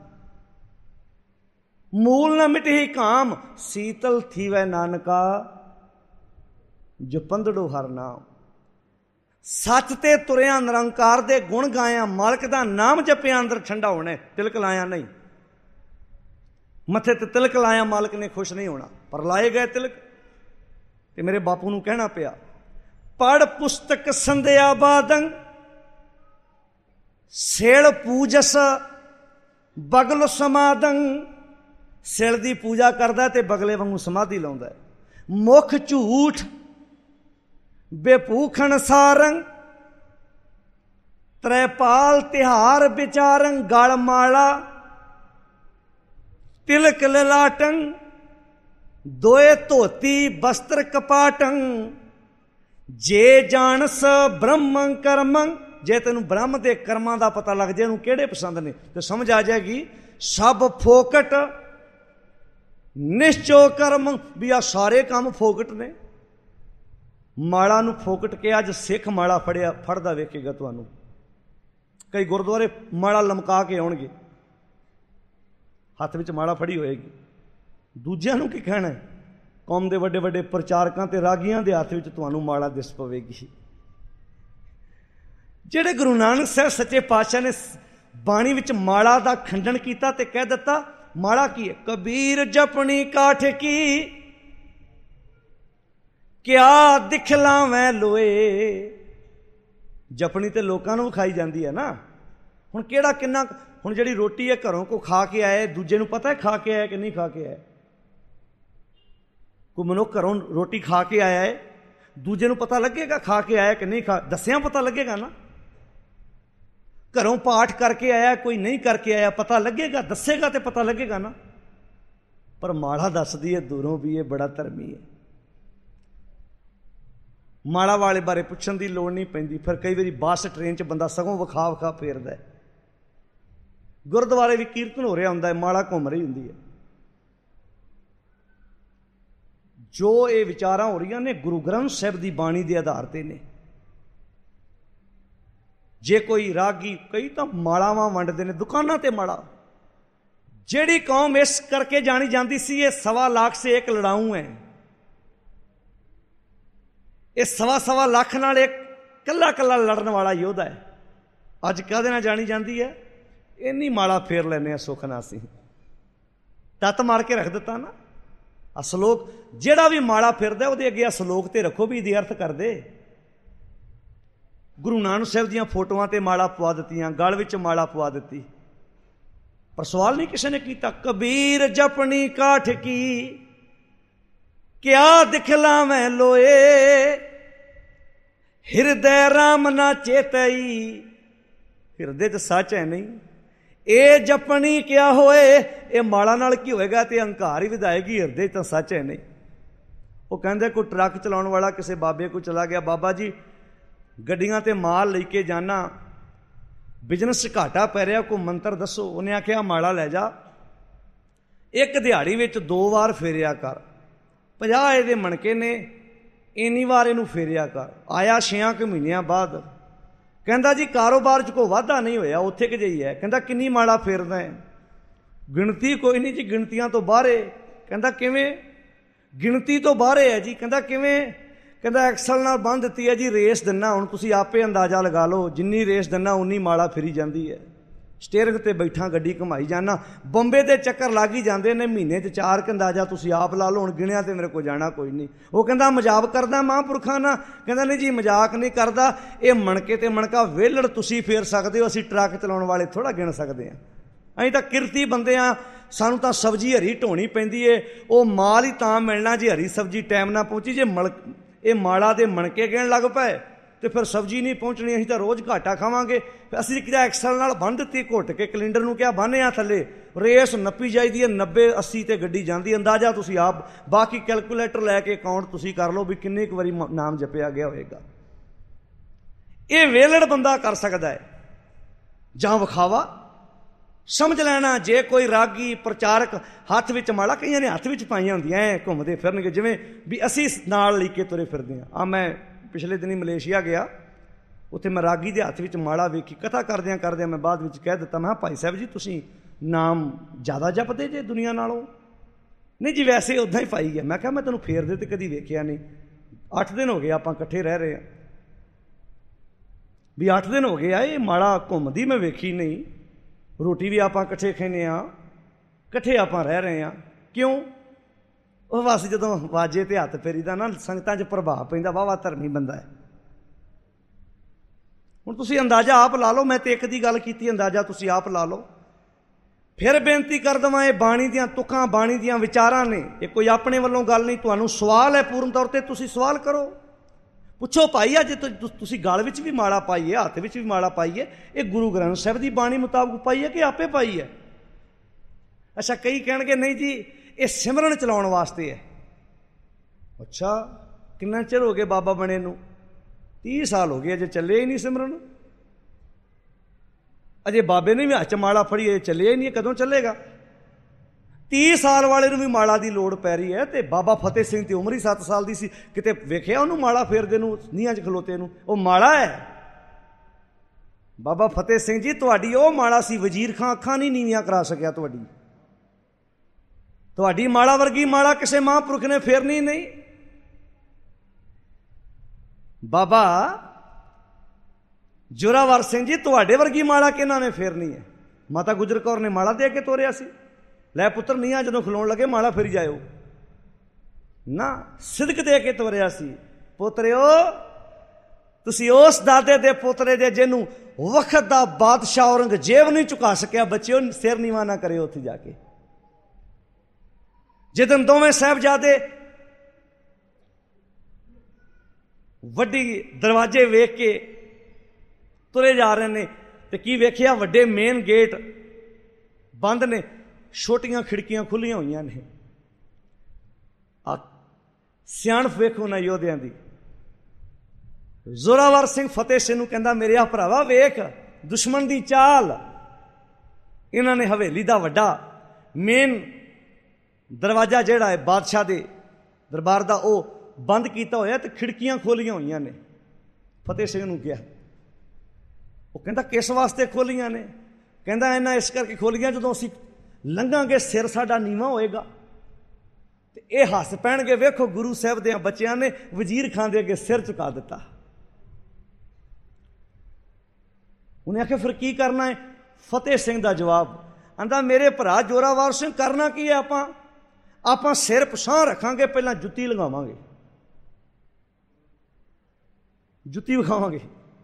ਮੂਲ ਨਾ ਮਿਟਹੀ ਘਾਮ, ਸੀਤਲ ਥੀਵੈ ਨਾਨਕਾ ਜੋ ਪੰਧੜੋ ਹਰ ਨਾਮ। ਸੱਚ ਤੇ ਤੁਰਿਆ, ਨਿਰੰਕਾਰ ਦੇ ਗੁਣ ਗਾਇਆ, ਮਾਲਕ ਦਾ ਨਾਮ ਜਪਿਆ, ਅੰਦਰ ਠੰਡਾ ਹੋਣਾ। ਤਿਲਕ ਲਾਇਆ ਨਹੀਂ, ਮੱਥੇ ਤੇ ਤਿਲਕ ਲਾਇਆ, ਮਾਲਕ ਨੇ ਖੁਸ਼ ਨਹੀਂ ਹੋਣਾ। ਪਰ ਲਾਏ ਗਏ ਤਿਲਕ, ਤੇ ਮੇਰੇ ਬਾਪੂ ਨੂੰ ਕਹਿਣਾ ਪਿਆ, ਪੜ ਪੁਸਤਕ ਸੰਧਿਆ ਬਾਦੰ ਸੇਲ ਪੂਜਸ ਬਗਲ ਸਮਾਦੰ। ਸਿਲ ਦੀ ਪੂਜਾ ਕਰਦਾ ਤੇ ਬਗਲੇ ਵਾਂਗੂ ਸਮਾਧੀ ਲਾਉਂਦਾ। ਮੁਖ ਝੂਠ ਬੇਭੂਖਣ ਸਾਰੰ ਤ੍ਰੈਪਾਲ ਤਿਹਾਰ ਵਿਚਾਰੰ। ਗਲ ਮਾਲਾ ਤਿਲਕ ਲਲਾਟੰ ਦੋਏ ਧੋਤੀ ਬਸਤਰ ਕਪਾਟੰ। ਜੇ ਜਾਣਸ ਬ੍ਰਹਮੰ ਕਰਮੰ। ਜੇ ਤੈਨੂੰ ਬ੍ਰਹਮ ਦੇ ਕਰਮਾਂ ਦਾ ਪਤਾ ਲੱਗ ਜਾਏ, ਇਹਨੂੰ ਕਿਹੜੇ ਪਸੰਦ ਨੇ, ਤੇ ਸਮਝ ਆ ਜਾਏਗੀ ਸਭ ਫੋਕਟ ਨਿਸ਼ਚੋ ਕਰਮ, ਵੀ ਆ ਸਾਰੇ ਕੰਮ ਫੋਕਟ ਨੇ। ਮਾਲਾ ਨੂੰ ਫੋਕਟ ਕੇ ਅੱਜ ਸਿੱਖ ਮਾਲਾ ਫੜਿਆ ਫੜਦਾ ਵੇਖੇਗਾ ਤੁਹਾਨੂੰ। ਕਈ ਗੁਰਦੁਆਰੇ ਮਾਲਾ ਲਮਕਾ ਕੇ ਆਉਣਗੇ, ਹੱਥ ਵਿੱਚ ਮਾਲਾ ਫੜੀ ਹੋਏਗੀ। ਦੂਜਿਆਂ ਨੂੰ ਕੀ ਕਹਿਣਾ? ਕੌਮ ਦੇ ਵੱਡੇ ਵੱਡੇ ਪ੍ਰਚਾਰਕਾਂ ਤੇ ਰਾਗੀਆਂ ਦੇ ਹੱਥ ਵਿੱਚ ਤੁਹਾਨੂੰ ਮਾਲਾ ਦਿਸ ਪਵੇਗੀ। ਜਿਹੜੇ ਗੁਰੂ ਨਾਨਕ ਸਾਹਿਬ ਸੱਚੇ ਪਾਤਸ਼ਾਹ ਨੇ ਬਾਣੀ ਵਿੱਚ ਮਾਲਾ ਦਾ ਖੰਡਨ ਕੀਤਾ ਤੇ ਕਹਿ ਦਿੱਤਾ, ਮਾਲਾ ਕੀ ਹੈ? ਕਬੀਰ ਜਪਣੀ ਕਾਠ ਕੀ ਕਿਆ ਦਿਖਲਾਵੇਂ ਲੋਏ। ਜਪਣੀ ਤੇ ਲੋਕਾਂ ਨੂੰ ਵਿਖਾਈ ਜਾਂਦੀ ਹੈ ਨਾ। ਹੁਣ ਕਿਹੜਾ ਕਿੰਨਾ, ਹੁਣ ਜਿਹੜੀ ਰੋਟੀ ਹੈ ਘਰੋਂ ਕੋ ਖਾ ਕੇ ਆਏ, ਦੂਜੇ ਨੂੰ ਪਤਾ ਹੈ ਖਾ ਕੇ ਆਇਆ ਕਿ ਨਹੀਂ ਖਾ ਕੇ ਆਇਆ? ਕੋਈ ਮਨੁੱਖ ਘਰੋਂ ਰੋਟੀ ਖਾ ਕੇ ਆਇਆ ਹੈ, ਦੂਜੇ ਨੂੰ ਪਤਾ ਲੱਗੇਗਾ ਖਾ ਕੇ ਆਇਆ ਕਿ ਨਹੀਂ ਖਾ? ਦੱਸਿਆ ਪਤਾ ਲੱਗੇਗਾ ਨਾ। ਘਰੋਂ ਪਾਠ ਕਰਕੇ ਆਇਆ, ਕੋਈ ਨਹੀਂ ਕਰਕੇ ਆਇਆ, ਪਤਾ ਲੱਗੇਗਾ, ਦੱਸੇਗਾ ਤੇ ਪਤਾ ਲੱਗੇਗਾ ਨਾ। ਪਰ ਮਾਲਾ ਦੱਸਦੀ ਹੈ ਦੂਰੋਂ ਵੀ ਇਹ ਬੜਾ ਧਰਮੀ ਹੈ। ਮਾਲਾ ਵਾਲੇ ਬਾਰੇ ਪੁੱਛਣ ਦੀ ਲੋੜ ਨਹੀਂ ਪੈਂਦੀ। ਫਿਰ ਕਈ ਵਾਰੀ ਬੱਸ ਟ੍ਰੇਨ 'ਚ ਬੰਦਾ ਸਗੋਂ ਵਿਖਾ ਵਿਖਾ ਫੇਰਦਾ। ਗੁਰਦੁਆਰੇ ਵੀ ਕੀਰਤਨ ਹੋ ਰਿਹਾ ਹੁੰਦਾ ਹੈ, ਮਾਲਾ ਘੁੰਮ ਰਹੀ ਹੁੰਦੀ ਹੈ। ਜੋ ਇਹ ਵਿਚਾਰਾਂ ਹੋ ਰਹੀਆਂ ਨੇ ਗੁਰੂ ਗ੍ਰੰਥ ਸਾਹਿਬ ਦੀ ਬਾਣੀ ਦੇ ਆਧਾਰ ਤੇ ਨੇ। ਜੇ ਕੋਈ ਰਾਗੀ, ਕਈ ਤਾਂ ਮਾਲਾਵਾਂ ਵੰਡਦੇ ਨੇ, ਦੁਕਾਨਾਂ ਤੇ ਮਾਲਾ। ਜਿਹੜੀ ਕੌਮ ਇਸ ਕਰਕੇ ਜਾਣੀ ਜਾਂਦੀ ਸੀ ਇਹ ਸਵਾ ਲੱਖ ਸੇ ਇੱਕ ਲੜਾਊ ਹੈ, ਇਹ ਸਵਾ ਸਵਾ ਲੱਖ ਨਾਲ ਇੱਕ ਕੱਲਾ ਕੱਲਾ ਲੜਨ ਵਾਲਾ ਯੋਧਾ ਹੈ, ਅੱਜ ਕਾਹਦੇ ਨਾਲ ਜਾਣੀ ਜਾਂਦੀ ਹੈ? ਇੰਨੀ ਮਾਲਾ ਫੇਰ ਲੈਂਦੇ ਹਾਂ ਸੁੱਖ ਨਾਲ। ਅਸੀਂ ਤੱਤ ਮਾਰ ਕੇ ਰੱਖ ਦਿੱਤਾ ਨਾ। ਆ ਸਲੋਕ ਜਿਹੜਾ ਵੀ ਮਾਲਾ ਫਿਰਦਾ ਉਹਦੇ ਅੱਗੇ ਆ ਸਲੋਕ ਤੇ ਰੱਖੋ ਵੀ ਇਹਦੇ ਅਰਥ ਕਰਦੇ। ਗੁਰੂ ਨਾਨਕ ਸਾਹਿਬ ਦੀਆਂ ਫੋਟੋਆਂ ਤੇ ਮਾਲਾ ਪਵਾ ਦਿੱਤੀਆਂ, ਗਲ ਵਿੱਚ ਮਾਲਾ ਪਵਾ ਦਿੱਤੀ, ਪਰ ਸਵਾਲ ਨਹੀਂ ਕਿਸੇ ਨੇ ਕੀਤਾ। ਕਬੀਰ ਜਪਣੀ ਕਾਠ ਕੀ ਕਿਆ ਦਿਖਲਾਵੇਂ ਲੋਏ, ਹਿਰਦੈ ਰਾਮ ਨਾ ਚੇਤਈ। ਹਿਰਦੇ 'ਚ ਸੱਚ ਹੈ ਨਹੀਂ। ਇਹ ਜਪਣੀ ਕਿਆ ਹੋਏ, ਇਹ ਮਾਲਾ ਨਾਲ ਕੀ ਹੋਏਗਾ? ਤੇ ਅਹੰਕਾਰ ਹੀ ਵਧਾਏਗੀ, ਹਿਰਦੇ 'ਚ ਤਾਂ ਸੱਚ ਹੈ ਨਹੀਂ। ਉਹ ਕਹਿੰਦੇ ਕੋਈ ਟਰੱਕ ਚਲਾਉਣ ਵਾਲਾ ਕਿਸੇ ਬਾਬੇ ਕੋਲ ਚਲਾ ਗਿਆ, ਬਾਬਾ ਜੀ ਗੱਡੀਆਂ ਤੇ ਮਾਲ ਲੈ ਕੇ ਜਾਣਾ, ਬਿਜ਼ਨਸ 'ਚ ਘਾਟਾ ਪੈ ਰਿਹਾ, ਕੋਈ ਮੰਤਰ ਦੱਸੋ। ਉਹਨੇ ਆਖਿਆ ਮਾਲਾ ਲੈ ਜਾ, ਇੱਕ ਦਿਹਾੜੀ ਵਿੱਚ ਦੋ ਵਾਰ ਫੇਰਿਆ ਕਰ, ਪੰਜਾਹ ਇਹਦੇ ਮਣਕੇ ਨੇ, ਇੰਨੀ ਵਾਰ ਇਹਨੂੰ ਫੇਰਿਆ ਕਰ। ਆਇਆ ਛਿਆਂ ਕੁ ਮਹੀਨਿਆਂ ਬਾਅਦ, ਕਹਿੰਦਾ ਜੀ ਕਾਰੋਬਾਰ 'ਚ ਕੋਈ ਵਾਧਾ ਨਹੀਂ ਹੋਇਆ, ਉੱਥੇ ਕਿ ਜਿਹੀ ਹੈ। ਕਹਿੰਦਾ ਕਿੰਨੀ ਮਾਲਾ ਫੇਰਦਾ ਹੈ? ਗਿਣਤੀ ਕੋਈ ਨਹੀਂ ਜੀ, ਗਿਣਤੀਆਂ ਤੋਂ ਬਾਹਰ ਹੈ। ਕਹਿੰਦਾ ਕਿਵੇਂ? ਗਿਣਤੀ ਤੋਂ ਬਾਹਰ ਹੈ ਜੀ। ਕਹਿੰਦਾ ਕਿਵੇਂ? ਕਹਿੰਦਾ ਐਕਸਲ ਨਾਲ ਬੰਨ੍ਹ ਦਿੱਤੀ ਹੈ ਜੀ, ਰੇਸ ਦਿੰਨਾ, ਹੁਣ ਤੁਸੀਂ ਆਪੇ ਅੰਦਾਜ਼ਾ ਲਗਾ ਲਓ, ਜਿੰਨੀ ਰੇਸ ਦਿੰਨਾ ਉਨੀ ਮਾਲਾ ਫਿਰੀ ਜਾਂਦੀ ਹੈ। ਸਟੇਅਰਿੰਗ ਤੇ ਬੈਠਾ ਗੱਡੀ ਘੁਮਾਈ ਜਾਣਾ, ਬੰਬੇ ਦੇ ਚੱਕਰ ਲੱਗ ਹੀ ਜਾਂਦੇ ਨੇ ਮਹੀਨੇ 'ਚ ਚਾਰ ਕੁ, ਅੰਦਾਜ਼ਾ ਤੁਸੀਂ ਆਪ ਲਾ ਲਓ। ਹੁਣ ਗਿਣਿਆ ਤੇ ਮੇਰੇ ਕੋਲ ਜਾਣਾ ਕੋਈ ਨਹੀਂ। ਉਹ ਕਹਿੰਦਾ ਮਜ਼ਾਕ ਕਰਦਾ ਮਹਾਂਪੁਰਖਾਂ ਨਾਲ? ਕਹਿੰਦਾ ਨਹੀਂ ਜੀ ਮਜ਼ਾਕ ਨਹੀਂ ਕਰਦਾ, ਇਹ ਮਣਕੇ ਤੇ ਮਣਕਾ ਵੇਲੜ ਤੁਸੀਂ ਫੇਰ ਸਕਦੇ ਹੋ, ਅਸੀਂ ਟਰੱਕ ਚਲਾਉਣ ਵਾਲੇ ਥੋੜ੍ਹਾ ਗਿਣ ਸਕਦੇ ਹਾਂ। ਅਸੀਂ ਤਾਂ ਕਿਰਤੀ ਬੰਦੇ ਹਾਂ, ਸਾਨੂੰ ਤਾਂ ਸਬਜ਼ੀ ਹਰੀ ਢੋਣੀ ਪੈਂਦੀ ਏ, ਉਹ ਮਾਲ ਹੀ ਤਾਂ ਮਿਲਣਾ ਜੇ ਹਰੀ ਸਬਜ਼ੀ ਟਾਈਮ ਨਾਲ ਪਹੁੰਚੀ। ਜੇ ਮਲ ਇਹ ਮਾਲਾ ਦੇ ਮਣਕੇ ਗਿਣ ਲੱਗ ਪਏ ਤੇ ਫਿਰ ਸਬਜ਼ੀ ਨਹੀਂ ਪਹੁੰਚਣੀ, ਅਸੀਂ ਤਾਂ ਰੋਜ਼ ਘਾਟਾ ਖਾਵਾਂਗੇ। ਅਸੀਂ ਕਿਹਾ ਐਕਸਲ ਨਾਲ ਬੰਨ੍ਹ ਦਿੱਤੀ, ਘੁੱਟ ਕੇ ਕੈਲੰਡਰ ਨੂੰ ਕਿਹਾ ਬੰਨ੍ਹਿਆ ਥੱਲੇ, ਰੇਸ ਨੱਪੀ ਜਾਈਦੀ ਹੈ, ਨੱਬੇ ਅੱਸੀ ਤੇ ਗੱਡੀ ਜਾਂਦੀ, ਅੰਦਾਜ਼ਾ ਤੁਸੀਂ ਆਪ, ਬਾਕੀ ਕੈਲਕੂਲੇਟਰ ਲੈ ਕੇ ਅਕਾਊਂਟ ਤੁਸੀਂ ਕਰ ਲਓ ਵੀ ਕਿੰਨੇ ਕੁ ਵਾਰੀ ਨਾਮ ਜਪਿਆ ਗਿਆ ਹੋਏਗਾ। ਇਹ ਵੇਲੜ ਬੰਦਾ ਕਰ ਸਕਦਾ ਹੈ, ਜਾਂ ਵਿਖਾਵਾ। ਸਮਝ ਲੈਣਾ ਜੇ ਕੋਈ ਰਾਗੀ ਪ੍ਰਚਾਰਕ ਹੱਥ ਵਿੱਚ ਮਾਲਾ, ਕਈਆਂ ਨੇ ਹੱਥ ਵਿੱਚ ਪਾਈਆਂ ਹੁੰਦੀਆਂ ਐ, ਘੁੰਮਦੇ ਫਿਰਨਗੇ ਜਿਵੇਂ ਵੀ ਅਸੀਂ ਨਾਲ ਲੈ ਕੇ ਤੁਰੇ ਫਿਰਦੇ ਹਾਂ। ਆ ਮੈਂ ਪਿਛਲੇ ਦਿਨੀ ਮਲੇਸ਼ੀਆ ਗਿਆ, ਉੱਥੇ ਮੈਂ ਰਾਗੀ ਦੇ ਹੱਥ ਵਿੱਚ ਮਾਲਾ ਵੇਖੀ। ਕਥਾ ਕਰਦਿਆਂ ਕਰਦਿਆਂ ਮੈਂ ਬਾਅਦ ਵਿੱਚ ਕਹਿ ਦਿੱਤਾ, ਮੈਂ ਕਿਹਾ ਭਾਈ ਸਾਹਿਬ ਜੀ ਤੁਸੀਂ ਨਾਮ ਜ਼ਿਆਦਾ ਜਪਦੇ ਜੇ ਦੁਨੀਆ ਨਾਲੋਂ? ਨਹੀਂ ਜੀ ਵੈਸੇ ਉੱਦਾਂ ਹੀ ਪਾਈ ਗਿਆ। ਮੈਂ ਕਿਹਾ ਮੈਂ ਤੈਨੂੰ ਫੇਰਦੇ ਤੇ ਕਦੀ ਵੇਖਿਆ ਨਹੀਂ, ਅੱਠ ਦਿਨ ਹੋ ਗਏ ਆਪਾਂ ਇਕੱਠੇ ਰਹਿ ਰਹੇ ਹਾਂ, ਵੀ ਅੱਠ ਦਿਨ ਹੋ ਗਏ ਆ ਇਹ ਮਾਲਾ ਘੁੰਮਦੀ ਮੈਂ ਵੇਖੀ ਨਹੀਂ, ਰੋਟੀ ਵੀ ਆਪਾਂ ਇਕੱਠੇ ਖਾਂਦੇ ਹਾਂ, ਇਕੱਠੇ ਆਪਾਂ ਰਹਿ ਰਹੇ ਹਾਂ, ਕਿਉਂ? ਉਹ ਬਸ ਜਦੋਂ ਵਾਜੇ ਤੇ ਹੱਥ ਫੇਰੀਦਾ ਨਾ ਸੰਗਤਾਂ 'ਚ ਪ੍ਰਭਾਵ ਪੈਂਦਾ, ਵਾਹ ਵਾਹ ਧਰਮੀ ਬੰਦਾ ਹੈ। ਹੁਣ ਤੁਸੀਂ ਅੰਦਾਜ਼ਾ ਆਪ ਲਾ ਲਓ, ਮੈਂ ਤੇ ਇੱਕ ਦੀ ਗੱਲ ਕੀਤੀ, ਅੰਦਾਜ਼ਾ ਤੁਸੀਂ ਆਪ ਲਾ ਲਓ। ਫਿਰ ਬੇਨਤੀ ਕਰ ਦੇਵਾਂ, ਇਹ ਬਾਣੀ ਦੀਆਂ ਤੁਕਾਂ, ਬਾਣੀ ਦੀਆਂ ਵਿਚਾਰਾਂ ਨੇ, ਇਹ ਕੋਈ ਆਪਣੇ ਵੱਲੋਂ ਗੱਲ ਨਹੀਂ। ਤੁਹਾਨੂੰ ਸਵਾਲ ਹੈ ਪੂਰਨ ਤੌਰ ਤੇ, ਤੁਸੀਂ ਸਵਾਲ ਕਰੋ, ਪੁੱਛੋ ਭਾਈ ਆ ਜੇ ਤੁਸੀਂ ਗਲ ਵਿੱਚ ਵੀ ਮਾਲਾ ਪਾਈ ਹੈ, ਹੱਥ ਵਿੱਚ ਵੀ ਮਾਲਾ ਪਾਈ ਹੈ, ਇਹ ਗੁਰੂ ਗ੍ਰੰਥ ਸਾਹਿਬ ਦੀ ਬਾਣੀ ਮੁਤਾਬਕ ਪਾਈ ਹੈ ਕਿ ਆਪੇ ਪਾਈ ਹੈ? ਅੱਛਾ, ਕਈ ਕਹਿਣਗੇ ਨਹੀਂ ਜੀ ਇਹ ਸਿਮਰਨ ਚਲਾਉਣ ਵਾਸਤੇ ਹੈ। ਅੱਛਾ, ਕਿੰਨਾ ਚਿਰ ਹੋ ਗਏ ਬਾਬਾ ਬਣੇ ਨੂੰ? ਤੀਹ ਸਾਲ ਹੋ ਗਏ, ਅਜੇ ਚੱਲੇ ਹੀ ਨਹੀਂ ਸਿਮਰਨ। ਅਜੇ ਬਾਬੇ ਨੇ ਵੀ ਹੱਥ 'ਚ ਮਾਲਾ ਫੜੀ, ਅਜੇ ਚੱਲਿਆ ਹੀ ਨਹੀਂ, ਕਦੋਂ ਚੱਲੇਗਾ? ਤੀਹ ਸਾਲ ਵਾਲੇ ਨੂੰ ਵੀ ਮਾਲਾ ਦੀ ਲੋੜ ਪੈ ਰਹੀ ਹੈ। ਤੇ ਬਾਬਾ ਫਤਿਹ ਸਿੰਘ ਦੀ ਉਮਰ ਹੀ ਸੱਤ ਸਾਲ ਦੀ ਸੀ, ਕਿਤੇ ਵੇਖਿਆ ਉਹਨੂੰ ਮਾਲਾ ਫੇਰਦੇ ਨੂੰ, ਨੀਹਾਂ 'ਚ ਖਲੋਤੇ ਨੂੰ? ਉਹ ਮਾਲਾ ਹੈ। ਬਾਬਾ ਫਤਿਹ ਸਿੰਘ ਜੀ ਤੁਹਾਡੀ ਉਹ ਮਾਲਾ ਸੀ, ਵਜ਼ੀਰ ਖਾਂ ਅੱਖਾਂ ਨਹੀਂ ਨੀਵੀਆਂ ਕਰਾ ਸਕਿਆ ਤੁਹਾਡੀ। ਤੁਹਾਡੀ ਮਾਲਾ ਵਰਗੀ ਮਾਲਾ ਕਿਸੇ ਮਹਾਂਪੁਰਖ ਨੇ ਫੇਰਨੀ ਨਹੀਂ। ਬਾਬਾ ਜ਼ੋਰਾਵਰ ਸਿੰਘ ਜੀ ਤੁਹਾਡੇ ਵਰਗੀ ਮਾਲਾ ਕਿਹਨਾਂ ਨੇ ਫੇਰਨੀ ਹੈ? ਮਾਤਾ ਗੁਜਰ ਕੌਰ ਨੇ ਮਾਲਾ ਦੇ ਕੇ ਤੋਰਿਆ ਸੀ, ਲੈ ਪੁੱਤਰ ਨੀਹਾਂ ਜਦੋਂ ਖਲੋਣ ਲੱਗੇ ਮਾਲਾ ਫੇਰੀ ਜਾਇਓ ਨਾ, ਸਿਦਕ ਦੇ ਕੇ ਤੋਰਿਆ ਸੀ। ਪੋਤਰਿਓ ਤੁਸੀਂ ਉਸ ਦਾਦੇ ਦੇ ਪੋਤਰੇ ਦੇ ਜਿਹਨੂੰ ਵਕਤ ਦਾ ਬਾਦਸ਼ਾਹ ਔਰੰਗਜ਼ੇਬ ਨਹੀਂ ਝੁਕਾ ਸਕਿਆ, ਬੱਚਿਓ ਸਿਰ ਨੀਵਾਂ ਨਾ ਕਰਿਓ ਉੱਥੇ ਜਾ ਕੇ। ਜਿੱਦਣ ਦੋਵੇਂ ਸਾਹਿਬਜ਼ਾਦੇ ਵੱਡੀ ਦਰਵਾਜ਼ੇ ਵੇਖ ਕੇ ਤੁਰੇ ਜਾ ਰਹੇ ਨੇ ਤੇ ਕੀ ਵੇਖਿਆ? ਵੱਡੇ ਮੇਨ ਗੇਟ ਬੰਦ ਨੇ, ਛੋਟੀਆਂ ਖਿੜਕੀਆਂ ਖੁੱਲੀਆਂ ਹੋਈਆਂ ਨੇ। ਆ ਸਿਆਣਪ ਵੇਖੋ ਨਾ ਯੋਧਿਆਂ ਦੀ। ਜ਼ੋਰਾਵਰ ਸਿੰਘ ਫਤਿਹ ਸਿੰਘ ਨੂੰ ਕਹਿੰਦਾ, ਮੇਰੇ ਆ ਭਰਾਵਾ ਵੇਖ ਦੁਸ਼ਮਣ ਦੀ ਚਾਲ। ਇਹਨਾਂ ਨੇ ਹਵੇਲੀ ਦਾ ਵੱਡਾ ਮੇਨ ਦਰਵਾਜ਼ਾ ਜਿਹੜਾ ਹੈ ਬਾਦਸ਼ਾਹ ਦੇ ਦਰਬਾਰ ਦਾ, ਉਹ ਬੰਦ ਕੀਤਾ ਹੋਇਆ ਤੇ ਖਿੜਕੀਆਂ ਖੋਲੀਆਂ ਹੋਈਆਂ ਨੇ। ਫਤਿਹ ਸਿੰਘ ਨੂੰ ਕਿਹਾ, ਉਹ ਕਹਿੰਦਾ ਕਿਸ ਵਾਸਤੇ ਖੋਲੀਆਂ ਨੇ? ਕਹਿੰਦਾ ਇਹਨਾਂ ਇਸ ਕਰਕੇ ਖੋਲੀਆਂ, ਜਦੋਂ ਅਸੀਂ ਲੰਘਾਂਗੇ ਸਿਰ ਸਾਡਾ ਨੀਵਾਂ ਹੋਏਗਾ ਤੇ ਇਹ ਹੱਸ ਪੈਣਗੇ, ਵੇਖੋ ਗੁਰੂ ਸਾਹਿਬ ਦੇ ਬੱਚਿਆਂ ਨੇ ਵਜ਼ੀਰ ਖਾਨ ਦੇ ਅੱਗੇ ਸਿਰ ਝੁਕਾ ਦਿੱਤਾ। ਉਹਨੇ ਆਖਿਆ ਫਿਰ ਕੀ ਕਰਨਾ ਹੈ? ਫਤਿਹ ਸਿੰਘ ਦਾ ਜਵਾਬ ਆਂਦਾ, ਮੇਰੇ ਭਰਾ ਜ਼ੋਰਾਵਰ ਸਿੰਘ ਕਰਨਾ ਕੀ ਹੈ? ਆਪਾਂ ਆਪਾਂ ਸਿਰ ਪਛਾਂ ਰੱਖਾਂਗੇ, ਪਹਿਲਾਂ ਜੁੱਤੀ ਲਗਾਵਾਂਗੇ, ਜੁੱਤੀ ਵਿਖਾਵਾਂਗੇ।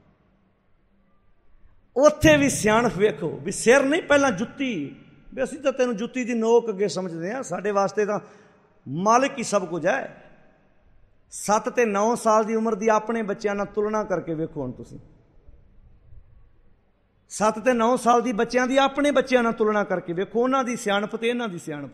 ਉੱਥੇ ਵੀ ਸਿਆਣਪ ਵੇਖੋ ਵੀ ਸਿਰ ਨਹੀਂ, ਪਹਿਲਾਂ ਜੁੱਤੀ। ਵੀ ਅਸੀਂ ਤਾਂ ਤੈਨੂੰ ਜੁੱਤੀ ਦੀ ਨੋਕ ਅੱਗੇ ਸਮਝਦੇ ਹਾਂ, ਸਾਡੇ ਵਾਸਤੇ ਤਾਂ ਮਾਲਿਕ ਹੀ ਸਭ ਕੁਝ ਹੈ। ਸੱਤ ਤੇ ਨੌ ਸਾਲ ਦੀ ਉਮਰ ਦੀ ਆਪਣੇ ਬੱਚਿਆਂ ਨਾਲ ਤੁਲਨਾ ਕਰਕੇ ਵੇਖੋ। ਹੁਣ ਤੁਸੀਂ ਸੱਤ ਤੇ ਨੌ ਸਾਲ ਦੀ ਬੱਚਿਆਂ ਦੀ ਆਪਣੇ ਬੱਚਿਆਂ ਨਾਲ ਤੁਲਨਾ ਕਰਕੇ ਵੇਖੋ, ਉਹਨਾਂ ਦੀ ਸਿਆਣਪ ਤੇ ਇਹਨਾਂ ਦੀ ਸਿਆਣਪ।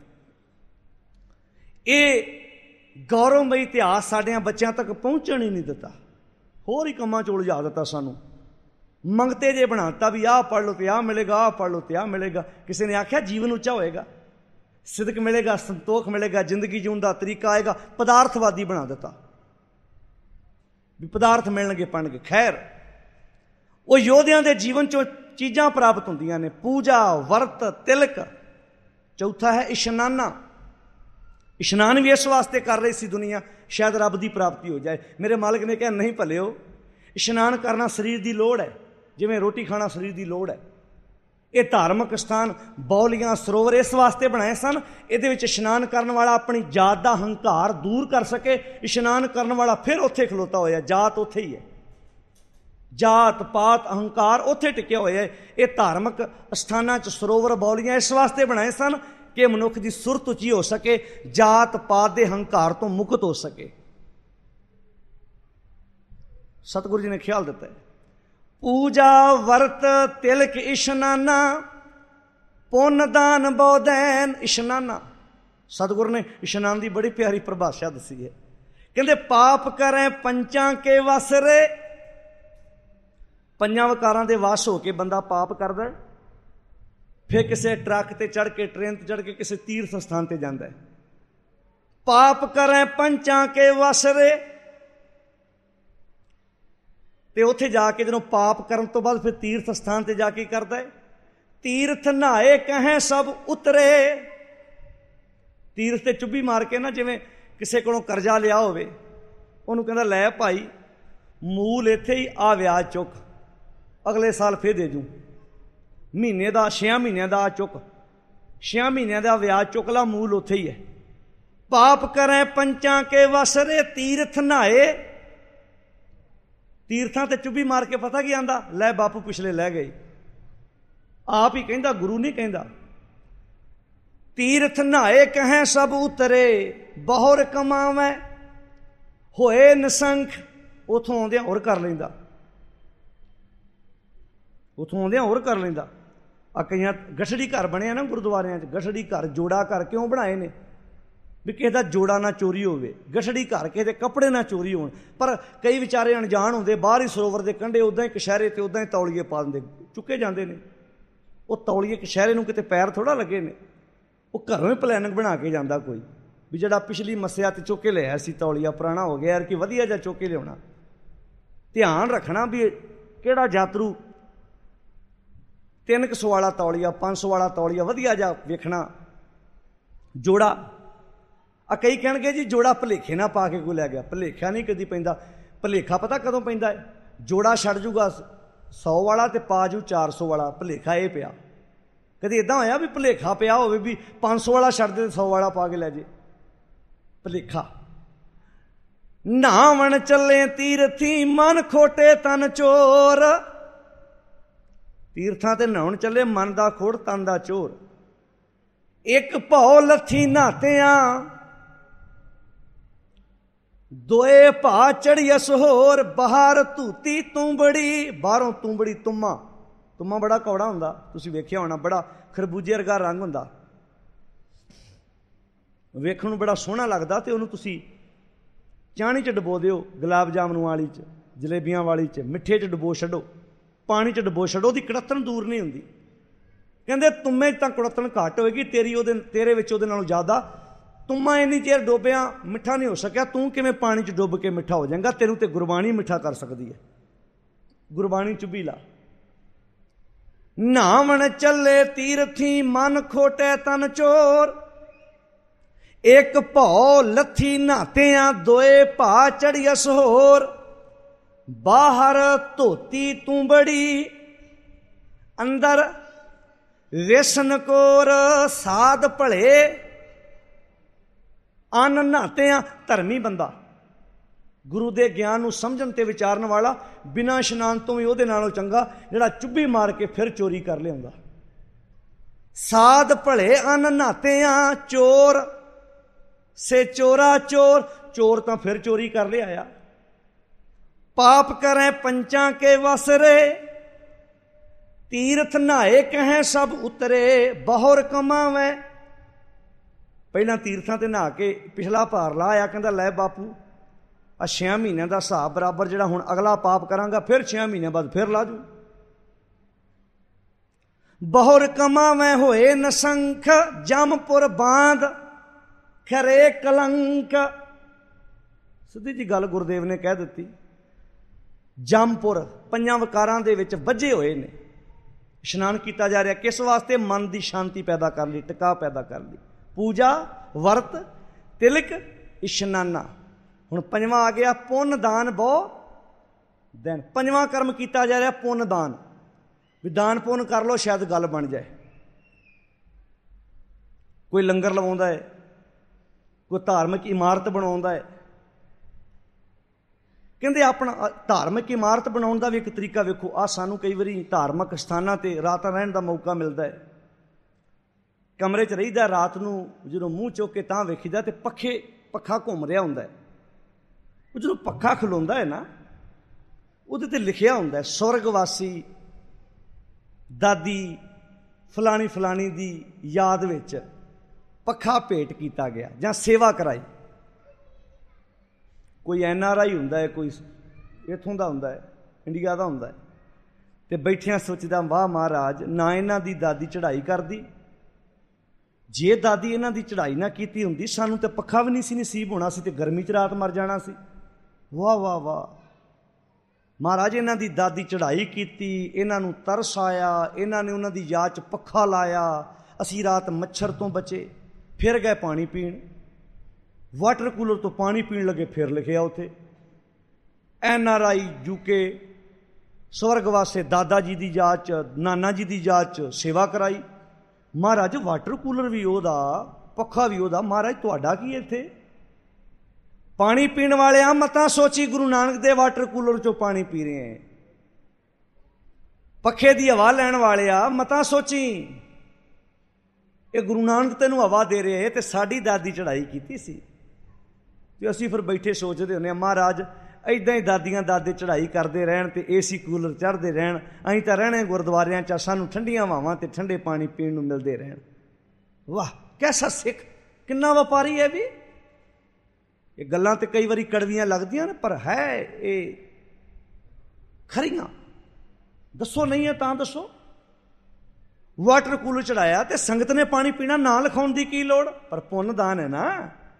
ਇਹ ਗੌਰਵਮਈ ਇਤਿਹਾਸ ਸਾਡਿਆਂ ਬੱਚਿਆਂ ਤੱਕ ਪਹੁੰਚਣ ਹੀ ਨਹੀਂ ਦਿੱਤਾ, ਹੋਰ ਹੀ ਕੰਮਾਂ 'ਚ ਉਲਝਾ ਦਿੱਤਾ ਸਾਨੂੰ। ਮੰਗਤੇ ਜੇ ਬਣਾਤਾ ਵੀ ਆਹ ਪੜ੍ਹ ਲਓ ਤੇ ਆਹ ਮਿਲੇਗਾ, ਆਹ ਪੜ੍ਹ ਲਓ ਤੇ ਆਹ ਮਿਲੇਗਾ। ਕਿਸੇ ਨੇ ਆਖਿਆ ਜੀਵਨ ਉੱਚਾ ਹੋਏਗਾ, ਸਿਦਕ ਮਿਲੇਗਾ, ਸੰਤੋਖ ਮਿਲੇਗਾ, ਜ਼ਿੰਦਗੀ ਜਿਉਣ ਦਾ ਤਰੀਕਾ ਆਏਗਾ। ਪਦਾਰਥਵਾਦੀ ਬਣਾ ਦਿੱਤਾ ਵੀ ਪਦਾਰਥ ਮਿਲਣਗੇ ਪੜਨਗੇ। ਖੈਰ, ਉਹ ਯੋਧਿਆਂ ਦੇ ਜੀਵਨ 'ਚੋਂ ਚੀਜ਼ਾਂ ਪ੍ਰਾਪਤ ਹੁੰਦੀਆਂ ਨੇ, ਪੂਜਾ, ਵਰਤ, ਤਿਲਕ। ਚੌਥਾ ਹੈ ਇਸ਼ਨਾਨਾ। ਇਸ਼ਨਾਨ ਵੀ ਇਸ ਵਾਸਤੇ ਕਰ ਰਹੀ ਸੀ ਦੁਨੀਆ, ਸ਼ਾਇਦ ਰੱਬ ਦੀ ਪ੍ਰਾਪਤੀ ਹੋ ਜਾਏ। ਮੇਰੇ ਮਾਲਕ ਨੇ ਕਿਹਾ ਨਹੀਂ ਭਲਿਓ, ਇਸ਼ਨਾਨ ਕਰਨਾ ਸਰੀਰ ਦੀ ਲੋੜ ਹੈ, ਜਿਵੇਂ ਰੋਟੀ ਖਾਣਾ ਸਰੀਰ ਦੀ ਲੋੜ ਹੈ। ਇਹ ਧਾਰਮਿਕ ਸਥਾਨ ਬੌਲੀਆਂ, ਸਰੋਵਰ ਇਸ ਵਾਸਤੇ ਬਣਾਏ ਸਨ, ਇਹਦੇ ਵਿੱਚ ਇਸ਼ਨਾਨ ਕਰਨ ਵਾਲਾ ਆਪਣੀ ਜਾਤ ਦਾ ਹੰਕਾਰ ਦੂਰ ਕਰ ਸਕੇ। ਇਸ਼ਨਾਨ ਕਰਨ ਵਾਲਾ ਫਿਰ ਉੱਥੇ ਖਲੋਤਾ ਹੋਇਆ, ਜਾਤ ਉੱਥੇ ਹੀ ਹੈ, ਜਾਤ ਪਾਤ ਅਹੰਕਾਰ ਉੱਥੇ ਟਿਕਿਆ ਹੋਇਆ ਹੈ। ਇਹ ਧਾਰਮਿਕ ਸਥਾਨਾਂ 'ਚ ਸਰੋਵਰ, ਬੌਲੀਆਂ ਇਸ ਵਾਸਤੇ ਬਣਾਏ ਸਨ ਕਿ ਮਨੁੱਖ ਦੀ ਸੁਰਤ ਉੱਚੀ ਹੋ ਸਕੇ, ਜਾਤ ਪਾਤ ਦੇ ਹੰਕਾਰ ਤੋਂ ਮੁਕਤ ਹੋ ਸਕੇ। ਸਤਿਗੁਰੂ ਜੀ ਨੇ ਖਿਆਲ ਦਿੱਤਾ ਹੈ, ਪੂਜਾ, ਵਰਤ, ਤਿਲਕ, ਇਸ਼ਨਾਨਾ, ਪੁੰਨ, ਦਾਨ, ਬੋਧੈਨ। ਇਸ਼ਨਾਨਾ, ਸਤਿਗੁਰੂ ਨੇ ਇਸ਼ਨਾਨ ਦੀ ਬੜੀ ਪਿਆਰੀ ਪਰਿਭਾਸ਼ਾ ਦੱਸੀ ਹੈ। ਕਹਿੰਦੇ ਪਾਪ ਕਰੇ ਪੰਚਾਂ ਕੇ ਵਸਰੇ। ਪੰਜਾਂ ਵਿਕਾਰਾਂ ਦੇ ਵਸ ਹੋ ਕੇ ਬੰਦਾ ਪਾਪ ਕਰਦਾ, फिर किसी ट्रक ते चढ़ के, ट्रेन ते चढ़ के किसी तीर्थ स्थान ते जाता है। पाप करें पंचा के वसरे, ते उत्थे जाके जो पाप करन तो बाद फिर तीर्थ स्थान ते जाके करता है। तीर्थ नहाए कहें सब उतरे, तीर्थ ते चुब्भी मार के ना, जिवें किसी कोलों करजा लिया होवे, उहनूं कहंदा लै भाई मूल इत्थे ही, आ व्याज चुक, अगले साल फिर दे जूं, महीने का छे महीनों का चुक, छे महीनों का व्याज चुक ला, मूल उत्थे ही है। पाप करें पंचा के वसरे, तीर्थ नहाए, तीर्थां ते चुब्भी मार के पता की आंदा, लै बापू पिछले लै गए, आप ही कहंदा, गुरु नहीं कहंदा। तीर्थ नहाए कहें सब उतरे, बहुर कमावे होए निसंख, उथों आउंदियां होर कर लैंदा, उथों आउंदियां होर कर लैंदा। आ कईयां गठड़ी घर बने ना गुरुद्वारियां च, गठड़ी घर जोड़ा घर क्यों बनाए ने, भी किसी का जोड़ा ना चोरी होवे, गठड़ी घर किसी के कपड़े ना चोरी होण। पर कई विचारे अनजान होंदे, बाहर ही सरोवर के कंढे उदां ही कशहरे ते उदां ही तौलीए पा दिंदे, चुके जाते हैं। वो तौलीए कशहरे नूं किते पैर थोड़ा लगे ने, वो घरों ही प्लैनिंग बना के जाता कोई, भी जिहड़ा पिछली मस्सिया ते चुक के लिया सी तौलीआ पुराना हो गया, यार कि वधिया जा चुक के लियाउणा। ध्यान रखना भी किहड़ा यात्रु तीन सौ वाला तौलीआ, पाँच सौ वाला तौलीआ वधिया जा वेखना जोड़ा। आ कई कहणगे जी जोड़ा भुलेखे ना पा के कोई लै गया, भुलेखा नहीं कदी पैंदा। भुलेखा पता कदों पैंदा है, जोड़ा छड़ जूगा सौ वाला ते पा जू चार सौ वाला, भुलेखा ये पिया। कदी इदां होया भी भुलेखा पिया होवे भी पाँच सौ वाला छड़ दे सौ वाला पा के लै जे, भुलेखा। नहावन चले तीरथी मन खोटे तन चोर, तीर्थां ते नहाउण चले मन दा खोड़ तन दा चोर। एक भौ लथी नहातियां दोए भा चढ़िया सोहर, बाहर धूती तूंबड़ी, बाहरों तूंबड़ी तुम्मा, तुम्मा बड़ा कौड़ा हुंदा, तुसीं वेखिया होना, बड़ा खरबूजे वर्गा रंग हुंदा, वेखण नूं बड़ा सोहना लगदा। ते उहनूं तुसीं चाणी च डबो दिओ, गुलाब जामनूं वाली च, जलेबियां वाली च, मिठे च डबो छड्डो, पानी च डबो छड्डो, ਉਹਦੀ कड़तन दूर नहीं हुंदी। कहंदे तुम्मे तां कड़तन घट होएगी, तेरी ਉਹਦੇ तेरे विच ਉਹਦੇ नालों ज़्यादा। तुम्मा इन्नी चेर डोबिया मिठा नहीं हो सकिया, तू किवें पानी च डुब के मिठा हो जाएगा, तेनू ते गुरबाणी मिठा कर सकती है, गुरबाणी चुभी ला। नहावन चले तीरथी मन खोटे तन चोर, एक भौ लथी नहातियां दोए भा चढ़िया सोहर, बाहर धोती तू बड़ी अंदर वेसन कोर, साध भले अन नहातियां। धर्मी बंदा गुरु के ज्ञान नूं समझण ते विचारन वाला बिना इशनान तो भी उहदे नालों चंगा जिहड़ा चुब्भी मार के फिर चोरी कर लिआउंदा। साध भले अन नहातियां चोर से चोरा चोर, चोर तो फिर चोरी कर ले आया। पाप करें पंचा के वसरे, तीर्थ नहाए कहें सब उतरे, बहुर कमावे। पहला तीर्थां ते नहा के पिछला भार ला आया, कहंदा लै बापू आ छे महीनों का हिसाब बराबर जिहड़ा हुण अगला पाप करांगा फिर छे महीनों बाद फिर ला जू। बहुर कमावे होए नसंख, जमपुर बांध खरे कलंक। सीधी जी गल गुरुदेव ने कह दी। जमपुर पंजां वकारां दे विच वज्जे होए ने, इशनान किया जा रहा किस वास्ते, मन की शांति पैदा कर ली, टिका पैदा कर ली। पूजा वर्त तिलक इशनाना। हुण पंजवां आ गया पुन दान बहु दिन। पंजवां कर्म किया जा रहा पुन दान, भी दान पुन कर लो शायद गल बन जाए। कोई लंगर लवाउंदा है, कोई धार्मिक इमारत बनाउंदा है। कहंदे अपना धार्मिक इमारत बनाउण दा भी एक तरीका वेखो। आ सानू कई वारी धार्मिक स्थानां ते रात रहण दा मौका मिलदा है, कमरे च रहीदा, रात नूं जदों मूँह चुक के तां वेखीदा ते पखे पखा घुम रहा हुंदा है। जो पखा खलोंदा है ना, उहदे ते लिखिया हुंदा है सुरगवासी दादी फलानी फलानी दी याद विच पखा भेंट किया गया जां सेवा कराई। कोई एन आर आई हुंदा है, कोई इत्थों दा हुंदा है, इंडिया दा हुंदा है, ਤੇ ਬੈਠਿਆਂ ਸੋਚਦਾ, ਵਾਹ ਮਹਾਰਾਜ, ਨਾ ਇਹਨਾਂ ਦੀ ਦਾਦੀ ਚੜ੍ਹਾਈ ਕਰਦੀ, ਜੇ ਦਾਦੀ ਇਹਨਾਂ ਦੀ ਚੜ੍ਹਾਈ ਨਾ ਕੀਤੀ ਹੁੰਦੀ ਸਾਨੂੰ ਤੇ ਪੱਖਾ ਵੀ ਨਹੀਂ ਸੀ ਨਸੀਬ ਹੋਣਾ, ਸੀ ਤੇ ਗਰਮੀ 'ਚ ਰਾਤ ਮਰ ਜਾਣਾ ਸੀ। ਵਾਹ ਵਾਹ ਵਾਹ ਮਹਾਰਾਜ, ਇਹਨਾਂ ਦੀ ਦਾਦੀ ਚੜ੍ਹਾਈ ਕੀਤੀ, ਇਹਨਾਂ ਨੂੰ ਤਰਸ ਆਇਆ, ਇਹਨਾਂ ਨੇ ਉਹਨਾਂ ਦੀ ਯਾਦ 'ਚ ਪੱਖਾ ਲਾਇਆ, ਅਸੀਂ ਰਾਤ ਮੱਛਰ ਤੋਂ ਬਚੇ। ਫਿਰ ਗਏ ਪਾਣੀ ਪੀਣ, ਵਾਟਰ ਕੂਲਰ ਤੋਂ ਪਾਣੀ ਪੀਣ ਲੱਗੇ, ਫਿਰ ਲਿਖਿਆ ਉੱਥੇ ਐਨ ਆਰ ਆਈ ਯੂਕੇ ਸਵਰਗਵਾਸੇ ਦਾਦਾ ਜੀ ਦੀ ਯਾਦ 'ਚ, ਨਾਨਾ ਜੀ ਦੀ ਯਾਦ 'ਚ ਸੇਵਾ ਕਰਾਈ। ਮਹਾਰਾਜ ਵਾਟਰ ਕੂਲਰ ਵੀ ਉਹਦਾ, ਪੱਖਾ ਵੀ ਉਹਦਾ, ਮਹਾਰਾਜ ਤੁਹਾਡਾ ਕੀ ਇੱਥੇ? ਪਾਣੀ ਪੀਣ ਵਾਲਿਆਂ ਮਤਾਂ ਸੋਚੀ ਗੁਰੂ ਨਾਨਕ ਦੇ ਵਾਟਰ ਕੂਲਰ 'ਚੋਂ ਪਾਣੀ ਪੀ ਰਹੇ ਹੈ। ਪੱਖੇ ਦੀ ਹਵਾ ਲੈਣ ਵਾਲਿਆ ਮਤਾਂ ਸੋਚੀ, ਇਹ ਗੁਰੂ ਨਾਨਕ ਤੈਨੂੰ ਹਵਾ ਦੇ ਰਹੇ ਤੇ ਸਾਡੀ ਦਾਦੀ ਚੜ੍ਹਾਈ ਕੀਤੀ ਸੀ। ਤੇ ਅਸੀਂ ਫਿਰ ਬੈਠੇ ਸੋਚਦੇ ਹੁੰਦੇ ਹਾਂ, ਮਹਾਰਾਜ ਇੱਦਾਂ ਹੀ ਦਾਦੀਆਂ ਦਾਦੇ ਚੜ੍ਹਾਈ ਕਰਦੇ ਰਹਿਣ ਤੇ ਏ ਸੀ ਕੂਲਰ ਚੜ੍ਹਦੇ ਰਹਿਣ, ਅਸੀਂ ਤਾਂ ਰਹਿਣੇ ਗੁਰਦੁਆਰਿਆਂ 'ਚ, ਸਾਨੂੰ ਠੰਡੀਆਂ ਹਵਾਵਾਂ ਤੇ ਠੰਡੇ ਪਾਣੀ ਪੀਣ ਨੂੰ ਮਿਲਦੇ ਰਹਿਣ। ਵਾਹ ਕੈਸਾ ਸਿੱਖ, ਕਿੰਨਾ ਵਪਾਰੀ ਹੈ ਵੀ। ਇਹ ਗੱਲਾਂ ਤੇ ਕਈ ਵਾਰੀ ਕੜਵੀਆਂ ਲੱਗਦੀਆਂ ਨੇ, ਪਰ ਹੈ ਇਹ ਖਰੀਆਂ। ਦੱਸੋ ਨਹੀਂ ਹੈ ਤਾਂ ਦੱਸੋ। ਵਾਟਰ ਕੂਲਰ ਚੜਾਇਆ ਤੇ ਸੰਗਤ ਨੇ ਪਾਣੀ ਪੀਣਾ, ਨਾ ਲਿਖਾਉਣ ਦੀ ਕੀ ਲੋੜ, ਪਰ ਪੁੰਨ ਦਾਨ ਹੈ ਨਾ।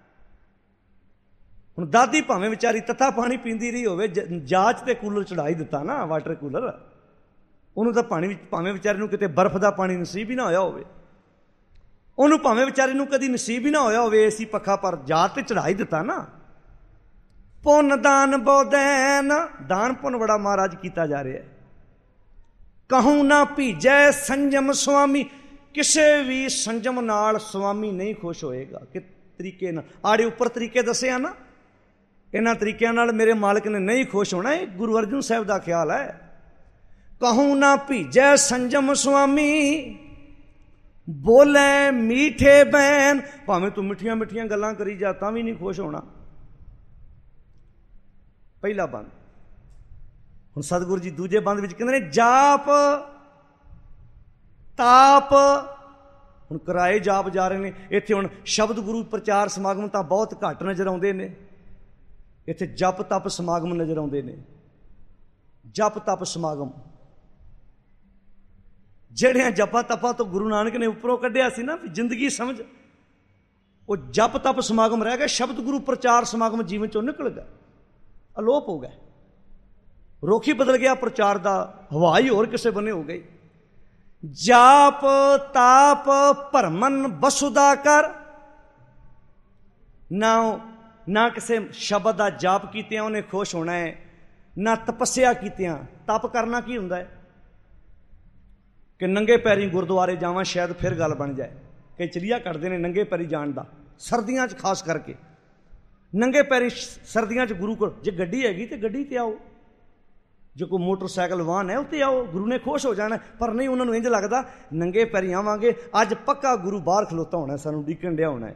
ਹੁਣ ਦਾਦੀ ਭਾਵੇਂ ਵਿਚਾਰੀ ਤੱਤਾ ਪਾਣੀ ਪੀਂਦੀ ਰਹੀ ਹੋਵੇ, ਜਾਚ ਤੇ ਕੂਲਰ ਚੜਾਈ ਦਿੱਤਾ ਨਾ ਵਾਟਰ ਕੂਲਰ, ਉਹਨੂੰ ਤਾਂ ਪਾਣੀ ਭਾਵੇਂ ਵਿਚਾਰੀ ਨੂੰ ਕਿਤੇ ਬਰਫ਼ ਦਾ ਪਾਣੀ ਨਸੀਬ ਹੀ ਨਾ ਹੋਇਆ ਹੋਵੇ, ਉਹਨੂੰ ਭਾਵੇਂ ਵਿਚਾਰੀ ਨੂੰ ਕਦੀ ਨਸੀਬ ਹੀ ਨਾ ਹੋਇਆ ਹੋਵੇ ਏਸੀ ਪੱਖਾ, ਪਰ ਜਾਤ ਤੇ ਚੜਾਈ ਦਿੱਤਾ ਨਾ। ਪੁੰਨ ਦਾਨ ਬੋਦੈਨ, ਦਾਨ ਪੁੰਨ ਬੜਾ ਮਹਾਰਾਜ ਕੀਤਾ ਜਾ ਰਿਹਾ। ਕਹੂੰ ਨਾ ਭੀਜੈ ਸੰਜਮ ਸੁਆਮੀ, ਕਿਸੇ ਵੀ ਸੰਜਮ ਨਾਲ ਸੁਆਮੀ ਨਹੀਂ ਖੁਸ਼ ਹੋਏਗਾ। ਕਿ ਤਰੀਕੇ ਨਾਲ ਆੜੇ ਉੱਪਰ ਤਰੀਕੇ ਦੱਸੇ ਆ ਨਾ, ਇਹਨਾਂ ਤਰੀਕਿਆਂ ਨਾਲ ਮੇਰੇ ਮਾਲਕ ਨੇ ਨਹੀਂ ਖੁਸ਼ ਹੋਣਾ। ਇਹ ਗੁਰੂ ਅਰਜਨ ਸਾਹਿਬ ਦਾ ਖਿਆਲ ਹੈ। ਕਹੂੰ ਨਾ ਭੀਜੈ ਸੰਜਮ ਸੁਆਮੀ, ਬੋਲੇ ਮੀਠੇ ਬੈਨ, ਭਾਵੇਂ ਤੂੰ ਮਿੱਠੀਆਂ ਮਿੱਠੀਆਂ ਗੱਲਾਂ ਕਰੀ ਜਾ ਤਾਂ ਵੀ ਨਹੀਂ ਖੁਸ਼ ਹੋਣਾ। ਪਹਿਲਾ ਬੰਦ। ਹੁਣ ਸਤਿਗੁਰੂ ਜੀ ਦੂਜੇ ਬੰਦ ਵਿੱਚ ਕਹਿੰਦੇ ਨੇ ਜਾਪ ਤਾਪ। ਹੁਣ ਕਿਰਾਏ ਜਾਪ ਜਾ ਰਹੇ ਨੇ ਇੱਥੇ। ਹੁਣ ਸ਼ਬਦ ਗੁਰੂ ਪ੍ਰਚਾਰ ਸਮਾਗਮ ਤਾਂ ਬਹੁਤ ਘੱਟ ਨਜ਼ਰ ਆਉਂਦੇ ਨੇ, ਇੱਥੇ ਜਪ ਤਪ ਸਮਾਗਮ ਨਜ਼ਰ ਆਉਂਦੇ ਨੇ। ਜਪ ਤਪ ਸਮਾਗਮ, ਜਿਹੜਿਆਂ ਜਪਾ ਤਪਾ ਤੋਂ ਗੁਰੂ ਨਾਨਕ ਨੇ ਉੱਪਰੋਂ ਕੱਢਿਆ ਸੀ ਨਾ ਜ਼ਿੰਦਗੀ ਸਮਝ, ਉਹ ਜਪ ਤਪ ਸਮਾਗਮ ਰਹਿ ਗਿਆ। ਸ਼ਬਦ ਗੁਰੂ ਪ੍ਰਚਾਰ ਸਮਾਗਮ ਜੀਵਨ ਚੋਂ ਨਿਕਲ ਗਿਆ, ਅਲੋਪ ਹੋ ਗਿਆ। ਰੁੱਖ ਹੀ ਬਦਲ ਗਿਆ ਪ੍ਰਚਾਰ ਦਾ, ਹਵਾ ਹੀ ਹੋਰ ਕਿਸੇ ਬੰਨੇ ਹੋ ਗਈ। ਜਾਪ ਤਾਪ ਭਰਮਨ ਵਸੁਦਾ ਕਰ, ਨਾ ਨਾ ਕਿਸੇ ਸ਼ਬਦ ਦਾ ਜਾਪ ਕੀਤਿਆਂ ਉਹਨੇ ਖੁਸ਼ ਹੋਣਾ ਹੈ, ਨਾ ਤਪੱਸਿਆ ਕੀਤਿਆਂ। ਤਪ ਕਰਨਾ ਕੀ ਹੁੰਦਾ ਹੈ ਕਿ ਨੰਗੇ ਪੈਰੀ ਗੁਰਦੁਆਰੇ ਜਾਵਾਂ, ਸ਼ਾਇਦ ਫਿਰ ਗੱਲ ਬਣ ਜਾਏ। ਕਈ ਚਲੀਆ ਕੱਢਦੇ ਨੇ ਨੰਗੇ ਪੈਰੀ ਜਾਣ ਦਾ, ਸਰਦੀਆਂ 'ਚ ਖਾਸ ਕਰਕੇ ਨੰਗੇ ਪੈਰੀ ਸਰਦੀਆਂ 'ਚ ਗੁਰੂ ਕੋਲ। ਜੇ ਗੱਡੀ ਹੈਗੀ ਤੇ ਗੱਡੀ ਤੇ ਆਓ, ਜੇ ਕੋਈ ਮੋਟਰਸਾਈਕਲ ਵਾਹਨ ਹੈ ਉੱਤੇ ਆਓ, ਗੁਰੂ ਨੇ ਖੁਸ਼ ਹੋ ਜਾਣਾ। ਪਰ ਨਹੀਂ, ਉਹਨਾਂ ਨੂੰ ਇੰਝ ਲੱਗਦਾ ਨੰਗੇ ਪੈਰੀ ਆਵਾਂਗੇ, ਅੱਜ ਪੱਕਾ ਗੁਰੂ ਬਾਹਰ ਖਲੋਤਾ ਹੋਣਾ, ਸਾਨੂੰ ਡੀਕਣ ਡਿਆ ਹੋਣਾ ਹੈ।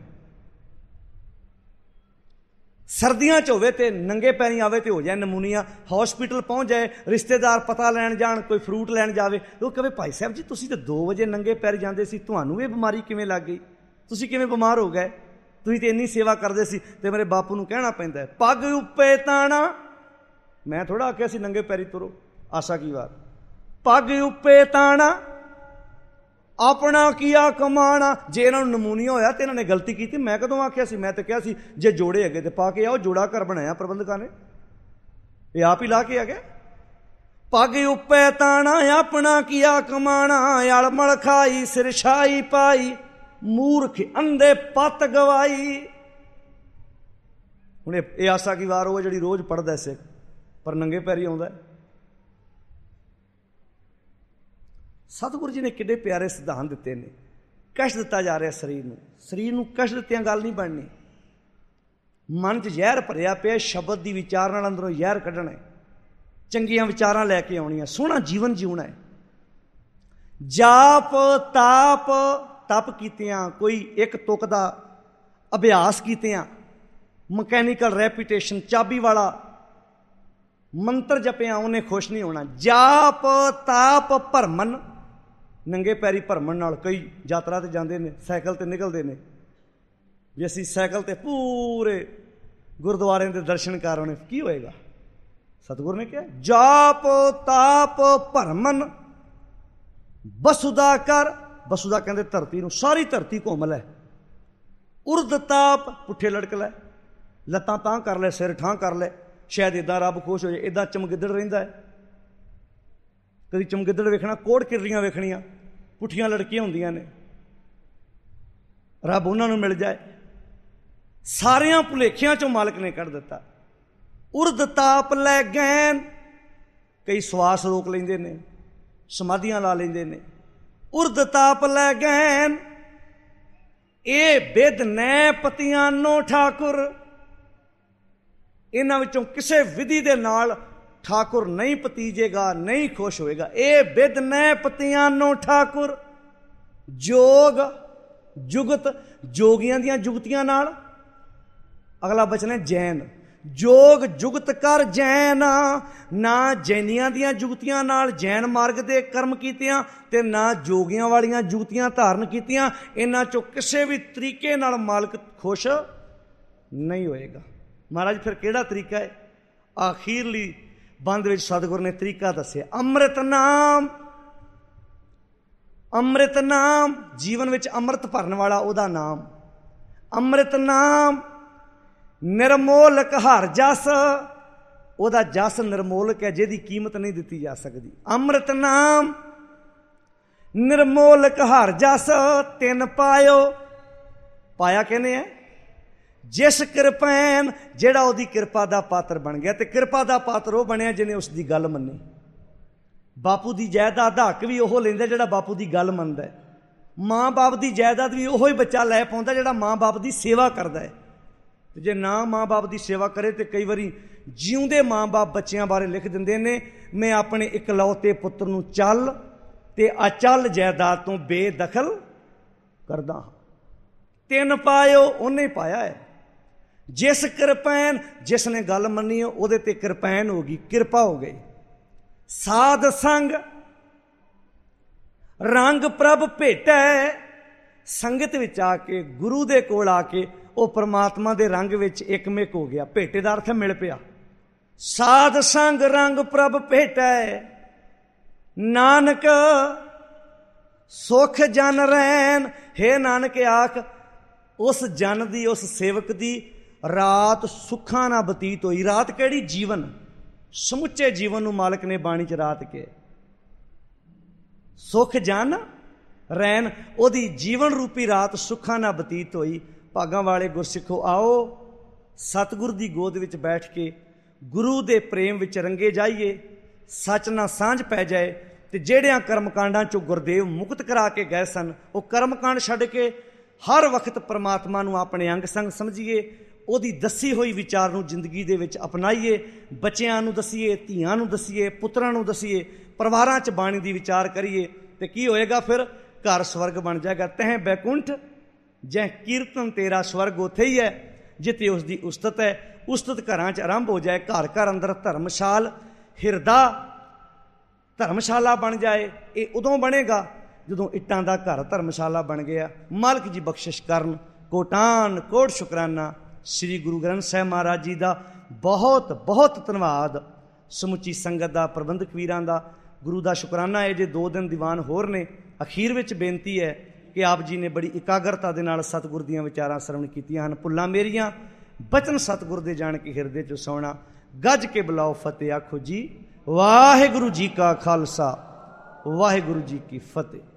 ਸਰਦੀਆਂ 'ਚ ਹੋਵੇ ਤੇ ਨੰਗੇ ਪੈਰੀ ਆਵੇ ਤੇ ਹੋ ਜਾਏ ਨਮੂਨੀਆ। ਹੌਸਪੀਟਲ ਪਹੁੰਚ ਜਾਏ, ਰਿਸ਼ਤੇਦਾਰ ਪਤਾ ਲੈਣ ਜਾਣ, ਕੋਈ ਫਰੂਟ ਲੈਣ ਜਾਵੇ, ਉਹ ਕਹੇ ਭਾਈ ਸਾਹਿਬ ਜੀ ਤੁਸੀਂ ਤਾਂ ਦੋ ਵਜੇ ਨੰਗੇ ਪੈਰ ਜਾਂਦੇ ਸੀ, ਤੁਹਾਨੂੰ ਇਹ ਬਿਮਾਰੀ ਕਿਵੇਂ ਲੱਗ ਗਈ? ਤੁਸੀਂ ਕਿਵੇਂ ਬਿਮਾਰ ਹੋ ਗਏ? ਤੁਸੀਂ ਤੇ ਇੰਨੀ ਸੇਵਾ ਕਰਦੇ ਸੀ। ਤੇ ਮੇਰੇ ਬਾਪੂ ਨੂੰ ਕਹਿਣਾ ਪੈਂਦਾ, ਪੱਗ ਉੱਪੇ ਤਾਣਾ। ਮੈਂ ਥੋੜ੍ਹਾ ਆਖਿਆ ਸੀ ਨੰਗੇ ਪੈਰੀ ਤੁਰੋ, ਆਸਾ ਕੀ ਵਾਰ। ਪੱਗ ਉੱਪੇ ਤਾਣਾ ਆਪਣਾ ਕੀਆ ਕਮਾਣਾ। ਜੇ ਇਹਨਾਂ ਨੂੰ ਨਮੂਨੀਆ ਹੋਇਆ ਤੇ ਇਹਨਾਂ ਨੇ ਗਲਤੀ ਕੀਤੀ। ਮੈਂ ਕਦੋਂ ਆਖਿਆ ਸੀ? ਮੈਂ ਤਾਂ ਕਿਹਾ ਸੀ ਜੇ ਜੋੜੇ ਹੈਗੇ ਤੇ ਪਾ ਕੇ ਆਓ। ਜੋੜਾ ਘਰ ਬਣਾਇਆ ਪ੍ਰਬੰਧਕਾਂ ਨੇ, ਇਹ ਆਪ ਹੀ ਲਾ ਕੇ ਆ ਗਿਆ। ਪੱਗ ਉੱਪੇ ਤਾਣਾ ਆਪਣਾ ਕੀਆ ਕਮਾਣਾ, ਅਲਮਲ ਖਾਈ ਸਿਰ ਛਾਈ ਪਾਈ, ਮੂਰਖ ਅੰਧੇ ਪੱਤ ਗਵਾਈ। ਹੁਣ ਇਹ ਆਸਾ ਕੀ ਵਾਰ ਉਹ ਜਿਹੜੀ ਰੋਜ਼ ਪੜ੍ਹਦਾ ਸਿੱਖ, ਪਰ ਨੰਗੇ ਪੈਰੀ ਆਉਂਦਾ। ਸਤਿਗੁਰੂ ਜੀ ਨੇ ਕਿੱਡੇ ਪਿਆਰੇ ਸਿਧਾਂਤ ਦਿੱਤੇ ਨੇ। ਕਸ਼ਟ ਦਿੱਤਾ ਜਾ ਰਿਹਾ ਸਰੀਰ ਨੂੰ, ਸਰੀਰ ਨੂੰ ਕਸ਼ਟ ਦਿੱਤਿਆਂ ਗੱਲ ਨਹੀਂ ਬਣਨੀ। ਮਨ 'ਚ ਜ਼ਹਿਰ ਭਰਿਆ ਪਿਆ, ਸ਼ਬਦ ਦੀ ਵਿਚਾਰ ਨਾਲ ਅੰਦਰੋਂ ਜ਼ਹਿਰ ਕੱਢਣਾ ਹੈ, ਚੰਗੀਆਂ ਵਿਚਾਰਾਂ ਲੈ ਕੇ ਆਉਣੀਆਂ, ਸੋਹਣਾ ਜੀਵਨ ਜਿਉਣਾ ਹੈ। ਜਾਪ ਤਾਪ, ਤਪ ਕੀਤਿਆਂ, ਕੋਈ ਇੱਕ ਤੁਕ ਦਾ ਅਭਿਆਸ ਕੀਤਿਆਂ, ਮਕੈਨੀਕਲ ਰੈਪੀਟੇਸ਼ਨ, ਚਾਬੀ ਵਾਲਾ ਮੰਤਰ ਜਪਿਆ, ਉਹਨੇ ਖੁਸ਼ ਨਹੀਂ ਹੋਣਾ। ਜਾਪ ਤਾਪ ਭਰਮਨ, ਨੰਗੇ ਪੈਰੀ ਭਰਮਣ ਨਾਲ ਕਈ ਯਾਤਰਾ ਤੇ ਜਾਂਦੇ ਨੇ, ਸਾਈਕਲ ਤੇ ਨਿਕਲਦੇ ਨੇ। ਜੇ ਅਸੀਂ ਸਾਈਕਲ ਤੇ ਪੂਰੇ ਗੁਰਦੁਆਰਿਆਂ ਦੇ ਦਰਸ਼ਨ ਕਰ ਆਉਣੇ, ਕੀ ਹੋਏਗਾ? सतगुरु ने क्या, जाप ताप भरमन बसुदा कर, बसुदा कहते धरती नूं, सारी धरती घूम लै, उर्द ताप पुठे लड़क लै, लत्तां तां कर लै, सिर ठां कर लै, शायद इदां रब खुश हो जाए। इदां चमगिद्दड़ रहिंदा है, कभी चमगिद्दड़ वेखना, कोड़ किरलियां वेखनियां, पुठियां लड़कियां हुंदियां ने, रब उन्हां नूं मिल जाए। सारियां भुलेखियां चों मालिक ने कढ़ दिता। उर्द ताप लै गैन, कई श्वास रोक लेंदे ने, समाधियां ला लेंदे ने। उर्द ताप लै गैन, ए बिद नै पतियां नो ठाकुर, इन्हां विचों किसे विधि दे नाल ठाकुर नहीं भतीजेगा, नहीं खुश होएगा। ए बिद नै पतियां नो ठाकुर, जोग जुगत, जोगियां दियां जुगतियां नाल। अगला बचन है जैन, जोग जुगत कर जैन, ना जैनियां दियां जुगतियां नाल जैन मार्ग दे कर्म कीतियां ते ना जोगियां वालियां जुगतियां धारण कीतियां। इन्हां चों किसे भी तरीके नाल मालिक खुश नहीं होएगा। महाराज फिर किहड़ा तरीका है? आखिरली बंद विच सतगुर ने तरीका दस्सिया, अमृत नाम। अमृत नाम जीवन विच अमृत भरन वाला ओहदा नाम, अमृत नाम। निर्मोलक हर जस, ओहदा जस निर्मोलक है, जिहदी कीमत नहीं दिती जा सकती। अमृत नाम निर्मोलक हर जस, तिन पायो, पाया कहने है जिस कृपैन, जेड़ा ओहदी कृपा दा पात्र बन गया। ते कृपा दा पात्र वह बनया जिन्हें उसकी गल मन्नी। बापू की जायदाद दा हक भी ओह लैंदा जेड़ा बापू की गल मनदा है। माँ बाप की जायदाद भी ओह ही बच्चा लै पाउंदा जेड़ा माँ बाप की सेवा करदा है। जे ना माँ बाप की सेवा करे तो कई बारी जिउंदे माँ बाप बच्चों बारे लिख दिंदे ने, मैं अपने इकलौते पुत्र नूं चल ते अचल जायदाद तो बेदखल करदा हां। तिन पायो उन्हें पाया है, जिस कृपैन, जिसने गल मन्नी ओहदे ते कृपैन हो गई, कृपा हो गई। साध संग रंग प्रभ भेटा, संगत विच आके गुरु दे कोल आके वह परमात्मा दे रंग विच एकमिक हो गया। भेटे दा अर्थ मिल पिया। साध संग रंग प्रभ भेटा, नानक सुख जन रैन। हे नानक आख उस जन दी, उस सेवक दी रात सुखा ना बतीत होई। रात केड़ी? जीवन, समुचे जीवन नूं मालिक ने बाणी च रात के सुख जन रैन, ओदी जीवन रूपी रात सुखा ना बतीत होई। भागां वाले गुरसिखो आओ सतगुर दी गोद विच बैठ के गुरु दे प्रेम विच रंगे जाइए, सच ना सांझ पै जाए। ते जेड़ियां कर्मकांडां चों गुरदेव मुक्त करा के गए सन, वो कर्मकांड छड्ड के हर वक्त परमात्मा नूं अपने अंग संग समझिए, ओहदी दसी हुई विचार नूं जिंदगी दे विच अपनाइए। बच्चिआं नूं दसीए, धीआं नूं दसीए, पुत्रां नूं दसीए, परिवारां च बाणी दी विचार करिए। ते की होएगा फिर? घर स्वर्ग बन जाएगा। तह बैकुंठ जै कीर्तन तेरा स्वर्ग उत्थे ही है जिथे उसकी उस्तत है। उस्तत घरां च आरंभ हो जाए, घर घर अंदर धर्मशाल हिरदा धर्मशाला बन जाए। ये उदों बनेगा जदों इट्टां दा घर धर्मशाला बन गया। मालिक जी बख्शिश करन। कोटान कोट शुकराना श्री गुरु ग्रंथ साहिब महाराज जी का बहुत बहुत धन्यवाद। समुची संगत का, प्रबंधक वीरां का गुरु का शुकराना है। जे दो दिन दीवान होर ने, अखीर विच बेनती है कि आप जी ने बड़ी इकाग्रता दे नाल सतगुर दीआं विचारां श्रवण कीतियां हन। भुल्लां मेरियां बचन सतगुर दे जान के हिरदे चों सौणा। गज के बुलाओ फतेह आखो जी वाहिगुरु जी का खालसा वाहिगुरु जी की फतेह।